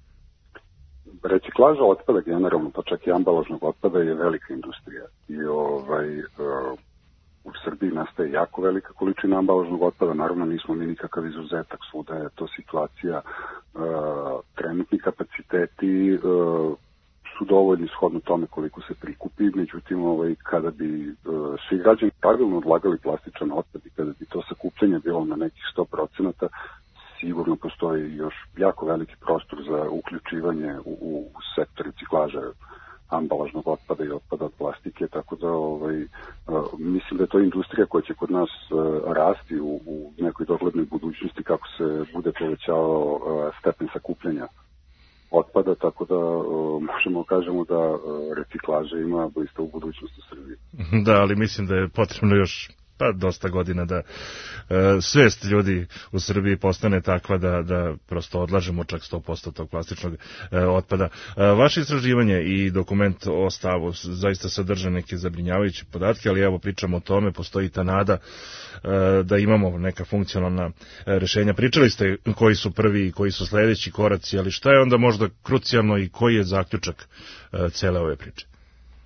Reciklaža otpada generalno, pa čak i ambalažnog otpada, je velika industrija. I u Srbiji nastaje jako velika količina ambalažnog otpada, naravno nismo mi nikakav izuzetak, svuda je to situacija. Trenutni kapaciteti su dovoljni shodno tome koliko se prikupi, međutim kada bi svi građani pravilno odlagali plastičan otpad i kada bi to sakupljanje bilo na nekih 100%, sigurno postoji još jako veliki prostor za uključivanje u sektor reciklaže ambalažnog otpada i otpada od plastike, tako da mislim da je to industrija koja će kod nas rasti u nekoj doglednoj budućnosti kako se bude povećavao stepen sakupljanja otpada, tako da možemo kažemo da reciklaža ima doista u budućnosti u Srbiji. Da, ali mislim da je potrebno još dosta godina da svest ljudi u Srbiji postane takva da prosto odlažemo čak 100% tog plastičnog otpada. Vaše istraživanje i dokument o stavu zaista sadrže neke zabrinjavajuće podatke, ali evo pričamo o tome, postoji ta nada da imamo neka funkcionalna rešenja. Pričali ste koji su prvi i koji su sledeći koraci, ali šta je onda možda krucijalno i koji je zaključak cele ove priče?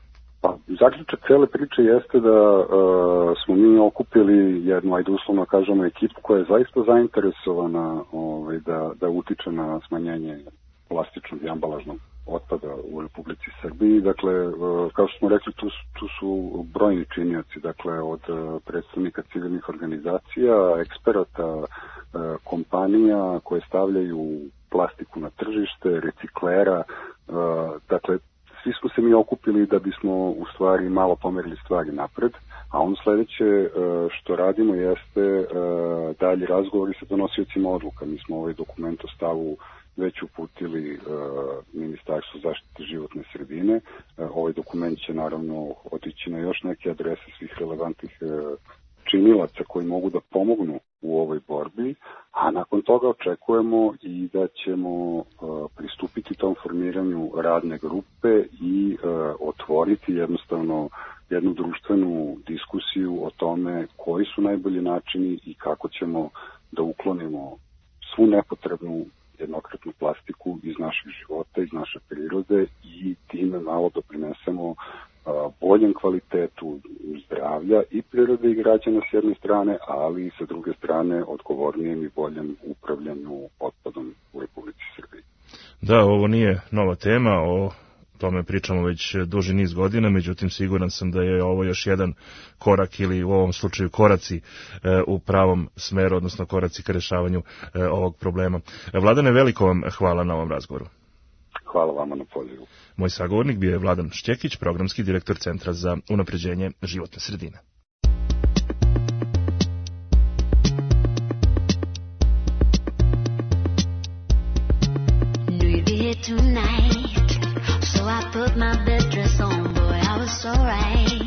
Pa, zaključak cele priče jeste da smo mi okupili jednu, ajde uslovno kažemo, ekipu koja je zaista zainteresovana da utiče na smanjenje plastičnog i ambalažnog otpada u Republici Srbiji. Dakle, kao što smo rekli, tu su brojni činioci, dakle, od predstavnika civilnih organizacija, eksperata, kompanija koje stavljaju plastiku na tržište, reciklera, dakle, svi smo se mi okupili da bismo u stvari malo pomerili stvari napred, a ono sledeće što radimo jeste dalji razgovori sa donosiocima odluka. Mi smo ovaj dokument o stavu već uputili Ministarstvu zaštite životne sredine. Ovaj dokument će naravno otići na još neke adrese svih relevantnih činilaca koji mogu da pomognu u ovoj borbi, a nakon toga očekujemo i da ćemo pristupiti tom formiranju radne grupe i otvoriti jednostavno jednu društvenu diskusiju o tome koji su najbolji načini i kako ćemo da uklonimo svu nepotrebnu jednokratnu plastiku iz naših života, iz naše prirode i time malo doprinesemo boljem kvalitetu zdravlja i prirode i građana s jedne strane, ali i sa druge strane odgovornijem i boljem upravljanju otpadom u Republici Srbiji. Da, ovo nije nova tema, o tome pričamo već duži niz godina, međutim siguran sam da je ovo još jedan korak ili u ovom slučaju koraci u pravom smeru, odnosno koraci ka rešavanju ovog problema. Vladane, veliko vam hvala na ovom razgovoru. Hvala vama na pozivu. Moj sagovornik bio je Vladan Šćekić, programski direktor Centra za unapređenje životne sredine. I put my best dress on, boy, I was so right.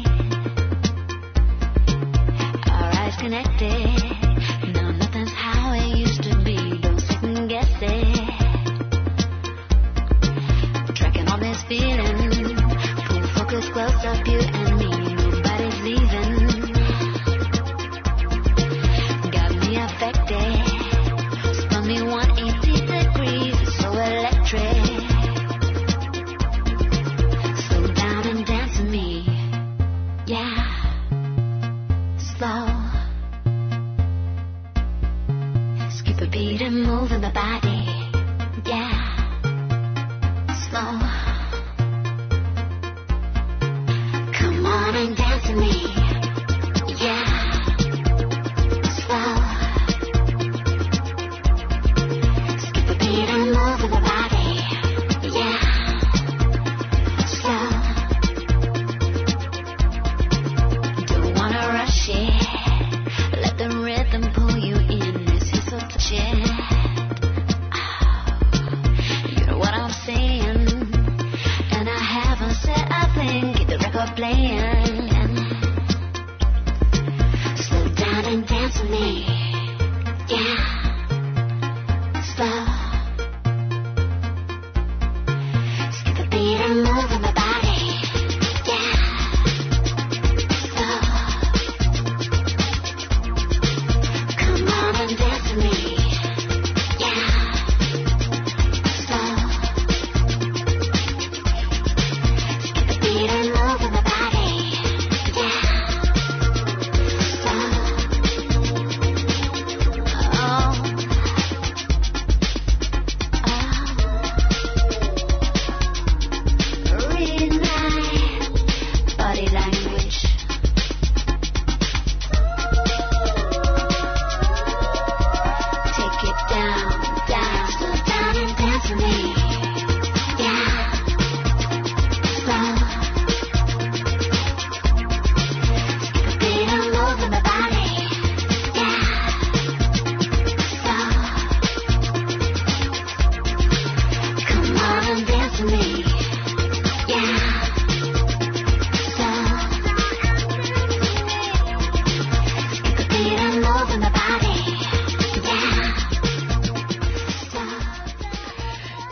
Our eyes connected. Now nothing's how it used to be. Don't second guess it. Tracking on this feeling. Pull focus close up, you and me. Nobody's leaving. Got me affected. Spun me 180 degrees. It's so electric. Yeah, slow. Skip a beat and move in my body. Yeah, slow. Come on and dance with me. Yeah, slow. Skip a beat and move in my body. Yeah, slow. Let the rhythm pull you in. This is so touching. You know what I'm saying? And I haven't said a thing. Keep the record playing. Slow down and dance with me. Yeah, slow. Skip the beat and move in my body.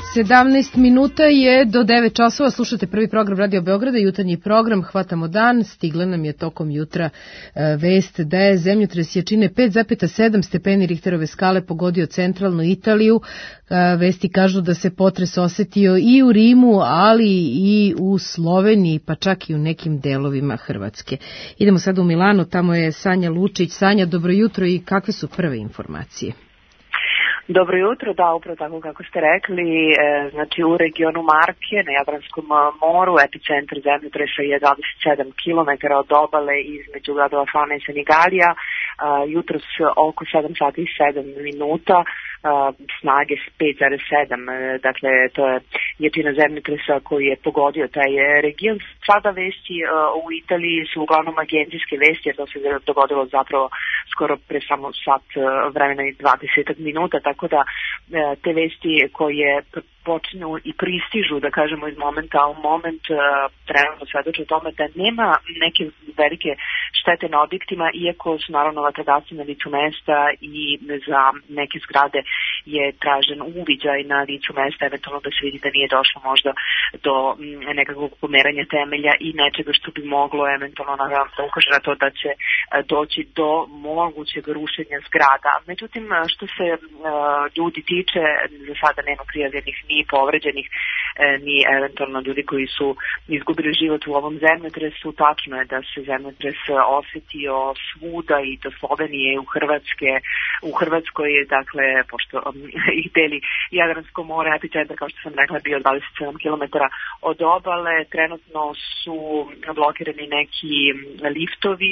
17 minuta je do 9 časova, slušate prvi program Radio Beograda, jutarnji program, hvatamo dan, stigla nam je tokom jutra vest da je zemljotres jačine 5,7 stepeni Richterove skale pogodio centralnu Italiju. Vesti kažu da se potres osetio i u Rimu, ali i u Sloveniji, pa čak i u nekim delovima Hrvatske. Idemo sad u Milano, tamo je Sanja Lučić. Sanja, dobro jutro i kakve su prve informacije? Dobro jutro, da, upravo tako kako ste rekli, znači u regionu Marke na Jadranskom moru epicentar zemljotresa je 27 km od obale između gradova Fana i Senigalija, jutros oko 7 sati i 7 minuta, snage 5,7, dakle to je jačina zemljotresa koji je pogodio taj region. Sada vesti u Italiji su uglavnom agencijske vesti, jer to se dogodilo zapravo skoro pre samo sat vremena i 20 minuta, tako da te vesti koje počinju i pristižu, da kažemo, iz momenta u moment, trenutno svedoče o tome da nema neke velike štete na objektima, iako su naravno vatrogasci na licu mesta i za neke zgrade je tražen uviđaj na licu mesta, eventualno da se vidi da nije došlo možda do nekakvog pomeranja temelja i nečega što bi moglo eventualno da ukaže na to da će doći do mogućeg rušenja zgrada. Međutim, što se ljudi tiče, za sada nema prijavljenih ni povređenih, ni eventualno ljudi koji su izgubili život u ovom zemljotresu. Tačno je da se zemljotres osjetio svuda i do Slovenije i u Hrvatskoj, dakle, pošto ih deli Jadransko more, epicentar, kao što sam rekla, bio 27 km od obale. Trenutno su blokirani neki liftovi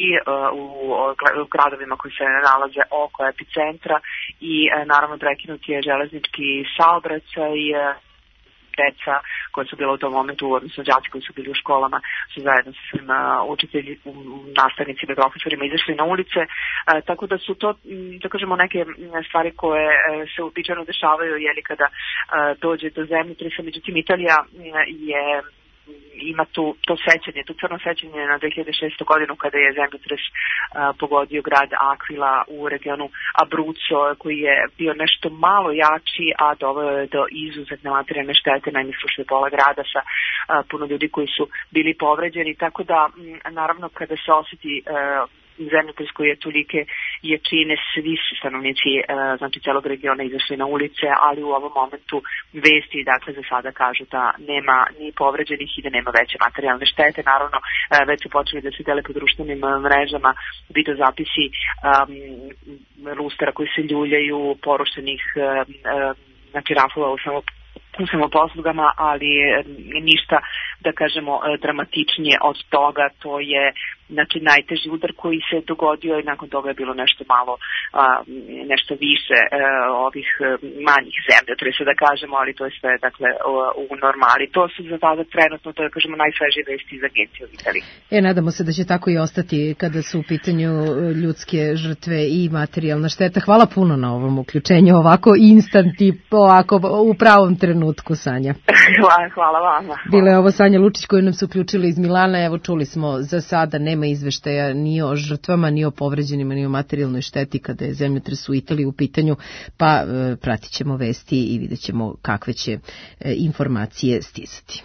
u gradovima koji se nalaze oko epicentra i naravno prekinut je železnički saobraćaj. Deca koja su bila u tom momentu, odnosno đaci koji su bili u školama, su zajedno sa svim učitelji, nastavnicima i profesorima izašli na ulice, tako da su to, da kažemo, neke stvari koje se uobičajeno dešavaju kada dođe do zemljotresa. Međutim, Italija ima to sećanje, to crno sećanje na 2006. godinu kada je zemljotres pogodio grad Aquila u regionu Abruzzo, koji je bio nešto malo jači, a doveo je do izuzetne materijalne štete, naime srušio je pola grada sa puno ljudi koji su bili povređeni, tako da naravno kada se osjeti zemljotres koji je tolike jačine, svi su stanovnici znači celog regiona izašli na ulice, ali u ovom momentu vesti dakle za sada kažu da nema ni povređenih i da nema veće materijalne štete. Naravno već su počeli da se dele po društvenim mrežama video zapisi lustara koji se ljuljaju, porušenih znači rafova u samoposlugama, ali ništa, da kažemo, dramatičnije od toga. To je znači najteži udar koji se dogodio i nakon toga je bilo nešto malo, nešto više ovih manjih zemljotresa, da kažemo, ali to je sve dakle u normali. To su za tada trenutno, to je, kažemo, najsvežije vesti iz agencije u Italiji. Nadamo se da će tako i ostati kada su u pitanju ljudske žrtve i materijalna šteta. Hvala puno na ovom uključenju, ovako instant i ovako u pravom trenutku, Sanja. Hvala vama. Bila je ovo Sanja Lučić koju nam se uključila iz Milana. Evo, čuli smo, za sada nema izveštaja ni o žrtvama, ni o povređenima, ni o materijalnoj šteti kada je zemljotres u Italiji u pitanju, pa pratit ćemo vesti i vidjet ćemo kakve će informacije stizati.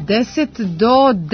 10 do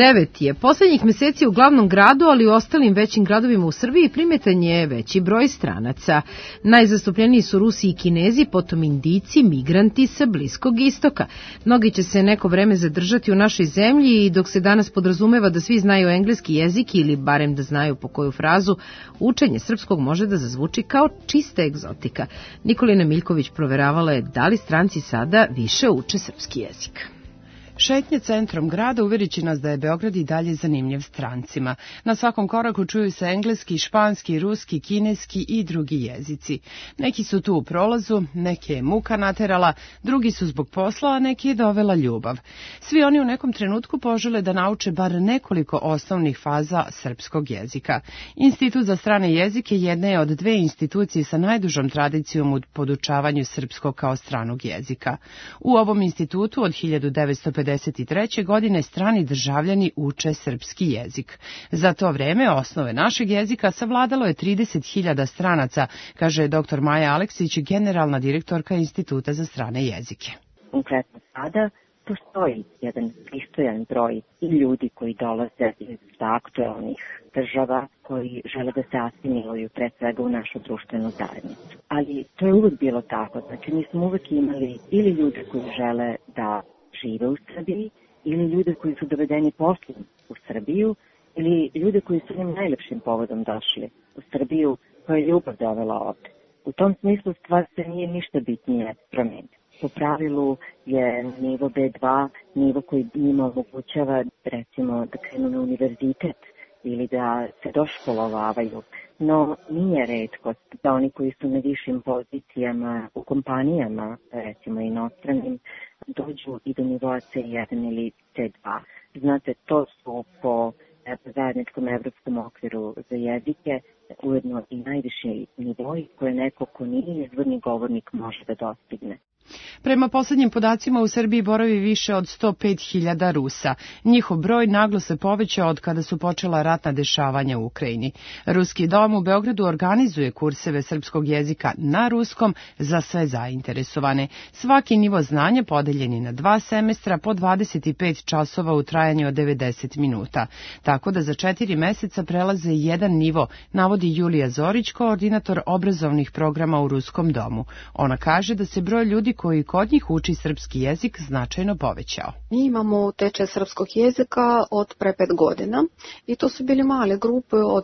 9 je. Poslednjih meseci u glavnom gradu, ali i u ostalim većim gradovima u Srbiji primetan je veći broj stranaca. Najzastupljeniji su Rusi i Kinezi, potom Indijci, migranti sa Bliskog istoka. Mnogi će se neko vreme zadržati u našoj zemlji i dok se danas podrazumeva da svi znaju engleski jezik ili barem da znaju po koju frazu, učenje srpskog može da zazvuči kao čista egzotika. Nikolina Miljković proveravala je da li stranci sada više uče srpski jezik. Šetnje centrom grada uvjerit će nas da je Beograd i dalje zanimljiv strancima. Na svakom koraku čuju se engleski, španski, ruski, kineski i drugi jezici. Neki su tu u prolazu, neke je muka naterala, drugi su zbog posla, a neki je dovela ljubav. Svi oni u nekom trenutku požele da nauče bar nekoliko osnovnih faza srpskog jezika. Institut za strane jezike jedna je od dve institucije sa najdužom tradicijom u podučavanju srpskog kao stranog jezika. U ovom institutu od 1953. godine strani državljani uče srpski jezik. Za to vreme osnove našeg jezika savladalo je 30.000 stranaca, kaže dr. Maja Aleksić, generalna direktorka Instituta za strane jezike. Konkretno sada postoji jedan pristojan broj i ljudi koji dolaze iz aktuelnih država koji žele da se asimiluju pre svega u našu društvenu zajednicu. Ali to je uvek bilo tako, znači mi smo uvek imali ili ljude koji žele da žive u Srbiji, ili ljude koji su dovedeni poslom u Srbiju, ili ljude koji su njim najlepšim povodom došli u Srbiju, koja je ljubav dovela ovde. U tom smislu stvar se nije ništa bitnije promenila. Po pravilu je nivo B2 nivo koji njima omogućava recimo da krenu na univerzitet ili da se doškolovavaju, no nije retkost da oni koji su na višim pozicijama u kompanijama, recimo inostranim, dođu i do nivoa C1 ili C2. Znate, to su po zajedničkom evropskom okviru za jezike ujedno i najviši nivoi koje neko ko nije izvorni govornik može da dostigne. Prema poslednjim podacima u Srbiji boravi više od 105.000 Rusa. Njihov broj naglo se povećao od kada su počela ratna dešavanja u Ukrajini. Ruski dom u Beogradu organizuje kurseve srpskog jezika na ruskom za sve zainteresovane. Svaki nivo znanja podeljen je na 2 semestra po 25 časova u trajanju od 90 minuta. Tako da za 4 meseca prelaze jedan nivo, navodi Julija Zorić, koordinator obrazovnih programa u Ruskom domu. Ona kaže da se broj ljudi koji kod njih uči srpski jezik značajno povećao. Mi imamo tečaj srpskog jezika od pre 5 godina i to su bili male grupe od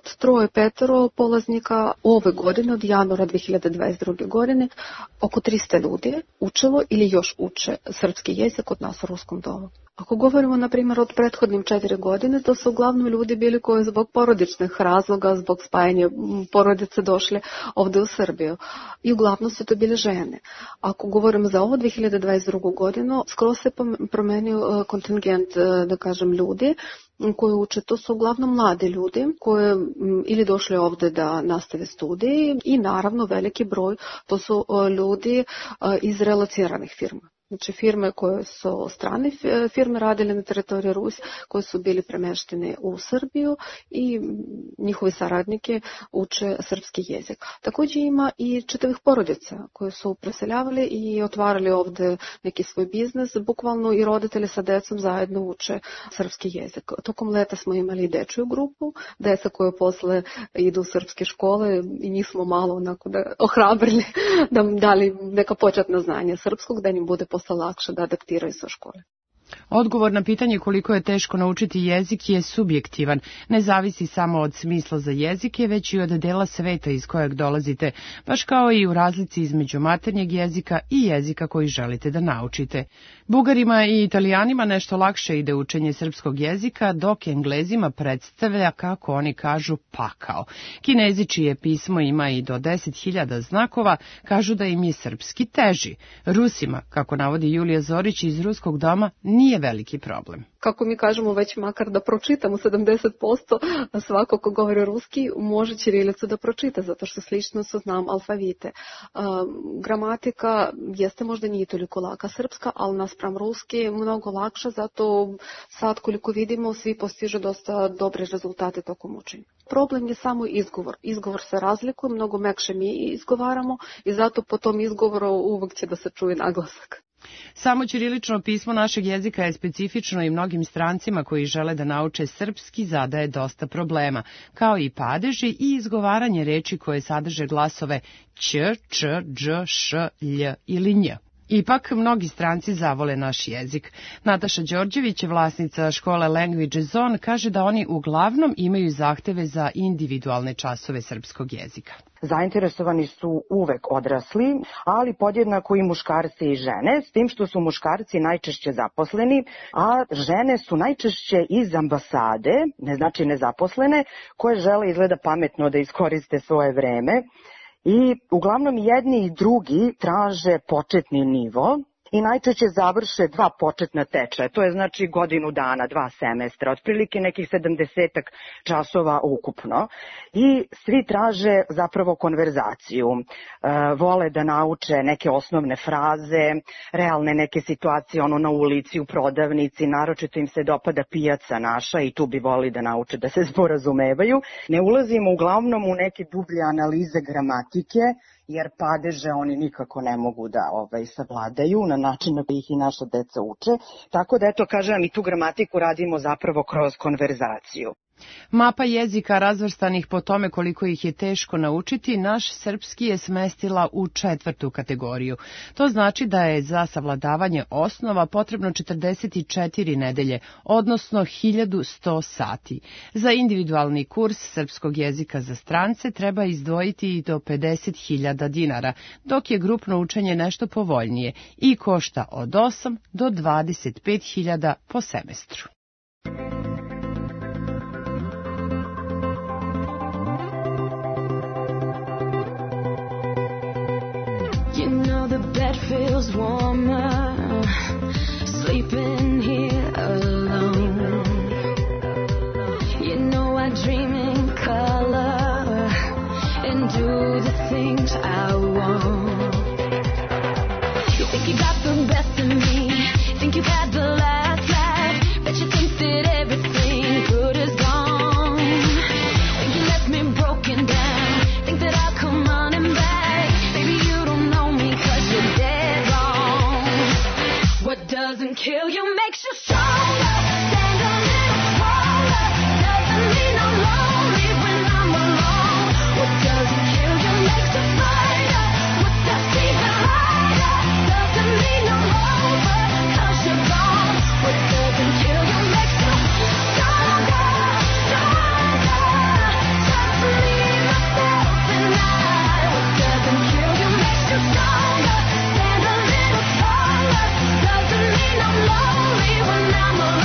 3-5 polaznika. Ove godine, od januara 2022. godine, oko 300 ljudi učilo ili još uče srpski jezik kod nas u Ruskom domu. Ako govorimo, na primjer, od prethodnim 4 godine, to su uglavnom ljudi bili koji zbog porodičnih razloga, zbog spajanja porodice došli ovde u Srbiju. I uglavnom su to bile žene. Ako govorimo za ovo 2022. godinu, skoro se promenio kontingent, da kažem, ljudi koji uče. To su uglavnom mlade ljudi koji ili došli ovde da nastave studije i naravno veliki broj to su ljudi iz relociranih firma. Znači firme koje su strane firme radile na teritoriji Rusije, koje su bili premeštene u Srbiju i njihovi saradnike uče srpski jezik. Također ima i čitavih porodica koje su preseljavali i otvarali ovde neki svoj biznis, bukvalno i roditelji sa decom zajedno uče srpski jezik. Tokom leta smo imali dečju grupu, deca koje posle idu u srpske škole i njih smo malo onako da ohrabrili, da dali neka početna znanja srpskog, da im bude posle lakše da adaptiraju sa škole. Odgovor na pitanje koliko je teško naučiti jezik je subjektivan. Ne zavisi samo od smisla za jezike, već i od dela sveta iz kojeg dolazite, baš kao i u razlici između maternjeg jezika i jezika koji želite da naučite. Bugarima i Italijanima nešto lakše ide učenje srpskog jezika, dok Englezima predstavlja, kako oni kažu, pakao. Kinezi, čije pismo ima i do 10.000 znakova, kažu da im je srpski teži. Rusima, kako navodi Julija Zorić iz Ruskog doma, nije veliki problem. Kako mi kažemo, već makar da pročitamo 70%, svako ko govori ruski može ćirilicu da pročita, zato što slično su znam alfavite. Gramatika jeste možda nije toliko laka srpska, ali naspram ruski je mnogo lakša, zato sad koliko vidimo svi postižu dosta dobre rezultate tokom učenja. Problem je samo izgovor. Izgovor se razlikuje, mnogo mekše mi izgovaramo i zato po tom izgovoru uvek će da se čuje naglasak. Samo ćirilično pismo našeg jezika je specifično i mnogim strancima koji žele da nauče srpski zadaje dosta problema, kao i padeži i izgovaranje reči koje sadrže glasove ć, č, dž, š, lj ili nj. Ipak, mnogi stranci zavole naš jezik. Nataša Đorđević, vlasnica škole Language Zone, kaže da oni uglavnom imaju zahteve za individualne časove srpskog jezika. Zainteresovani su uvek odrasli, ali podjednako i muškarci i žene, s tim što su muškarci najčešće zaposleni, a žene su najčešće iz ambasade, ne znači nezaposlene, koje žele izgleda pametno da iskoriste svoje vreme. I uglavnom jedni i drugi traže početni nivo i najčešće završe 2 početna tečaja. To je znači godinu dana, 2 semestra, otprilike nekih 70 časova ukupno. I svi traže zapravo konverzaciju. Vole da nauče neke osnovne fraze, realne neke situacije ono na ulici, u prodavnici, naročito im se dopada pijaca naša i tu bi voli da nauče da se sporazumevaju. Ne ulazimo uglavnom u neke dublje analize gramatike, jer padeže oni nikako ne mogu da savladaju na način na koji ih i naša deca uče. Tako da, eto, kažem, i tu gramatiku radimo zapravo kroz konverzaciju. Mapa jezika razvrstanih po tome koliko ih je teško naučiti, naš srpski je smestila u 4. kategoriju. To znači da je za savladavanje osnova potrebno 44 nedelje, odnosno 1100 sati. Za individualni kurs srpskog jezika za strance treba izdvojiti i do 50.000 dinara, dok je grupno učenje nešto povoljnije i košta od 8 do 25.000 po semestru. You know the bed feels warmer, sleeping here alone. You know I dream in color and do the things I want. You think you got the best of me, think you've had the last laugh, but you think that everything good is gone. Think you left me broken down, think that I'll come running back. Baby, you don't know me 'cause you're dead wrong. What doesn't kill you makes you stronger. Stand a little taller. Doesn't mean I'm lonely when I'm alone. What doesn't kill you makes you fighter. What that's even harder. Doesn't mean I'm over 'cause you're gone. What doesn't kill you makes you stronger, stronger. Just me, myself, and I. What doesn't kill you makes you stronger. Stand a little taller. Doesn't mean I'm lonely when I'm alone.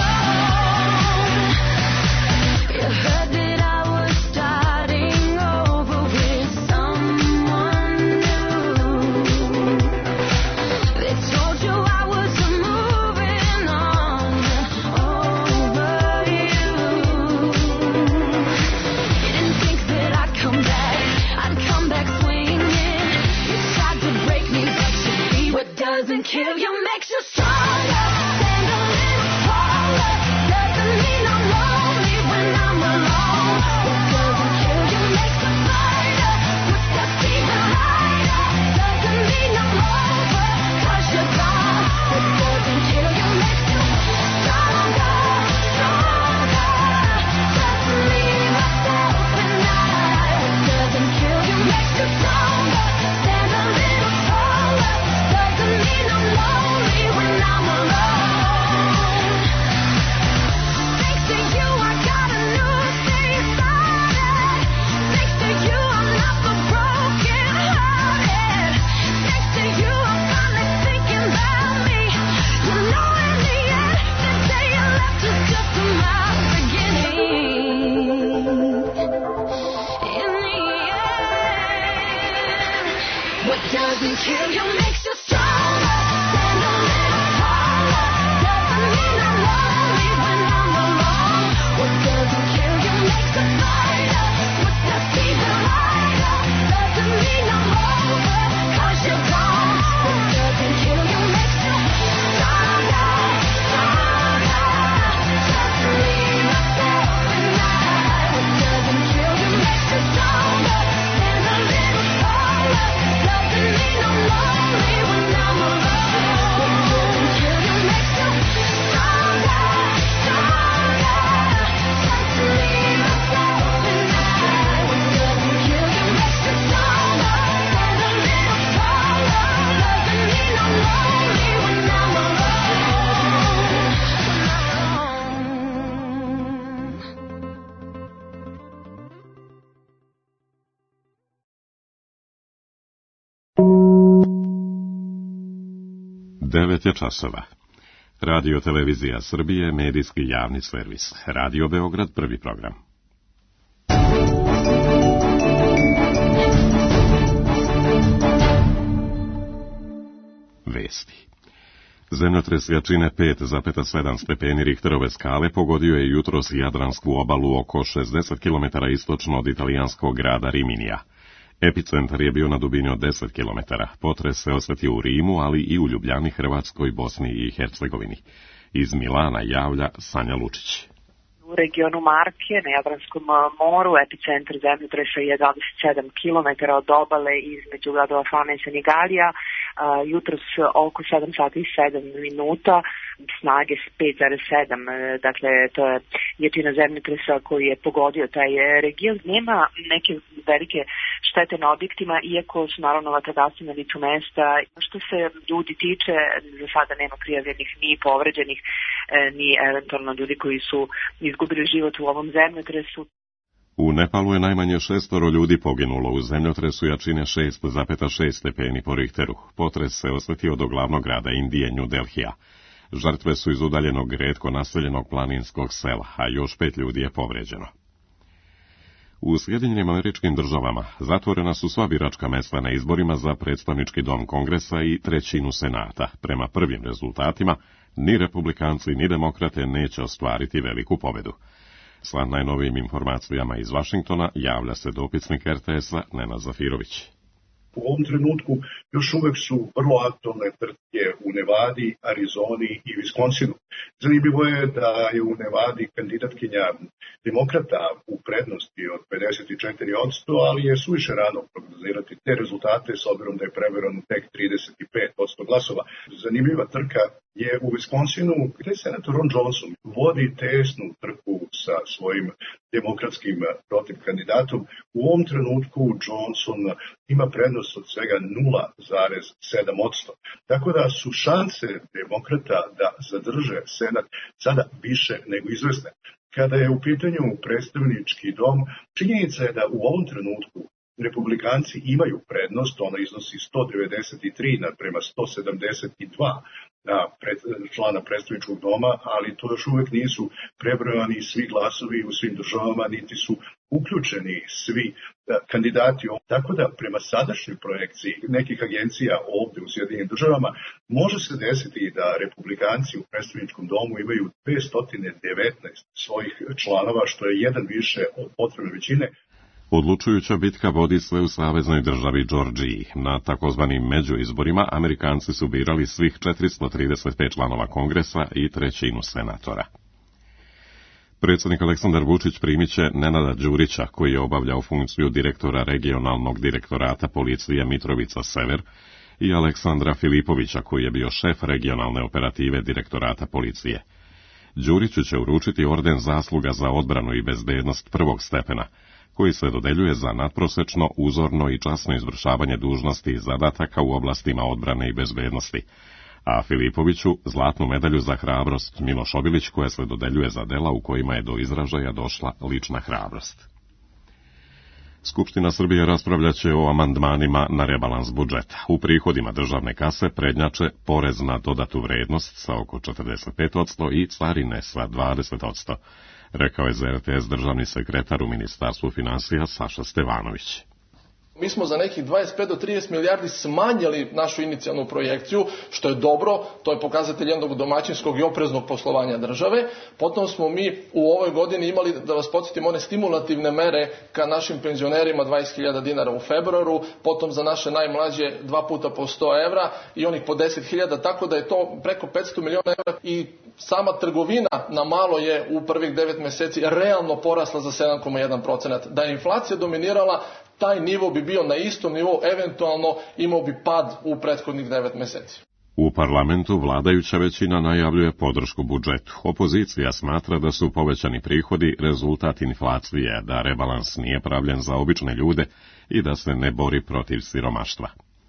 9 je časova. Radio Televizija Srbije, medijski javni servis. Radio Beograd, prvi program. Vesti. Zemljotres jačine 5,7 stepeni Richterove skale pogodio je jutros Jadransku obalu oko 60 km istočno od italijanskog grada Riminija. Epicentar je bio na dubini od 10 km. Potres se osjetio u Rimu, ali i u Ljubljani, Hrvatskoj, Bosni i Hercegovini. Iz Milana javlja Sanja Lučić. U regionu Marke na Jadranskom moru epicentar zemljotresa je 27 km od obale između gradova Fana i Senigalija. Jutros oko 7 sati i 7 minuta, snage 5,7, dakle to je jačina zemljotresa koji je pogodio taj region. Nema neke velike štete na objektima, iako su naravno vatrogasci na licu mesta. Što se ljudi tiče, za sada nema prijavljenih ni povređenih, ni eventualno ljudi koji su izgubili život u ovom zemljotresu. U Nepalu je najmanje 6 ljudi poginulo u zemljotresu jačine 6,6 stepeni po Richteru. Potres se osjetio do glavnog grada Indije, New Delhija. Žrtve su iz udaljenog, retko naseljenog planinskog sela, a još 5 ljudi je povređeno. U Sjedinjenim Američkim Državama zatvorena su sva biračka mesta na izborima za predstavnički dom Kongresa i trećinu Senata. Prema prvim rezultatima, ni republikanci ni demokrate neće ostvariti veliku pobedu. Sa najnovijim informacijama iz Vašingtona javlja se dopisnik RTS-a Nenad Zafirović. U ovom trenutku još uvek su vrlo aktualne trke u Nevadi, Arizoni i Viskonsinu. Zanimljivo je da je u Nevadi kandidatkinja demokrata u prednosti od 54%, ali je suviše rano prognozirati te rezultate s obzirom da je prevereno tek 35% glasova. Zanimljiva trka je u Viskonsinu gde senator Ron Johnson vodi tesnu trku sa svojim demokratskim protiv kandidatom. U ovom trenutku Johnson ima prednost od svega 0,7%. Tako da su šanse demokrata da zadrže senat sada više nego izvesne. Kada je u pitanju predstavnički dom, činjenica je da u ovom trenutku republikanci imaju prednost, ona iznosi 193 naprema 172 člana predstavničkog doma, ali to još uvek nisu prebrojani svi glasovi u svim državama, niti su uključeni svi kandidati. Tako da prema sadašnjoj projekciji nekih agencija ovde u Sjedinjenim Državama može se desiti da republikanci u predstavničkom domu imaju 219 svojih članova, što je jedan više od potrebne većine. Odlučujuća bitka vodi se u saveznoj državi Džordžiji. Na takozvanim međuizborima Amerikanci su birali svih 435 članova Kongresa i trećinu senatora. Predsjednik Aleksandar Vučić primit će Nenada Đurića, koji je obavljao funkciju direktora regionalnog direktorata policije Mitrovica Sever, i Aleksandra Filipovića, koji je bio šef regionalne operative direktorata policije. Đuriću će uručiti orden zasluga za odbranu i bezbednost prvog stepena, koji se dodeljuje za nadprosečno, uzorno i časno izvršavanje dužnosti i zadataka u oblastima odbrane i bezbednosti, a Filipoviću zlatnu medalju za hrabrost Miloš Obilić, koja se dodeljuje za dela u kojima je do izražaja došla lična hrabrost. Skupština Srbije raspravljaće o amandmanima na rebalans budžeta. U prihodima državne kase prednjače porez na dodatu vrednost sa oko 45% i carine sa 20%. Rekao je za RTS državni sekretar u Ministarstvu finansija Saša Stevanović. Mi smo za nekih 25 do 30 milijardi smanjili našu inicijalnu projekciju, što je dobro, to je pokazatelj jednog domaćinskog i opreznog poslovanja države. Potom smo mi u ovoj godini imali, da vas podsjetim, one stimulativne mere ka našim penzionerima 20.000 dinara u februaru, potom za naše najmlađe 2 puta po 100 evra i onih po 10.000, tako da je to preko 500 miliona evra i sama trgovina na malo je u prvih 9 meseci realno porasla za 7,1%. Da je inflacija dominirala, taj nivo bi bio na istom nivou, eventualno imao bi pad u prethodnih 9 meseci. U parlamentu vladajuća većina najavljuje podršku budžetu. Opozicija smatra da su povećani prihodi rezultat inflacije, da rebalans nije pravljen za obične ljude i da se ne bori protiv siromaštva.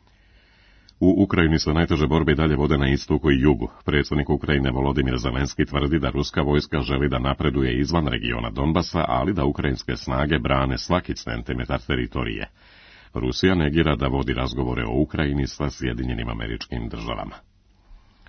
U Ukrajini se najteže borbe i dalje vode na istoku i jugu. Predsjednik Ukrajine Volodimir Zelenski tvrdi da ruska vojska želi da napreduje izvan regiona Donbasa, ali da ukrajinske snage brane svaki centimetar teritorije. Rusija negira da vodi razgovore o Ukrajini sa Sjedinjenim Američkim Državama.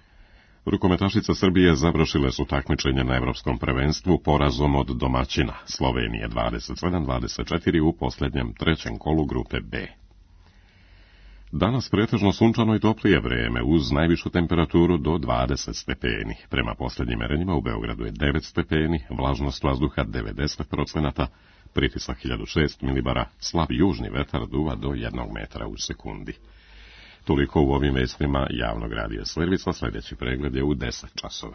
Rukometašice Srbije završile su takmičenje na evropskom prvenstvu porazom od domaćina Slovenije 27-24 u posljednjem trećem kolu grupe B. Danas pretežno sunčano i toplije vreme uz najvišu temperaturu do 20 stepeni. Prema posljednjim merenjima u Beogradu je 9 stepeni, vlažnost vazduha 90%, pritisak 1006 milibara, slab južni vetar duva do 1 metra u sekundi. Toliko u ovim vestima javnog radija servisa, sljedeći pregled je u 10 časova.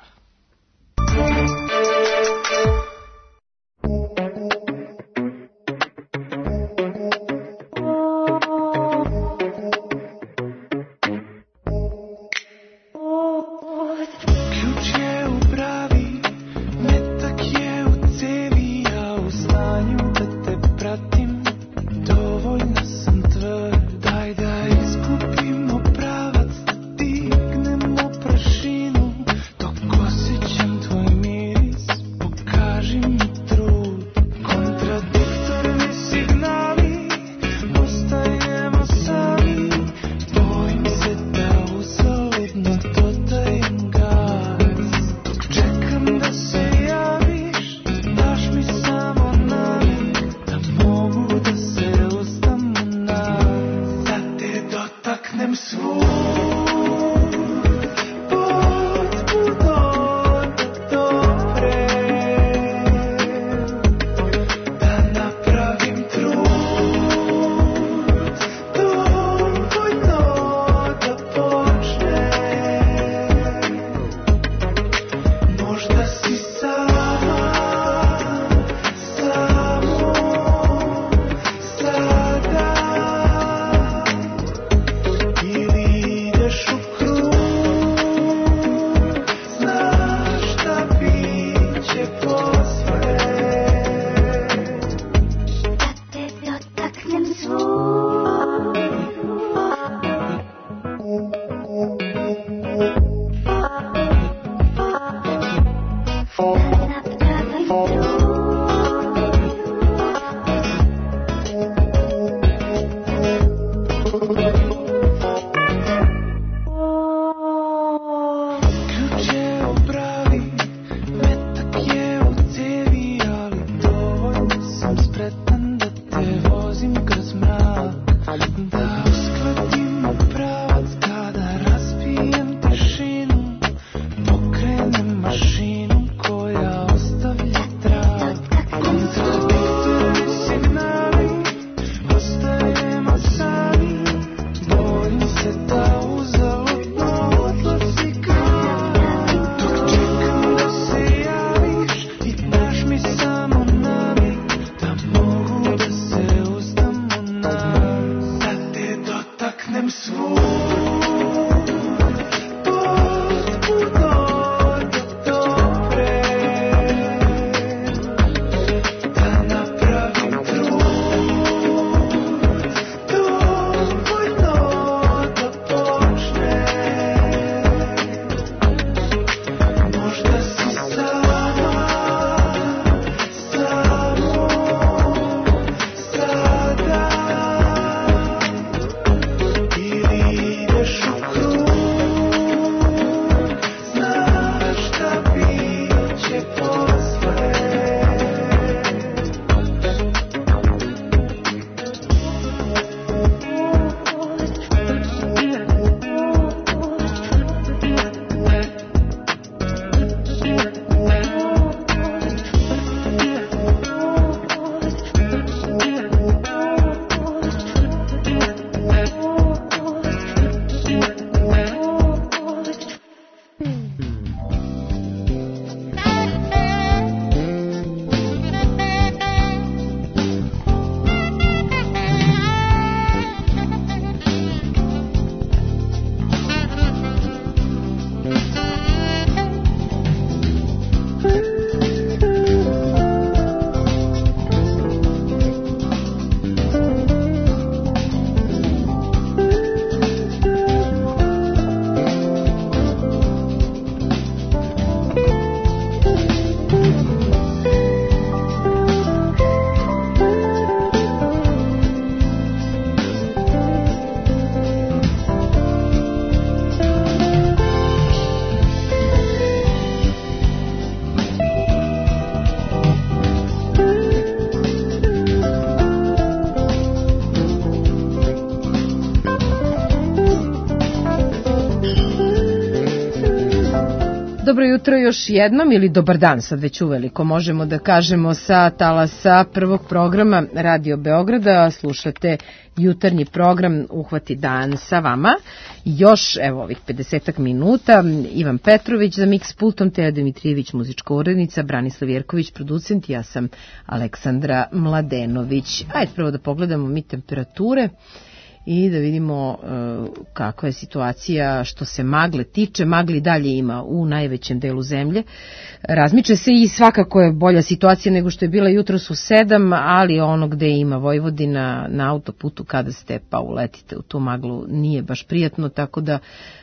dobro jutro još jednom ili dobar dan, sad već uveliko možemo da kažemo sa talasa prvog programa Radio Beograda. Slušate jutarnji program Uhvati dan sa vama. Još, evo, ovih 50 minuta. Ivan Petrović za Mix pultom, Teja Dimitrijević, muzička urednica, Branislav Jerković, producent, ja sam Aleksandra Mladenović. Ajde prvo da pogledamo mi temperature i da vidimo kakva je situacija što se magle tiče. Magli dalje ima u najvećem delu zemlje. Razmiče se i svakako je bolja situacija nego što je bila jutros u 7, ali ono gde ima Vojvodina na autoputu kada ste pa uletite u tu maglu nije baš prijatno, tako da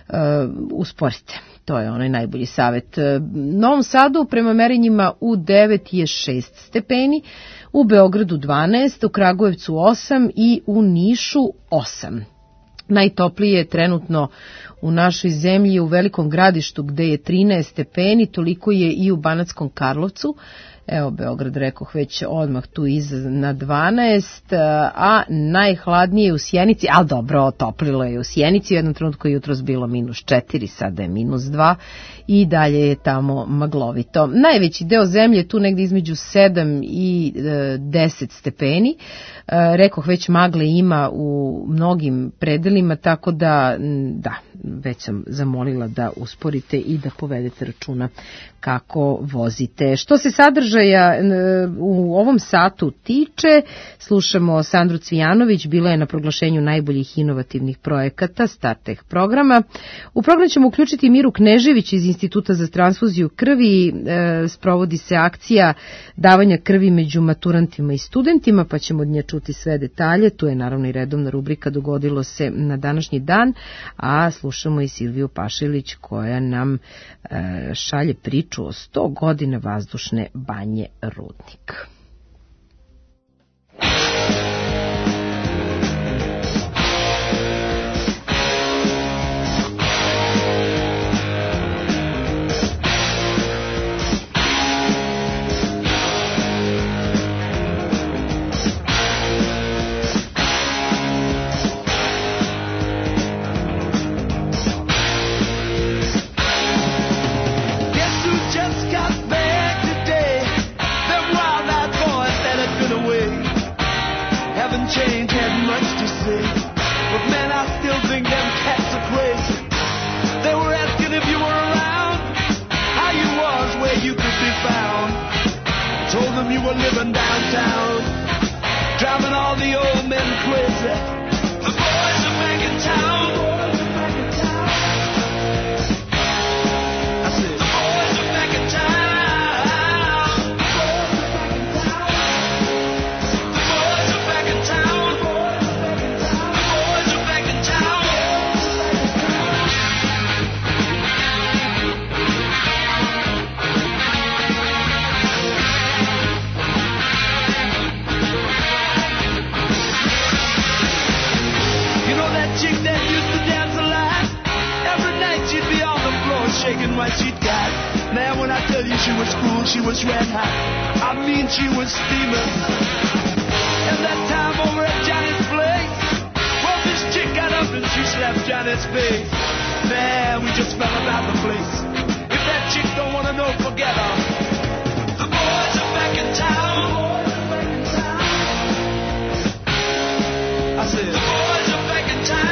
usporite. To je onaj najbolji savjet. Novom Sadu prema merenjima u 9 je 6 stepeni, u Beogradu 12, u Kragujevcu 8 i u Nišu 8. Najtoplije je trenutno u našoj zemlji u Velikom Gradištu gde je 13 stepeni, toliko je i u Banatskom Karlovcu. Evo, Beograd, rekoh već odmah tu na 12, a najhladnije je u Sjenici, ali dobro, toplilo je u Sjenici, u jednom trenutku je jutros bilo -4, sada je -2 i dalje je tamo maglovito. Najveći deo zemlje je tu negdje između 7 i 10 stepeni, rekoh već magle ima u mnogim predelima, tako da, već sam zamolila da usporite i da povedete računa kako vozite. Što se sadržaja u ovom satu tiče, slušamo Sandru Cvijanović, bila je na proglašenju najboljih inovativnih projekata StarTech programa. U program ćemo uključiti Miru Knežević iz Instituta za transfuziju krvi. Sprovodi se akcija davanja krvi među maturantima i studentima, pa ćemo od nje čuti sve detalje. Tu je naravno i redovna rubrika Dogodilo se na današnji dan, a slušamo i Silviju Pašilić koja nam šalje priču o 100 godina vazdušne banje Rudnik. You were living downtown, driving all the old men crazy. The boys are back in town. I said, the boys are back in town. The boys are back in town. The boys are back in town. Chick that used to dance a lot. Every night she'd be on the floor shaking what she'd got. Man, when I tell you she was cool, she was red hot. I mean, she was steaming. And that time over at Johnny's place, well, this chick got up and she slapped Johnny's face. Man, we just fell about the place. If that chick don't want to know, forget her. The boys are back in town. I said, the boys are back in town.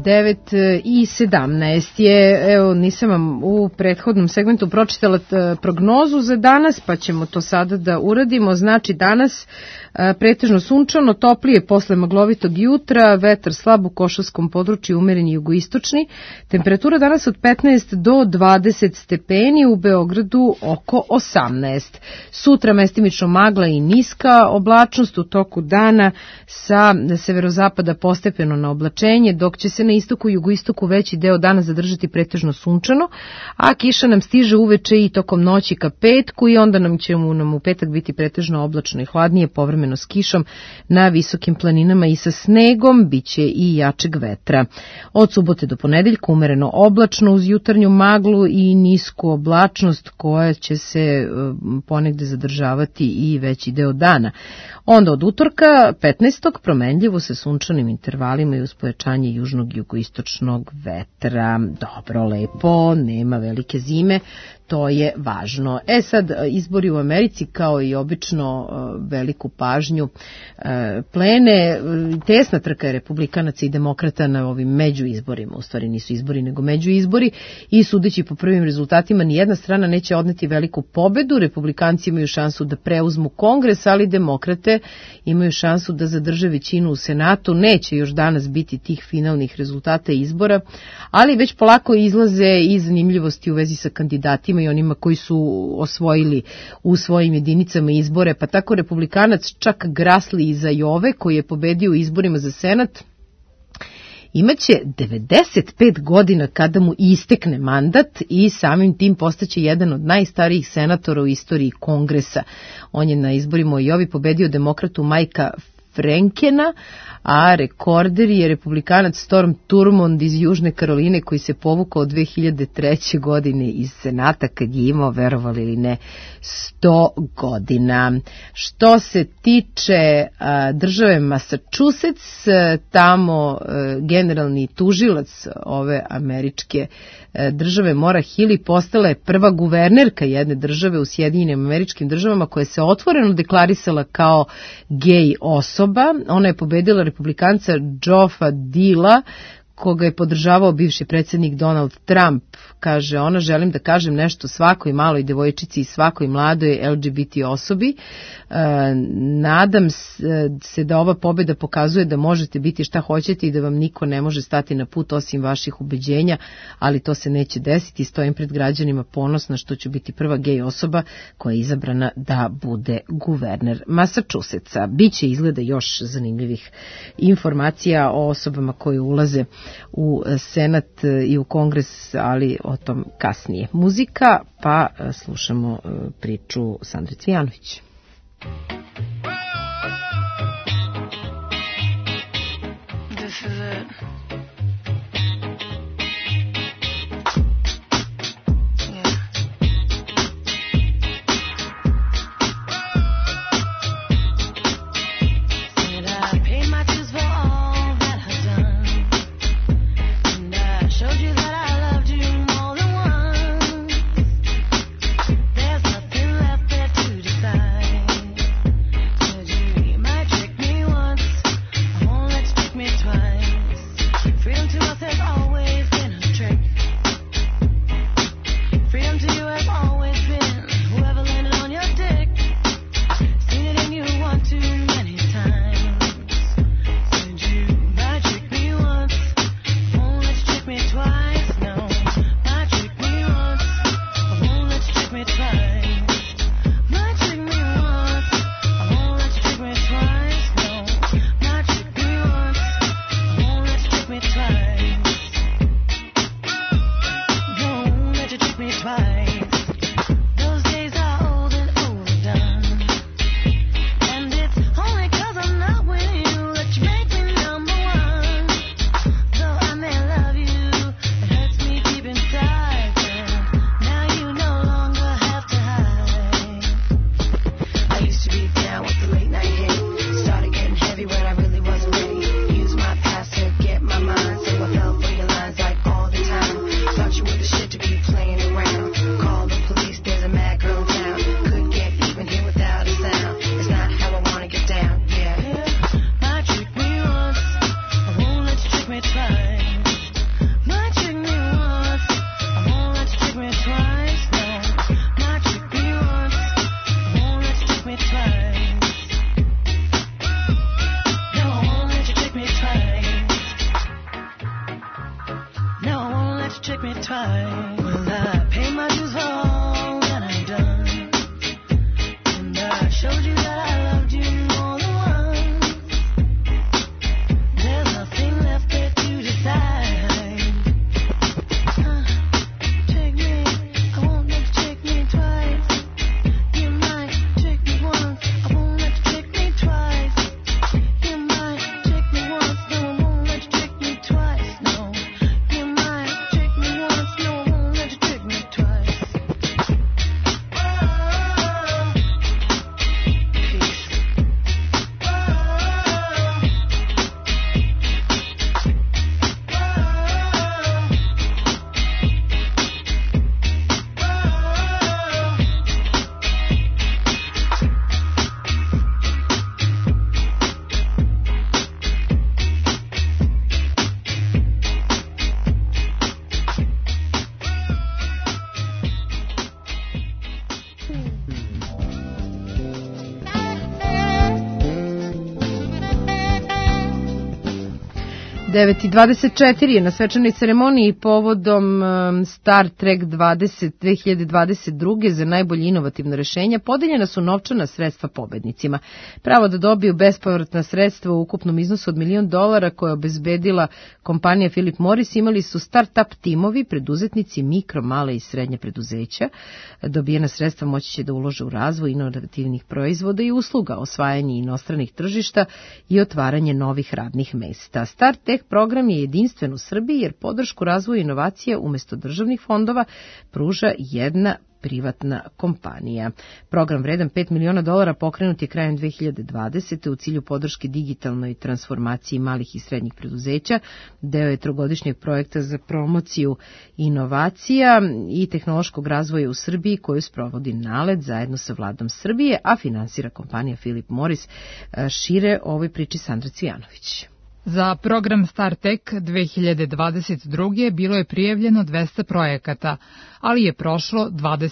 9:17 je, evo nisam vam u prethodnom segmentu pročitala prognozu za danas, pa ćemo to sada da uradimo. Znači danas pretežno sunčano, toplije posle maglovitog jutra, vetar slab u Košavskom području, umereni jugoistočni. Temperatura danas od 15 do 20 stepeni, u Beogradu oko 18. Sutra mestimično magla i niska oblačnost, u toku dana sa severozapada postepeno na oblačenje, dok će se na istoku i jugoistoku veći deo dana zadržati pretežno sunčano, a kiša nam stiže uveče i tokom noći ka petku i onda će nam u petak biti pretežno oblačno i hladnije, povremeno s kišom na visokim planinama i sa snegom, biće i jačeg vetra. Od subote do ponedeljka umereno oblačno uz jutarnju maglu i nisku oblačnost koja će se ponegde zadržavati i veći deo dana. Onda od utorka 15. promenljivo sa sunčanim intervalima i uz pojačanje južnog jugoistočnog vetra. Dobro, lepo, nema velike zime, to je važno. Sad, izbori u Americi kao i obično veliku pažnju plene. Tesna trka je republikanaca i demokrata na ovim međuizborima, u stvari nisu izbori nego međuizbori, i sudeći po prvim rezultatima nijedna strana neće odneti veliku pobedu. Republikanci imaju šansu da preuzmu Kongres, ali demokrate imaju šansu da zadrže većinu u Senatu. Neće još danas biti tih finalnih rezultata izbora, ali već polako izlaze i zanimljivosti u vezi sa kandidatima i onima koji su osvojili u svojim jedinicama izbore, pa tako republikanac čak Grassley iz Ajove, koji je pobedio u izborima za Senat, imaće 95 godina kada mu istekne mandat i samim tim postaće jedan od najstarijih senatora u istoriji Kongresa. On je na izborima u Ajovi pobedio demokratu Majka Frankena, a rekorder je republikanac Storm Thurmond iz Južne Karoline, koji se povukao od 2003. godine iz Senata kad je imao, verovali ili ne, 100 godina. Što se tiče države Massachusetts, tamo generalni tužilac ove američke države Maura Healey postala je prva guvernerka jedne države u Sjedinjenim Američkim Državama koja se otvoreno deklarisala kao gej osoba. Ona je pobedila republikanca Joffa Deala, koga je podržavao bivši predsjednik Donald Trump. Kaže ona, želim da kažem nešto svakoj maloj devojčici i svakoj mladoj LGBT osobi. Nadam se da ova pobjeda pokazuje da možete biti šta hoćete i da vam niko ne može stati na put osim vaših ubeđenja, ali to se neće desiti. Stojim pred građanima ponosna što ću biti prva gej osoba koja je izabrana da bude guverner Massachusettsa. Biće izgleda još zanimljivih informacija o osobama koje ulaze u Senat i u Kongres, ali o tom kasnije. Muzika, pa slušamo priču Sandre Cvijanović. 9:24 je na svečanoj ceremoniji povodom Star Trek 2022. za najbolje inovativno rešenja podeljena su novčana sredstva pobednicima. Pravo da dobiju bespovratna sredstva u ukupnom iznosu od $1 milion koje je obezbedila kompanija Philip Morris imali su start-up timovi, preduzetnici, mikro, male i srednje preduzeća. Dobijena sredstva moći će da ulože u razvoj inovativnih proizvoda i usluga, osvajanje inostranih tržišta i otvaranje novih radnih mesta. Star Tech program je jedinstven u Srbiji jer podršku razvoju inovacija umesto državnih fondova pruža jedna privatna kompanija. Program vredan $5 miliona pokrenut je krajem 2020. u cilju podrške digitalnoj transformaciji malih i srednjih preduzeća. Deo je trogodišnjeg projekta za promociju inovacija i tehnološkog razvoja u Srbiji koju sprovodi NALED zajedno sa vladom Srbije, a finansira kompanija Philip Morris. Šire o ovoj priči Sandra Cvijanović. Za program Star Tech 2022. bilo je prijavljeno 200 projekata, ali je prošlo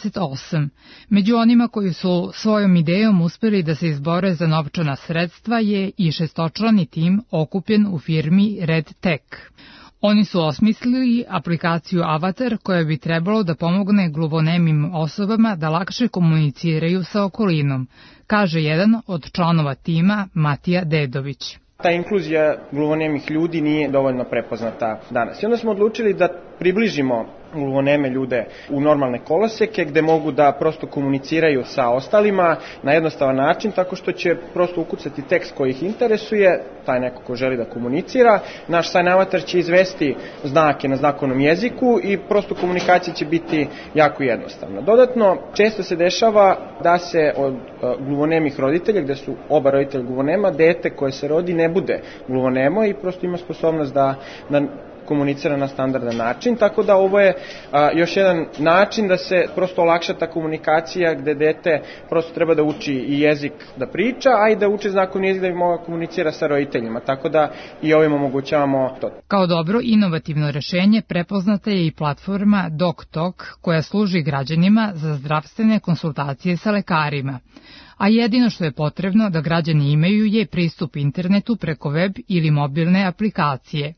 28. Među onima koji su svojom idejom uspeli da se izbore za novčana sredstva je i 6-člani tim okupljen u firmi Red Tech. Oni su osmislili aplikaciju Avatar koja bi trebalo da pomogne gluvonemim osobama da lakše komuniciraju sa okolinom, kaže jedan od članova tima Matija Dedović. Ta inkluzija gluvonemih ljudi nije dovoljno prepoznata danas. I onda smo odlučili da približimo gluvoneme ljude u normalne koloseke gde mogu da prosto komuniciraju sa ostalima na jednostavan način tako što će prosto ukucati tekst koji ih interesuje, taj neko ko želi da komunicira. Naš sign avatar će izvesti znake na znakovnom jeziku i prosto komunikacija će biti jako jednostavna. Dodatno, često se dešava da se od gluvonemih roditelja, gde su oba roditelja gluvonema, dete koje se rodi ne bude gluvonemo i prosto ima sposobnost da komunicira na standardan način, tako da ovo je još jedan način da se prosto olakša ta komunikacija gde dete prosto treba da uči i jezik da priča, a i da uči znakovni jezik da bi mogla komunicira sa roditeljima, tako da i ovim omogućavamo to. Kao dobro inovativno rešenje prepoznata je i platforma DocTalk koja služi građanima za zdravstvene konsultacije sa lekarima. A jedino što je potrebno da građani imaju je pristup internetu preko web ili mobilne aplikacije.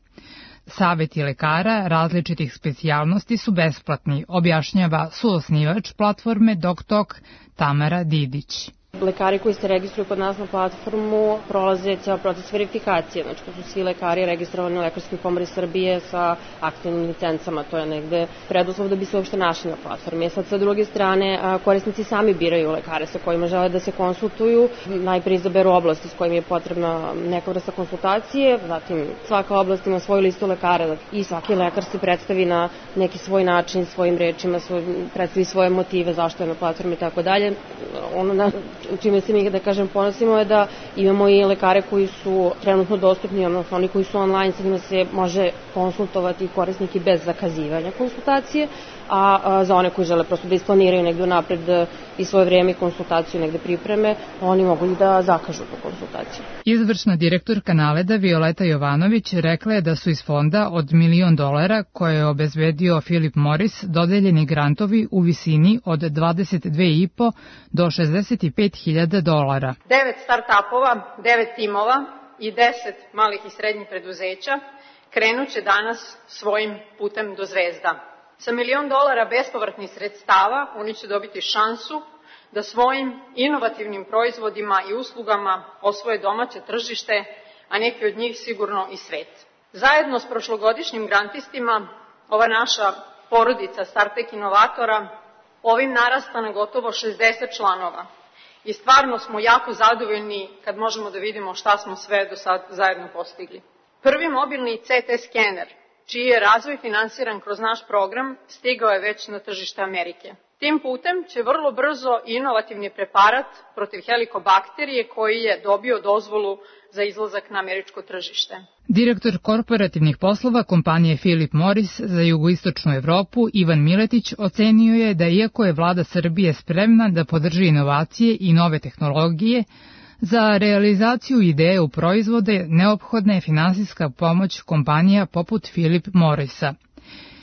Saveti lekara različitih specijalnosti su besplatni, objašnjava suosnivač platforme DocTalk Tamara Didić. Lekari koji se registruju kod nas na platformu prolaze ceo proces verifikacije, znači to su svi lekari registrovani u Lekarskoj komori Srbije sa aktivnim licencama, to je negde preduslov da bi se uopšte našli na platformi. Sad sa druge strane korisnici sami biraju lekare sa kojima žele da se konsultuju, najprije izaberu oblasti s kojima je potrebna neka vrsta konsultacije, zatim svaka oblast ima svoju listu lekara i svaki lekar se predstavi na neki svoj način, svojim rečima, predstavi svoje motive zašto je na platformi i tako dalje. Čime se mi, da kažem, ponosimo je da imamo i lekare koji su trenutno dostupni, odnosno oni koji su online, sa njima se može konsultovati korisnik i bez zakazivanja konsultacije, a za one koji žele prosto da isplaniraju negde napred i svoje vreme i konsultaciju negde pripreme, oni mogu i da zakažu tu konsultaciju. Izvršna direktorka NALED-a Violeta Jovanović rekla je da su iz fonda od $1 milion koje je obezbedio Philip Morris dodeljeni grantovi u visini od $22,5 do $65.000. 9 start-upova, 9 timova i 10 malih i srednjih preduzeća krenut će danas svojim putem do zvezda. Sa $1 milion bespovratnih sredstava oni će dobiti šansu da svojim inovativnim proizvodima i uslugama osvoje domaće tržište, a neki od njih sigurno i svet. Zajedno s prošlogodišnjim grantistima, ova naša porodica StarTech inovatora ovim narasta na gotovo 60 članova. I stvarno smo jako zadovoljni kad možemo da vidimo šta smo sve do sad zajedno postigli. Prvi mobilni CT skener, čiji je razvoj finansiran kroz naš program, stigao je već na tržište Amerike. Tim putem će vrlo brzo inovativni preparat protiv helikobakterije koji je dobio dozvolu za izlazak na američko tržište. Direktor korporativnih poslova kompanije Philip Morris za jugoistočnu Evropu Ivan Miletić ocenio je da iako je vlada Srbije spremna da podrži inovacije i nove tehnologije, za realizaciju ideje u proizvode neophodna je finansijska pomoć kompanija poput Philip Morrisa.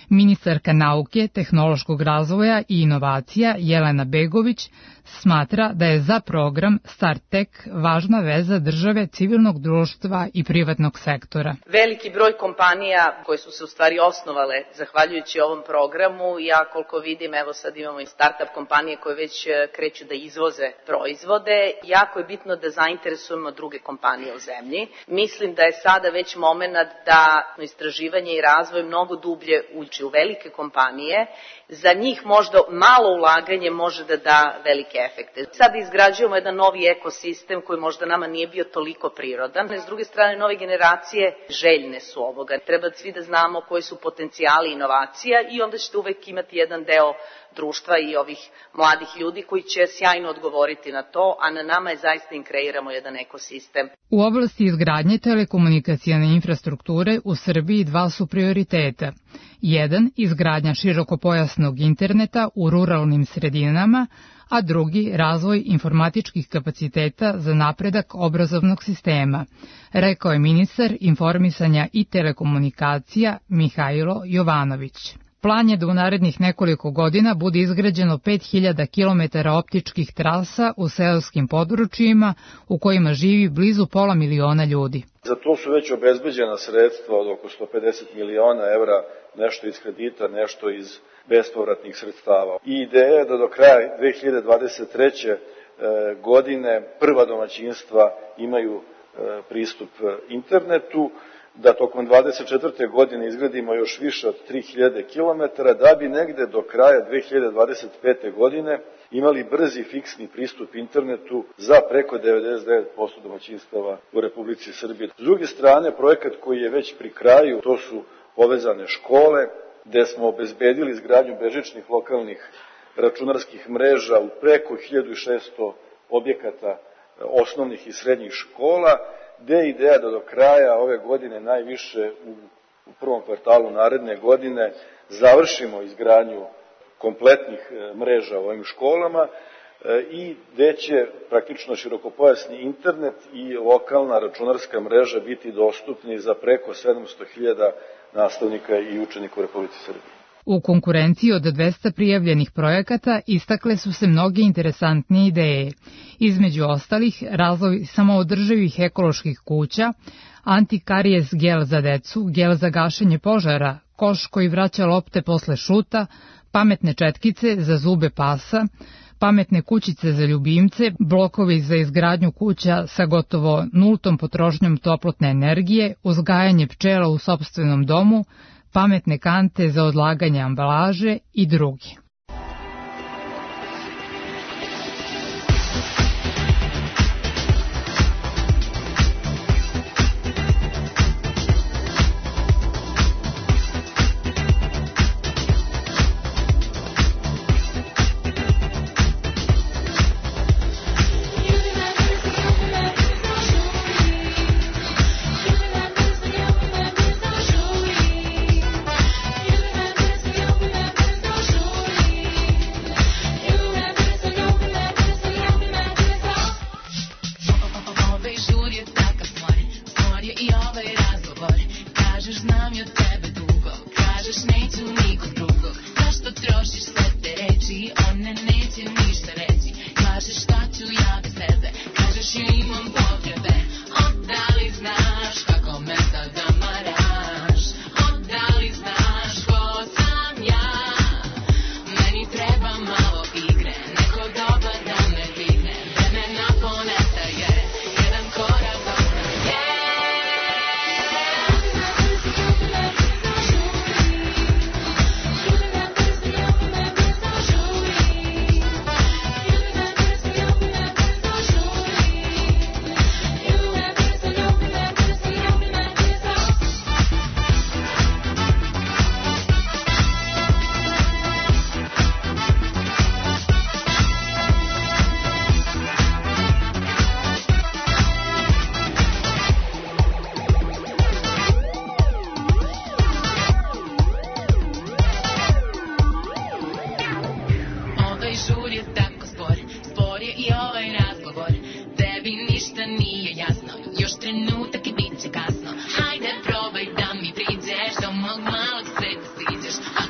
Ministarka nauke, tehnološkog razvoja i inovacija Jelena Begović smatra da je za program StartTech važna veza države, civilnog društva i privatnog sektora. Veliki broj kompanija koje su se u stvari osnovale zahvaljujući ovom programu, ja koliko vidim, evo sad imamo i startup kompanije koje već kreću da izvoze proizvode, jako je bitno da zainteresujemo druge kompanije u zemlji. Mislim da je sada već moment da istraživanje i razvoj mnogo dublje ući u velike kompanije. Za njih možda malo ulaganje može da da velike efekte. Sad izgrađujemo jedan novi ekosistem koji možda nama nije bio toliko prirodan. S druge strane, nove generacije željne su ovoga. Treba svi da znamo koji su potencijali inovacija i onda ćete uvek imati jedan deo društva i ovih mladih ljudi koji će sjajno odgovoriti na to, a na nama je zaista im kreiramo jedan ekosistem. U oblasti izgradnje telekomunikacione infrastrukture u Srbiji dva su prioriteta. Jedan, izgradnja širokopojasnog interneta u ruralnim sredinama, a drugi, razvoj informatičkih kapaciteta za napredak obrazovnog sistema, rekao je ministar informisanja i telekomunikacija Mihajlo Jovanović. Plan je da u narednih nekoliko godina bude izgrađeno 5000 km optičkih trasa u seoskim područjima u kojima živi blizu 500.000 ljudi. Za to su već obezbeđena sredstva od oko 150 miliona evra, nešto iz kredita, nešto iz bespovratnih sredstava. I ideja je da do kraja 2023. godine prva domaćinstva imaju pristup internetu, da tokom 24. godine izgradimo još više od 3000 km, da bi negde do kraja 2025. godine imali brzi fiksni pristup internetu za preko 99% domaćinstava u Republici Srbiji. S druge strane, projekat koji je već pri kraju, to su povezane škole, gde smo obezbedili izgradnju bežičnih lokalnih računarskih mreža u preko 1600 objekata osnovnih i srednjih škola, gde je ideja da do kraja ove godine, najviše u prvom kvartalu naredne godine, završimo izgradnju kompletnih mreža u ovim školama i gde će praktično širokopojasni internet i lokalna računarska mreža biti dostupni za preko 700.000 nastavnika i učenika u Republici Srbiji. U konkurenciji od 200 prijavljenih projekata istakle su se mnoge interesantne ideje. Između ostalih, razvoj samoodrživih ekoloških kuća, antikarijes gel za decu, gel za gašenje požara, koš koji vraća lopte posle šuta, pametne četkice za zube pasa, pametne kućice za ljubimce, blokovi za izgradnju kuća sa gotovo nultom potrošnjom toplotne energije, uzgajanje pčela u sopstvenom domu, pametne kante za odlaganje ambalaže i drugi. trenutak i bit će kasno. Hajde probaj da mi priđeš, do mog malog sveta stiđeš.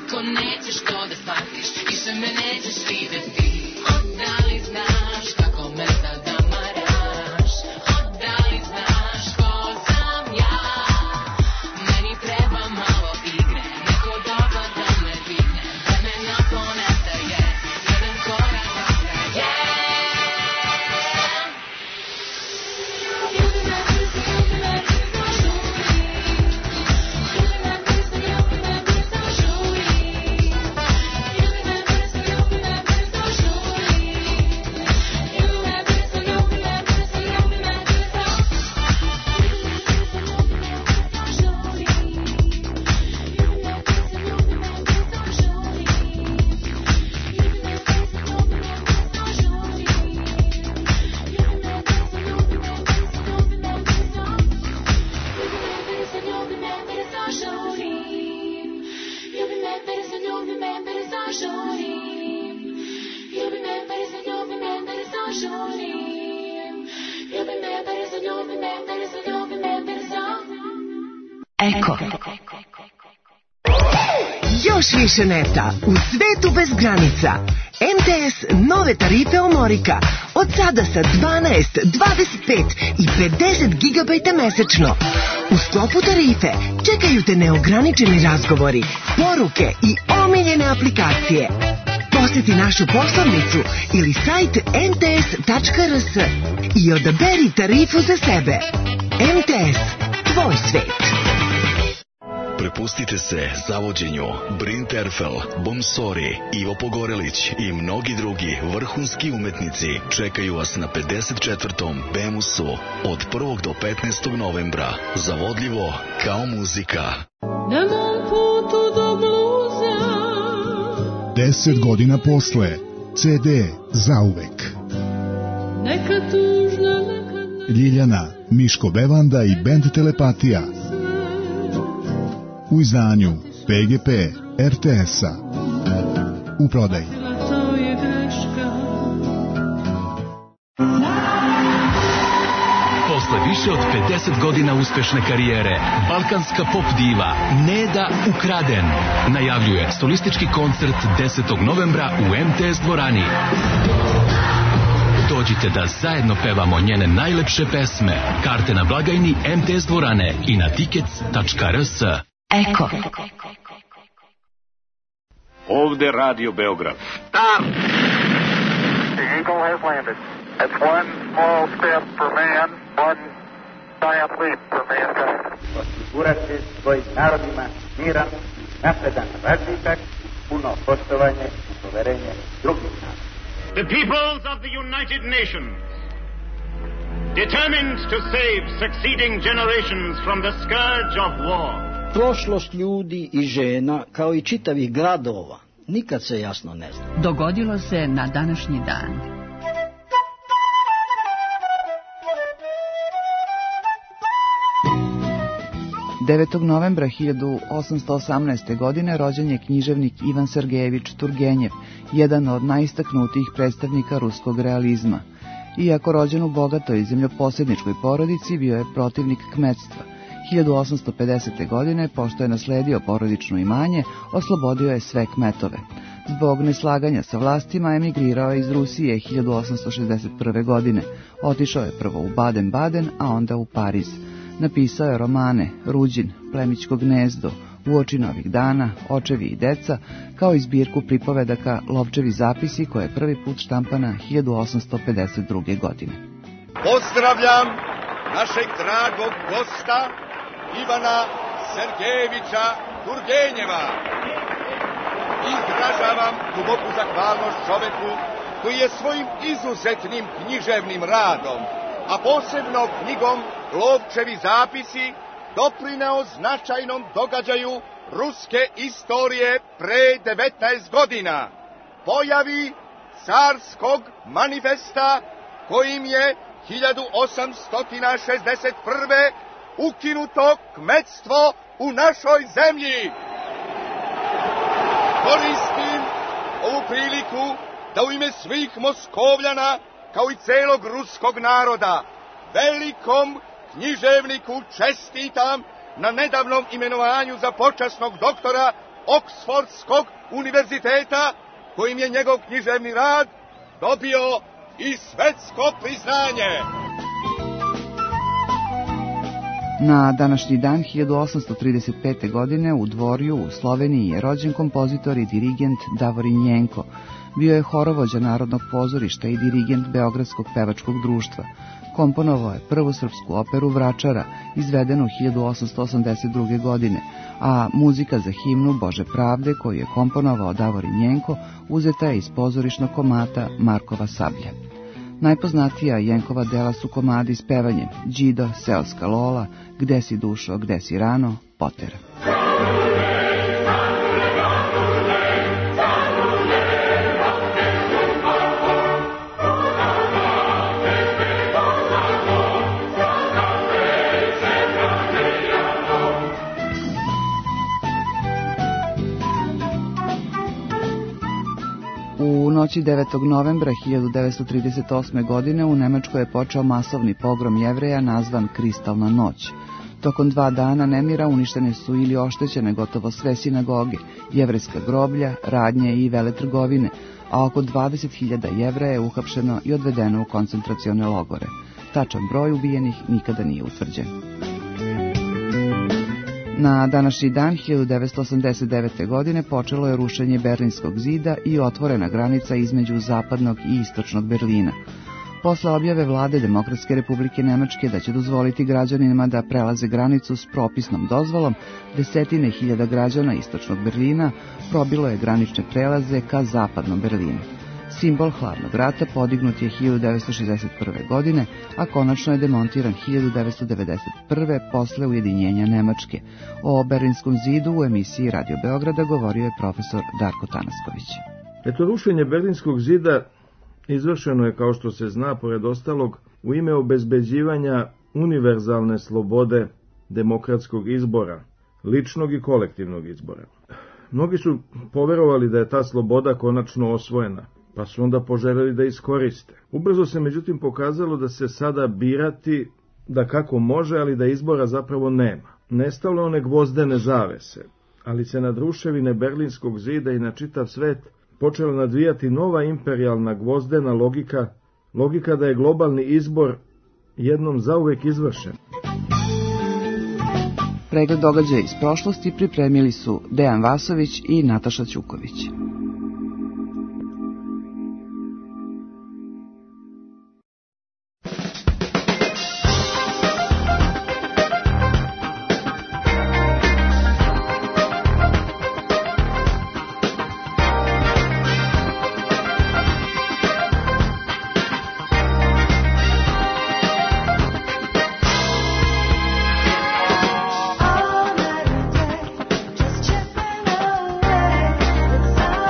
žurim. Ljubi me, brzo, ljubi me, brzo, ljubi me, brzo. Eko. Još više neta u svetu bez granica. MTS nove tarife Omorika. Od sada sa 12, 25 i 50 gigabajta mesečno. U sklopu tarife čekaju te neograničeni razgovori, poruke i omiljene aplikacije. Posjeti našu poslovnicu ili sajt mts.rs i odaberi tarifu za sebe. MTS, tvoj svet. Prepustite se zavođenju Brin Terfel, Bomsori, Ivo Pogorelić i mnogi drugi vrhunski umetnici čekaju vas na 54. Bemusu od 1. do 15. novembra. Zavodljivo kao muzika. Na mom putu do bluza 10 godina posle, CD zauvek. neka tužna, neka Ljiljana, Miško Bevanda i bend Telepatija. U izdanju PGP RTS-a. U prodaji. to je greška. Posle više od 50 godina uspešne karijere, balkanska pop diva Neda Ukraden najavljuje solistički koncert 10. novembra u MTS dvorani. Dođite da zajedno pevamo njene najlepše pesme. Karte na blagajni MTS dvorane i na tickets.rs. Eko. Ovde Radio Beograd. Stop! The Eagle has landed. That's one small step for man, one giant leap for mankind. Osigurati svojim narodima miran, napredan razvitak, puno poštovanje i poverenje drugih naroda. The peoples of the United Nations, determined to save succeeding generations from the scourge of war. Prošlost ljudi i žena, kao i čitavih gradova, nikad se jasno ne zna. Dogodilo se na današnji dan. Novembra 1818. godine rođen je književnik Ivan Sergejevič Turgenjev, jedan od najistaknutijih predstavnika ruskog realizma. Iako rođen u bogatoj zemljoposjedničkoj porodici, bio je protivnik kmetstva. 1850. godine, pošto je nasledio porodično imanje, oslobodio je sve kmetove. Zbog neslaganja sa vlastima emigrirao je iz Rusije 1861. godine. Otišao je prvo u Baden-Baden, a onda u Pariz. Napisao je romane Ruđin, Plemićko gnezdo, Uoči novih dana, Očevi i deca, kao i zbirku pripovedaka Lovčevi zapisi, koja je prvi put štampana 1852. godine. Pozdravljam našeg dragog gosta Ivana Sergejevića Turgenjeva. Izražavam duboku zahvalnost čoveku koji je svojim izuzetnim književnim radom, a posebno knjigom Lovčevi zapisi, doprineo značajnom događaju ruske istorije pre 19 godina, pojavi carskog manifesta kojim je 1861. ukinuto kmetstvo u našoj zemlji. Koristim ovu priliku da u ime svih Moskovljana, kao i celog ruskog naroda, velikom književniku čestitam na nedavnom imenovanju za počasnog doktora Oksfordskog univerziteta, kojim je njegov književni rad dobio i svetsko priznanje. Na današnji dan 1835. godine u Dvorju u Sloveniji je rođen kompozitor i dirigent Davorin Jenko. Bio je horovođa Narodnog pozorišta i dirigent Beogradskog pevačkog društva. Komponovao je prvu srpsku operu Vračara, izvedenu 1882. godine, a muzika za himnu Bože pravde, koju je komponovao Davorin Jenko, uzeta je iz pozorišnog komata Markova sablja. Najpoznatija Jenkova dela su komadi s pevanjem Đido, Seoska Lola, Gde si dušo, gde si rano, Potera. noći 9. novembra 1938. godine u Nemačkoj je počeo masovni pogrom Jevreja nazvan Kristalna noć. Tokom 2 dana nemira uništene su ili oštećene gotovo sve sinagoge, jevrejska groblja, radnje i veletrgovine, a oko 20.000 Jevreja je uhapšeno i odvedeno u koncentracione logore. Tačan broj ubijenih nikada nije utvrđen. Na današnji dan 1989. godine počelo je rušenje Berlinskog zida i otvorena granica između zapadnog i istočnog Berlina. Posle objave vlade Demokratske republike Nemačke da će dozvoliti građanima da prelaze granicu s propisnom dozvolom, desetine hiljada građana istočnog Berlina probilo je granične prelaze ka zapadnom Berlinu. Simbol hladnog rata podignut je 1961. godine, a konačno je demontiran 1991. posle ujedinjenja Nemačke. O Berlinskom zidu u emisiji Radio Beograda govorio je profesor Darko Tanasković. Rušenje Berlinskog zida izvršeno je, kao što se zna, pored ostalog, u ime obezbeđivanja univerzalne slobode demokratskog izbora, ličnog i kolektivnog izbora. Mnogi su poverovali da je ta sloboda konačno osvojena, pa su onda poželjeli da iskoriste. Ubrzo se međutim pokazalo da se sada birati da kako može, ali da izbora zapravo nema. Nestalo one gvozdene zavese, ali se nad ruševine Berlinskog zida i na čitav svet počela nadvijati nova imperijalna gvozdena logika da je globalni izbor jednom zauvek izvršen. Pregled događaja iz prošlosti pripremili su Dejan Vasović i Nataša Ćuković. Just chipping away.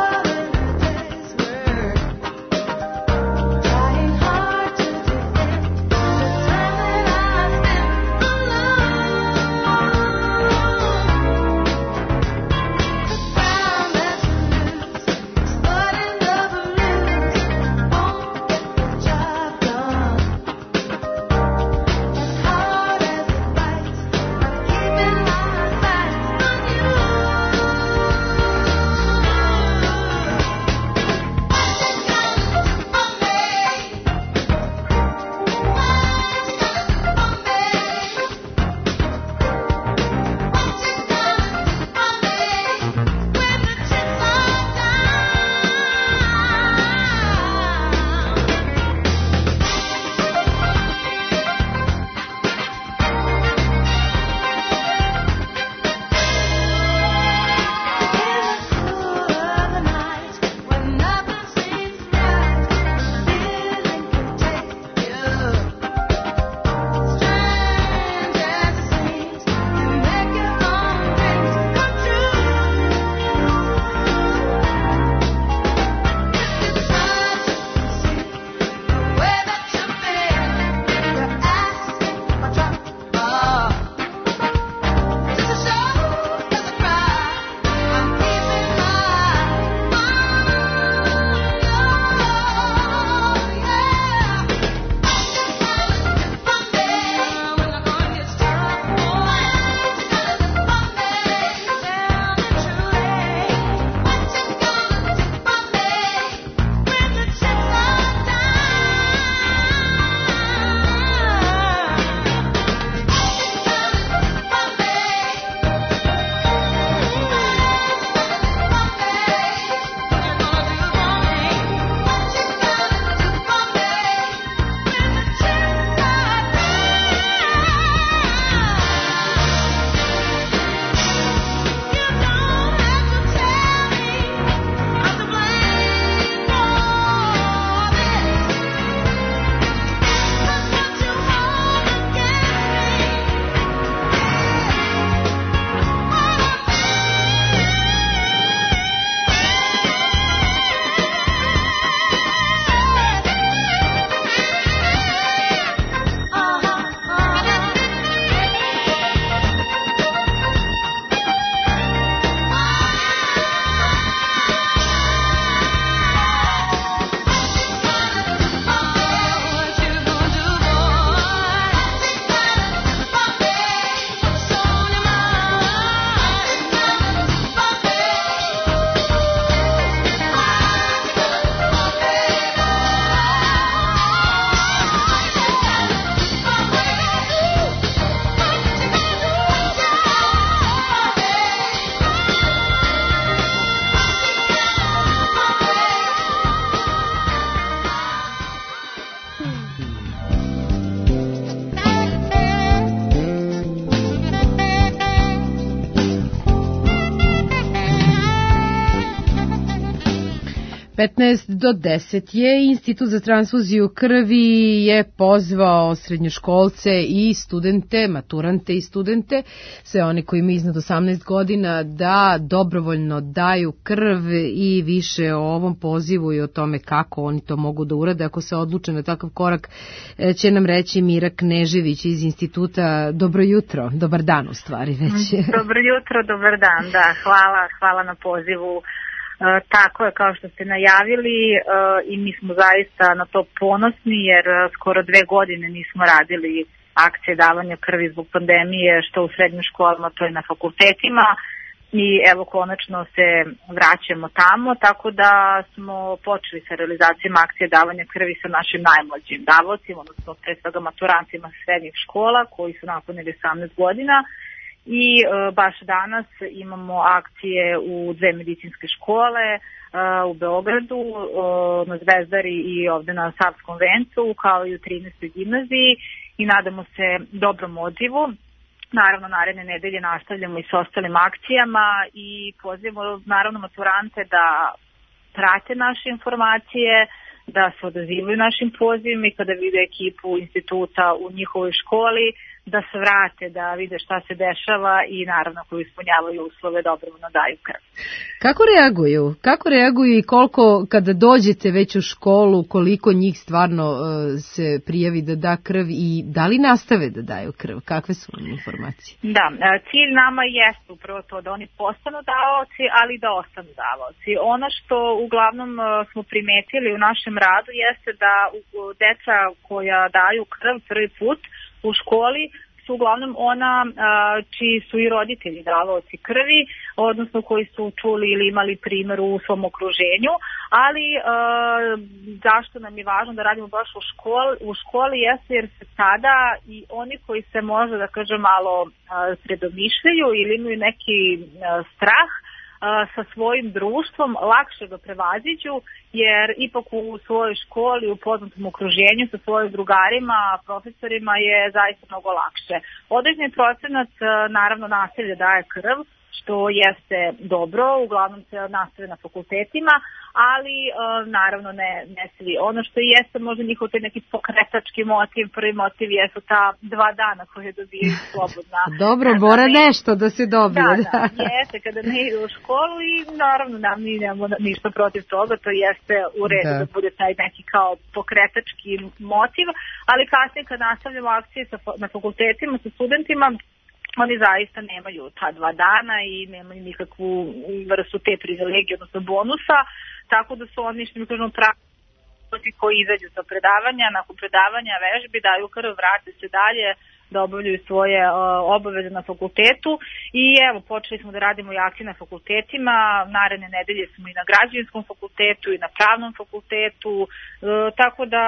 15 do 10 je Institut za transfuziju krvi je pozvao srednjoškolce i studente, maturante i studente, sve oni koji imaju iznad 18 godina da dobrovoljno daju krv i više o ovom pozivu i o tome kako oni to mogu da urade. Ako se odluče na takav korak će nam reći Mira Knežević iz Instituta. Dobro jutro, dobar dan u stvari već. Dobro jutro, dobar dan, da, hvala na pozivu. Tako je, kao što ste najavili, i mi smo zaista na to ponosni jer skoro 2 godine nismo radili akcije davanja krvi zbog pandemije, što u srednjim školama, to je na fakultetima, i evo konačno se vraćamo tamo, tako da smo počeli sa realizacijom akcije davanja krvi sa našim najmlađim davaocima, odnosno pre svega maturantima srednjih škola koji su napunili 18 godina. I baš danas imamo akcije u 2 medicinske škole u Beogradu, na Zvezdari i ovde na Savskom vencu, kao i u 13. gimnaziji, i nadamo se dobrom odzivu. Naravno, naredne nedelje nastavljamo i s ostalim akcijama i pozivamo naravno maturante da prate naše informacije, da se odazivaju našim pozivima i kada vide ekipu instituta u njihovoj školi, da se vrate, da vide šta se dešava i naravno koji ispunjavaju uslove dobrovoljno daju krv. Kako reaguju i koliko kada dođete već u školu, koliko njih stvarno se prijavi da da krv i da li nastave da daju krv? Kakve su informacije? Da, cilj nama jeste upravo to da oni postanu davaoci, ali da ostanu davaoci. Ono što uglavnom smo primetili u našem radu jeste da deca koja daju krv prvi put u školi su uglavnom ona čiji su i roditelji davaoci krvi, odnosno koji su čuli ili imali primjer u svom okruženju, ali zašto nam je važno da radimo baš u školi jeste jer se sada i oni koji se možda da kažem malo predomišljaju ili imaju neki strah sa svojim društvom lakše ga prevaziđu, jer ipak u svojoj školi, u poznatom okruženju sa svojim drugarima, profesorima je zaista mnogo lakše. Određeni procenat naravno nastavlja daje krv, što jeste dobro, uglavnom se nastave na fakultetima, ali naravno ne svi. Ono što jeste možda njihov taj neki pokretački motiv, prvi motiv jesu ta 2 dana koje dobiju slobodna. Dobro, mora nešto da se dobije. Da, jeste, kada ne idu u školu i naravno mi nemamo ništa protiv toga, to jeste u redu da bude taj neki kao pokretački motiv, ali kasnije kad nastavljamo akcije na fakultetima sa studentima, oni zaista nemaju ta 2 dana i nemaju nikakvu vrstu te privilegije, odnosno bonusa, tako da su oni, što mi kažemo, pravi koji izađu sa predavanja, nakon predavanja vežbi, daju krv, vrate se dalje, da obavljaju svoje obaveze na fakultetu. I evo, počeli smo da radimo i akcije na fakultetima, naredne nedelje smo i na građevinskom fakultetu i na pravnom fakultetu, tako da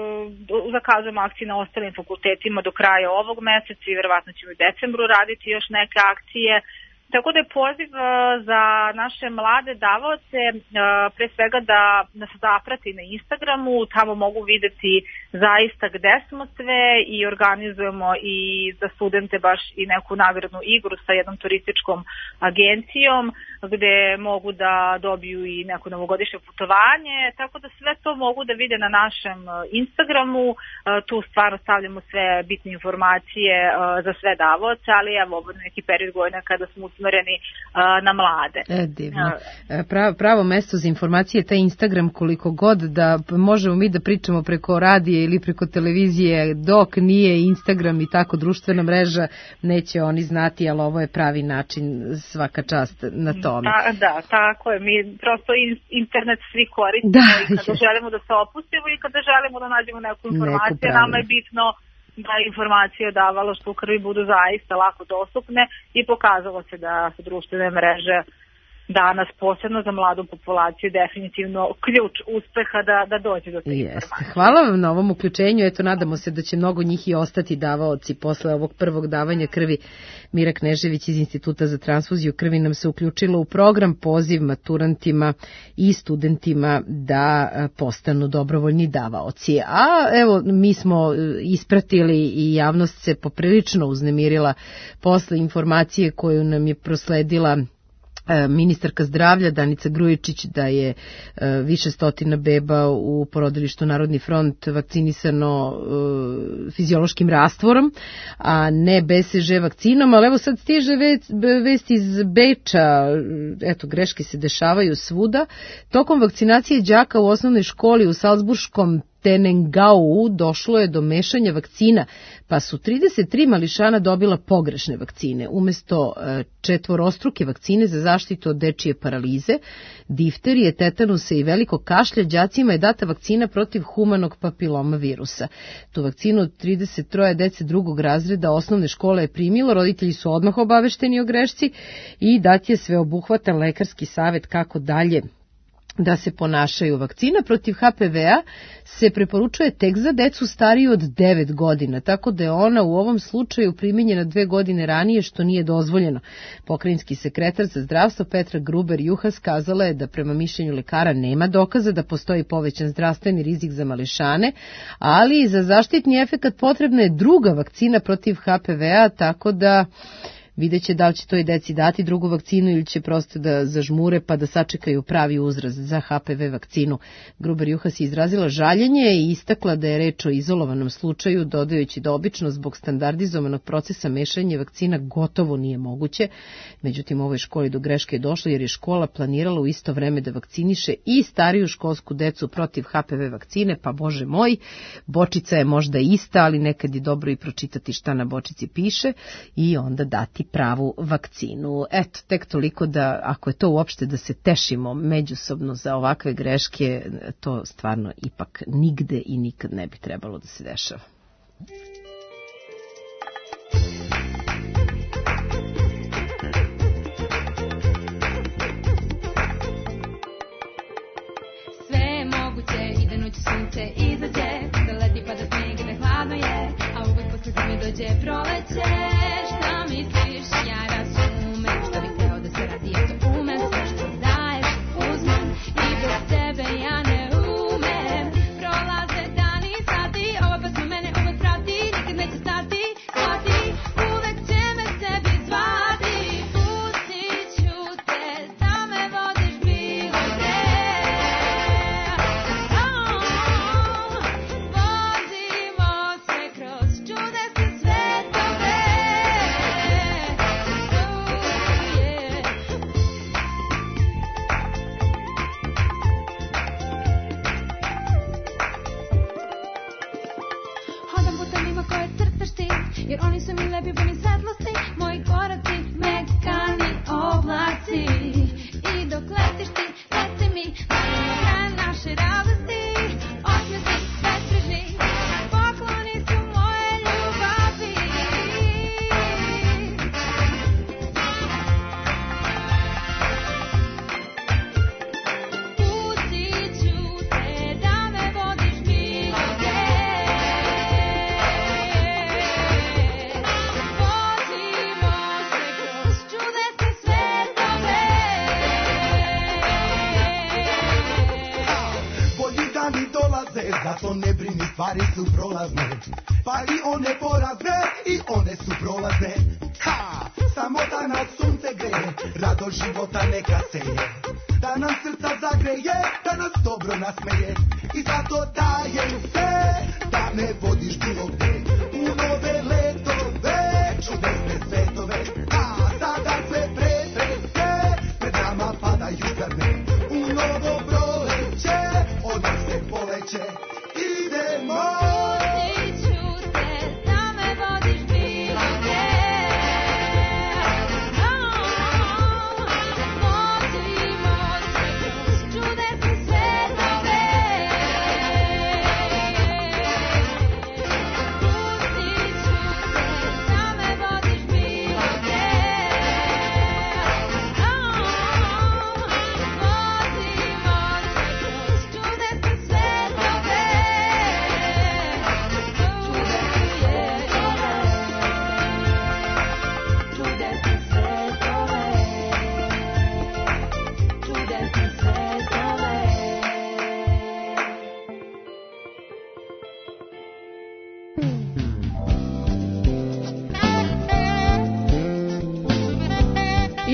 zakazujemo akcije na ostalim fakultetima do kraja ovog meseca i verovatno ćemo u decembru raditi još neke akcije. Tako da je poziv za naše mlade davaoce pre svega da nas zaprati na Instagramu, tamo mogu videti zaista gde smo sve i organizujemo i za studente baš i neku nagradnu igru sa jednom turističkom agencijom gde mogu da dobiju i neko novogodišnje putovanje, tako da sve to mogu da vide na našem Instagramu, tu stvarno stavljamo sve bitne informacije za sve davaoce, ali evo ovo je neki period godina kada smo usmereni na mlade. Divno. Pravo mesto za informacije je taj Instagram, koliko god da možemo mi da pričamo preko radije ili preko televizije, dok nije Instagram i tako društvena mreža, neće oni znati, ali ovo je pravi način, svaka čast na tome. Da, tako je. Mi prosto internet svi koristimo i kada želimo da se opustimo i kada želimo da nađemo neku informaciju, nama je bitno da informacije o davalaštvu krvi budu zaista lako dostupne i pokazalo se da su društvene mreže danas, posebno za mladu populaciju, definitivno ključ uspeha da dođe do te informacije. Hvala vam na ovom uključenju. Eto, nadamo se da će mnogo njih i ostati davaoci posle ovog prvog davanja krvi. Mira Knežević iz Instituta za transfuziju krvi nam se uključila u program poziv maturantima i studentima da postanu dobrovoljni davaoci. A evo, mi smo ispratili i javnost se poprilično uznemirila posle informacije koju nam je prosledila ministarka zdravlja Danica Grujičić da je više stotina beba u porodilištu Narodni front vakcinisano fiziološkim rastvorom, a ne BCG vakcinom, ali evo sad stiže vest iz Beča, eto greške se dešavaju svuda. Tokom vakcinacije đaka u osnovnoj školi u Salzburškom Tenengau došlo je do mešanja vakcina, pa su 33 mališana dobila pogrešne vakcine. Umesto četvorostruke vakcine za zaštitu od dečije paralize, difterije, tetanusa i velikog kašlja, đacima je data vakcina protiv humanog papiloma virusa. Tu vakcinu od 33 dece drugog razreda osnovne škole je primilo, roditelji su odmah obavešteni o grešci i dat je sveobuhvatan lekarski savet kako dalje da se ponašaju. Vakcina protiv HPV-a se preporučuje tek za decu stariju od 9 godina, tako da je ona u ovom slučaju primijenjena 2 godine ranije, što nije dozvoljeno. Pokrajinski sekretar za zdravstvo Petra Gruber-Juhas kazala je da prema mišljenju lekara nema dokaza da postoji povećan zdravstveni rizik za mališane, ali za zaštitni efekat potrebna je druga vakcina protiv HPV-a, tako da vidjet će da li će to i deci dati drugu vakcinu ili će prosto da zažmure pa da sačekaju pravi uzrast za HPV vakcinu. Gruber-Juhas je izrazila žaljenje i istakla da je reč o izolovanom slučaju, dodajući da obično zbog standardizovanog procesa mešanja vakcina gotovo nije moguće. Međutim, u ovoj školi do greške je došlo jer je škola planirala u isto vreme da vakciniše i stariju školsku decu protiv HPV vakcine, pa bože moj, bočica je možda ista, ali nekad je dobro i pročitati šta na bočici piše i onda dati pravu vakcinu. Eto, tek toliko da, ako je to uopšte da se tešimo međusobno za ovakve greške, to stvarno ipak nigde i nikad ne bi trebalo da se dešava. Sve je moguće i da noću sunce izađe, da leti pa da sneg i da hladno je, a uvijek posle zime dođe proleće. Šta misliš, ja razumem, što bi hteo da se radi, eto umem, sve što daješ uzmem i bez tebe ja ne umem. Prolaze dani i sati, ova pesma mene uvek prati, nikad neće stati, shvati, uvek će me sebi zvati. Pustit ću te, da me vodiš bilo gde. Vozimo se kroz čudesne svetove. Hodam putanima koje crtaš ti, jer oni su mi lepi puni svetlosti, moji koraci mekani oblaci. I dok letiš ti, leti mi, na kraj naše radosti, osmesi besprižni, pokloni su moje ljubavi. Pustit ću te, da me vodiš bilo gde. Vozimo se kroz čudesne svetove. Bolji dani dolaze, zato ne brini, stvari su prolazne. Pa i one porazne, i one su prolazne. Ha! Samo da nas sunce greje, rado života neka seje. Da nam srca zagreje, da nas dobro nasmeje. I zato dajem sve, da me vodiš bilo gde. U nove letove, čudesne svetove. A sada sve pretrese, pred nama padaju zrne. U novo proleće, od nas se poleće. Idemo! Pustit ću te, da me vodiš bilo gde. Vozimo se kroz čudesne svetove. Pustit ću te, da me vodiš bilo gde. Vozimo se kroz čudesne svetove.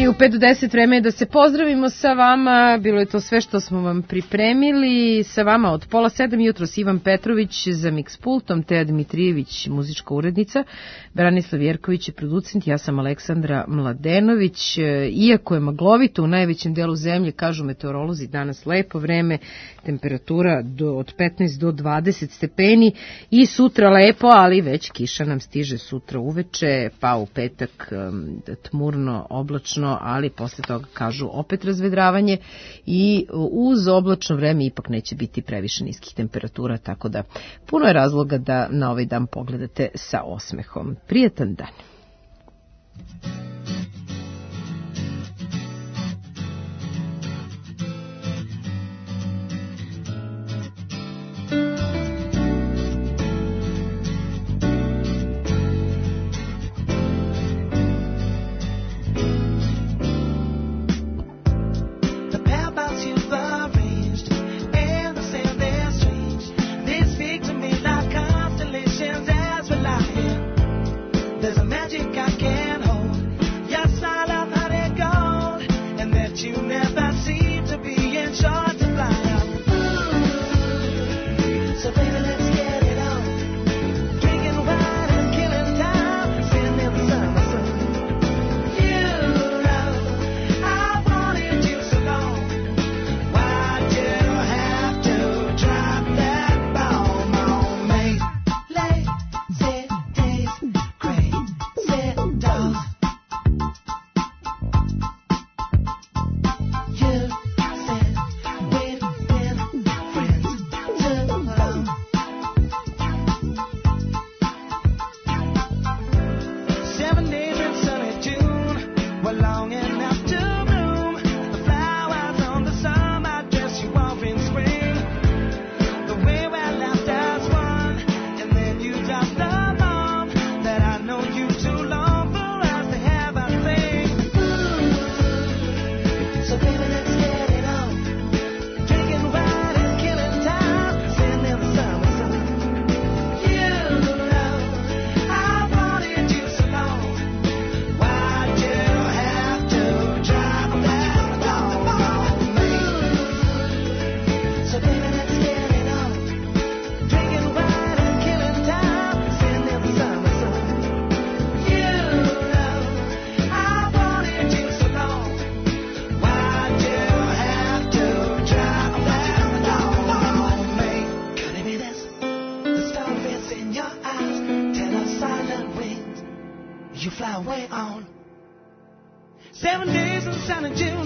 I u 5 do 10 vreme je da se pozdravimo sa vama. Bilo je to sve što smo vam pripremili. Sa vama od 6:30 jutros Ivan Petrović za Mix pultom, Teja Dimitrijević, muzička urednica, Branislav Jerković je producent, ja sam Aleksandra Mladenović. Iako je maglovito u najvećem delu zemlje, kažu meteorolozi, danas lepo vreme, temperatura od 15 do 20 stepeni i sutra lepo, ali već kiša nam stiže sutra uveče, pa u petak tmurno, oblačno, ali posle toga kažu opet razvedravanje i uz oblačno vreme ipak neće biti previše niskih temperatura, tako da puno je razloga da na ovaj dan pogledate sa osmehom. Prijetan dan.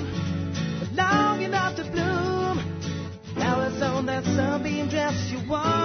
Long enough to bloom. Now it's on that sunbeam dress you want.